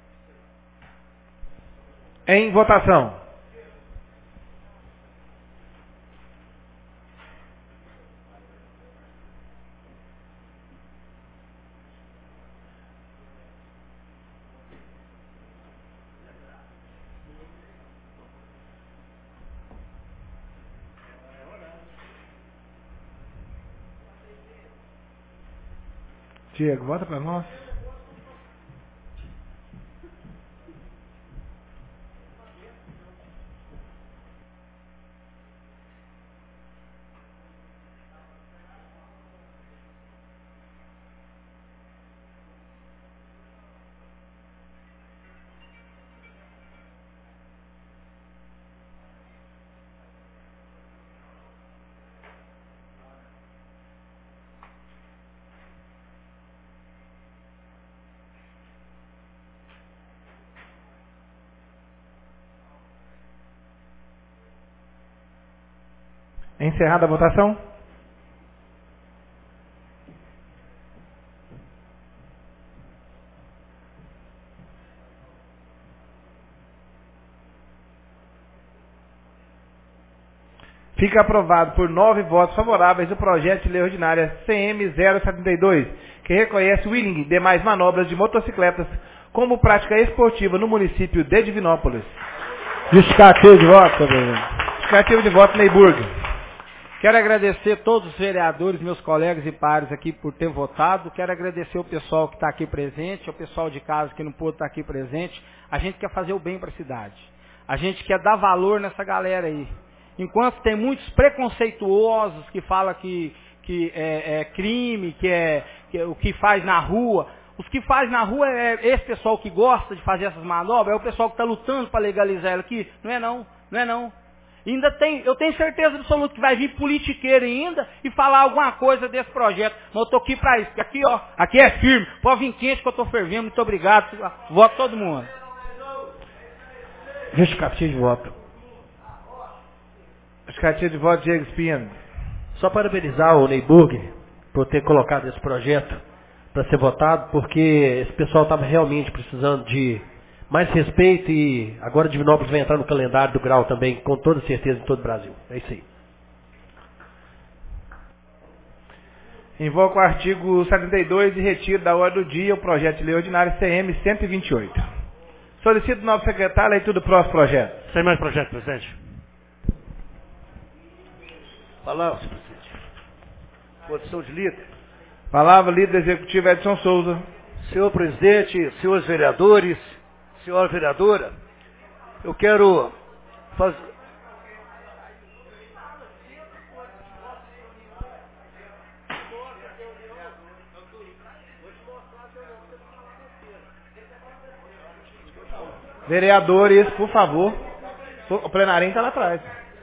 Em votação. Diego, vota para nós. Encerrada a votação. Fica aprovado por 9 votos favoráveis o projeto de lei ordinária CM 072, que reconhece o wheeling e demais manobras de motocicletas como prática esportiva no município de Divinópolis. Justificativo de voto, presidente. Justificativo de voto, Neyburg. Quero agradecer todos os vereadores, meus colegas e pares aqui por ter votado. Quero agradecer o pessoal que está aqui presente, o pessoal de casa que não pôde estar aqui presente. A gente quer fazer o bem para a cidade. A gente quer dar valor nessa galera aí. Enquanto tem muitos preconceituosos que falam que é crime, que é o que faz na rua. Os que faz na rua é esse pessoal que gosta de fazer essas manobras, é o pessoal que está lutando para legalizar ela aqui. Não é não. Eu tenho certeza absoluta que vai vir politiqueiro ainda e falar alguma coisa desse projeto. Mas eu estou aqui para isso, porque aqui é firme. Pode vir quente que eu estou fervendo. Muito obrigado. Voto todo mundo. Justificativo de voto. Justificativo de voto, Diego Espino. Só parabenizar o Neyburg por ter colocado esse projeto para ser votado, porque esse pessoal estava realmente precisando de mais respeito e agora Divinópolis vai entrar no calendário do grau também, com toda certeza, em todo o Brasil. É isso aí. Invoco o artigo 72 e retiro da ordem do dia o projeto de lei ordinária CM 128. Solicito o novo secretário a leitura do próximo projeto. Sem mais projeto, presidente. Palavra, senhor presidente. Posição de líder. Palavra, líder executivo Edson Souza. Senhor presidente, senhores vereadores, senhora vereadora, eu quero fazer... Vereadores, por favor. O plenarinho está lá atrás.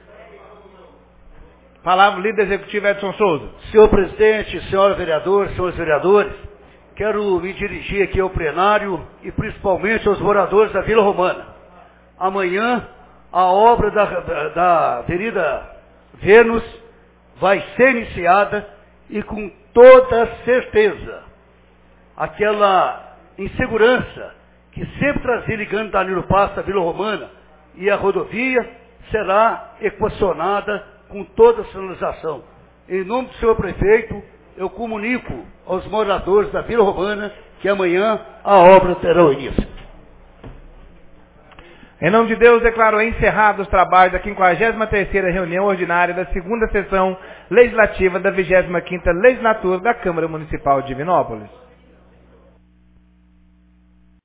Palavra, líder executivo Edson Souza. Senhor presidente, senhora vereadora, senhores vereadores, quero me dirigir aqui ao plenário e principalmente aos moradores da Vila Romana. Amanhã, a obra da Avenida Vênus vai ser iniciada e com toda certeza, aquela insegurança que sempre trazia ligando Danilo Passo à Vila Romana e a rodovia será equacionada com toda a sinalização. Em nome do senhor prefeito, eu comunico aos moradores da Vila Romana que amanhã a obra terá o início. Em nome de Deus, declaro encerrados os trabalhos da 53ª reunião ordinária da segunda sessão legislativa da 25ª legislatura da Câmara Municipal de Divinópolis.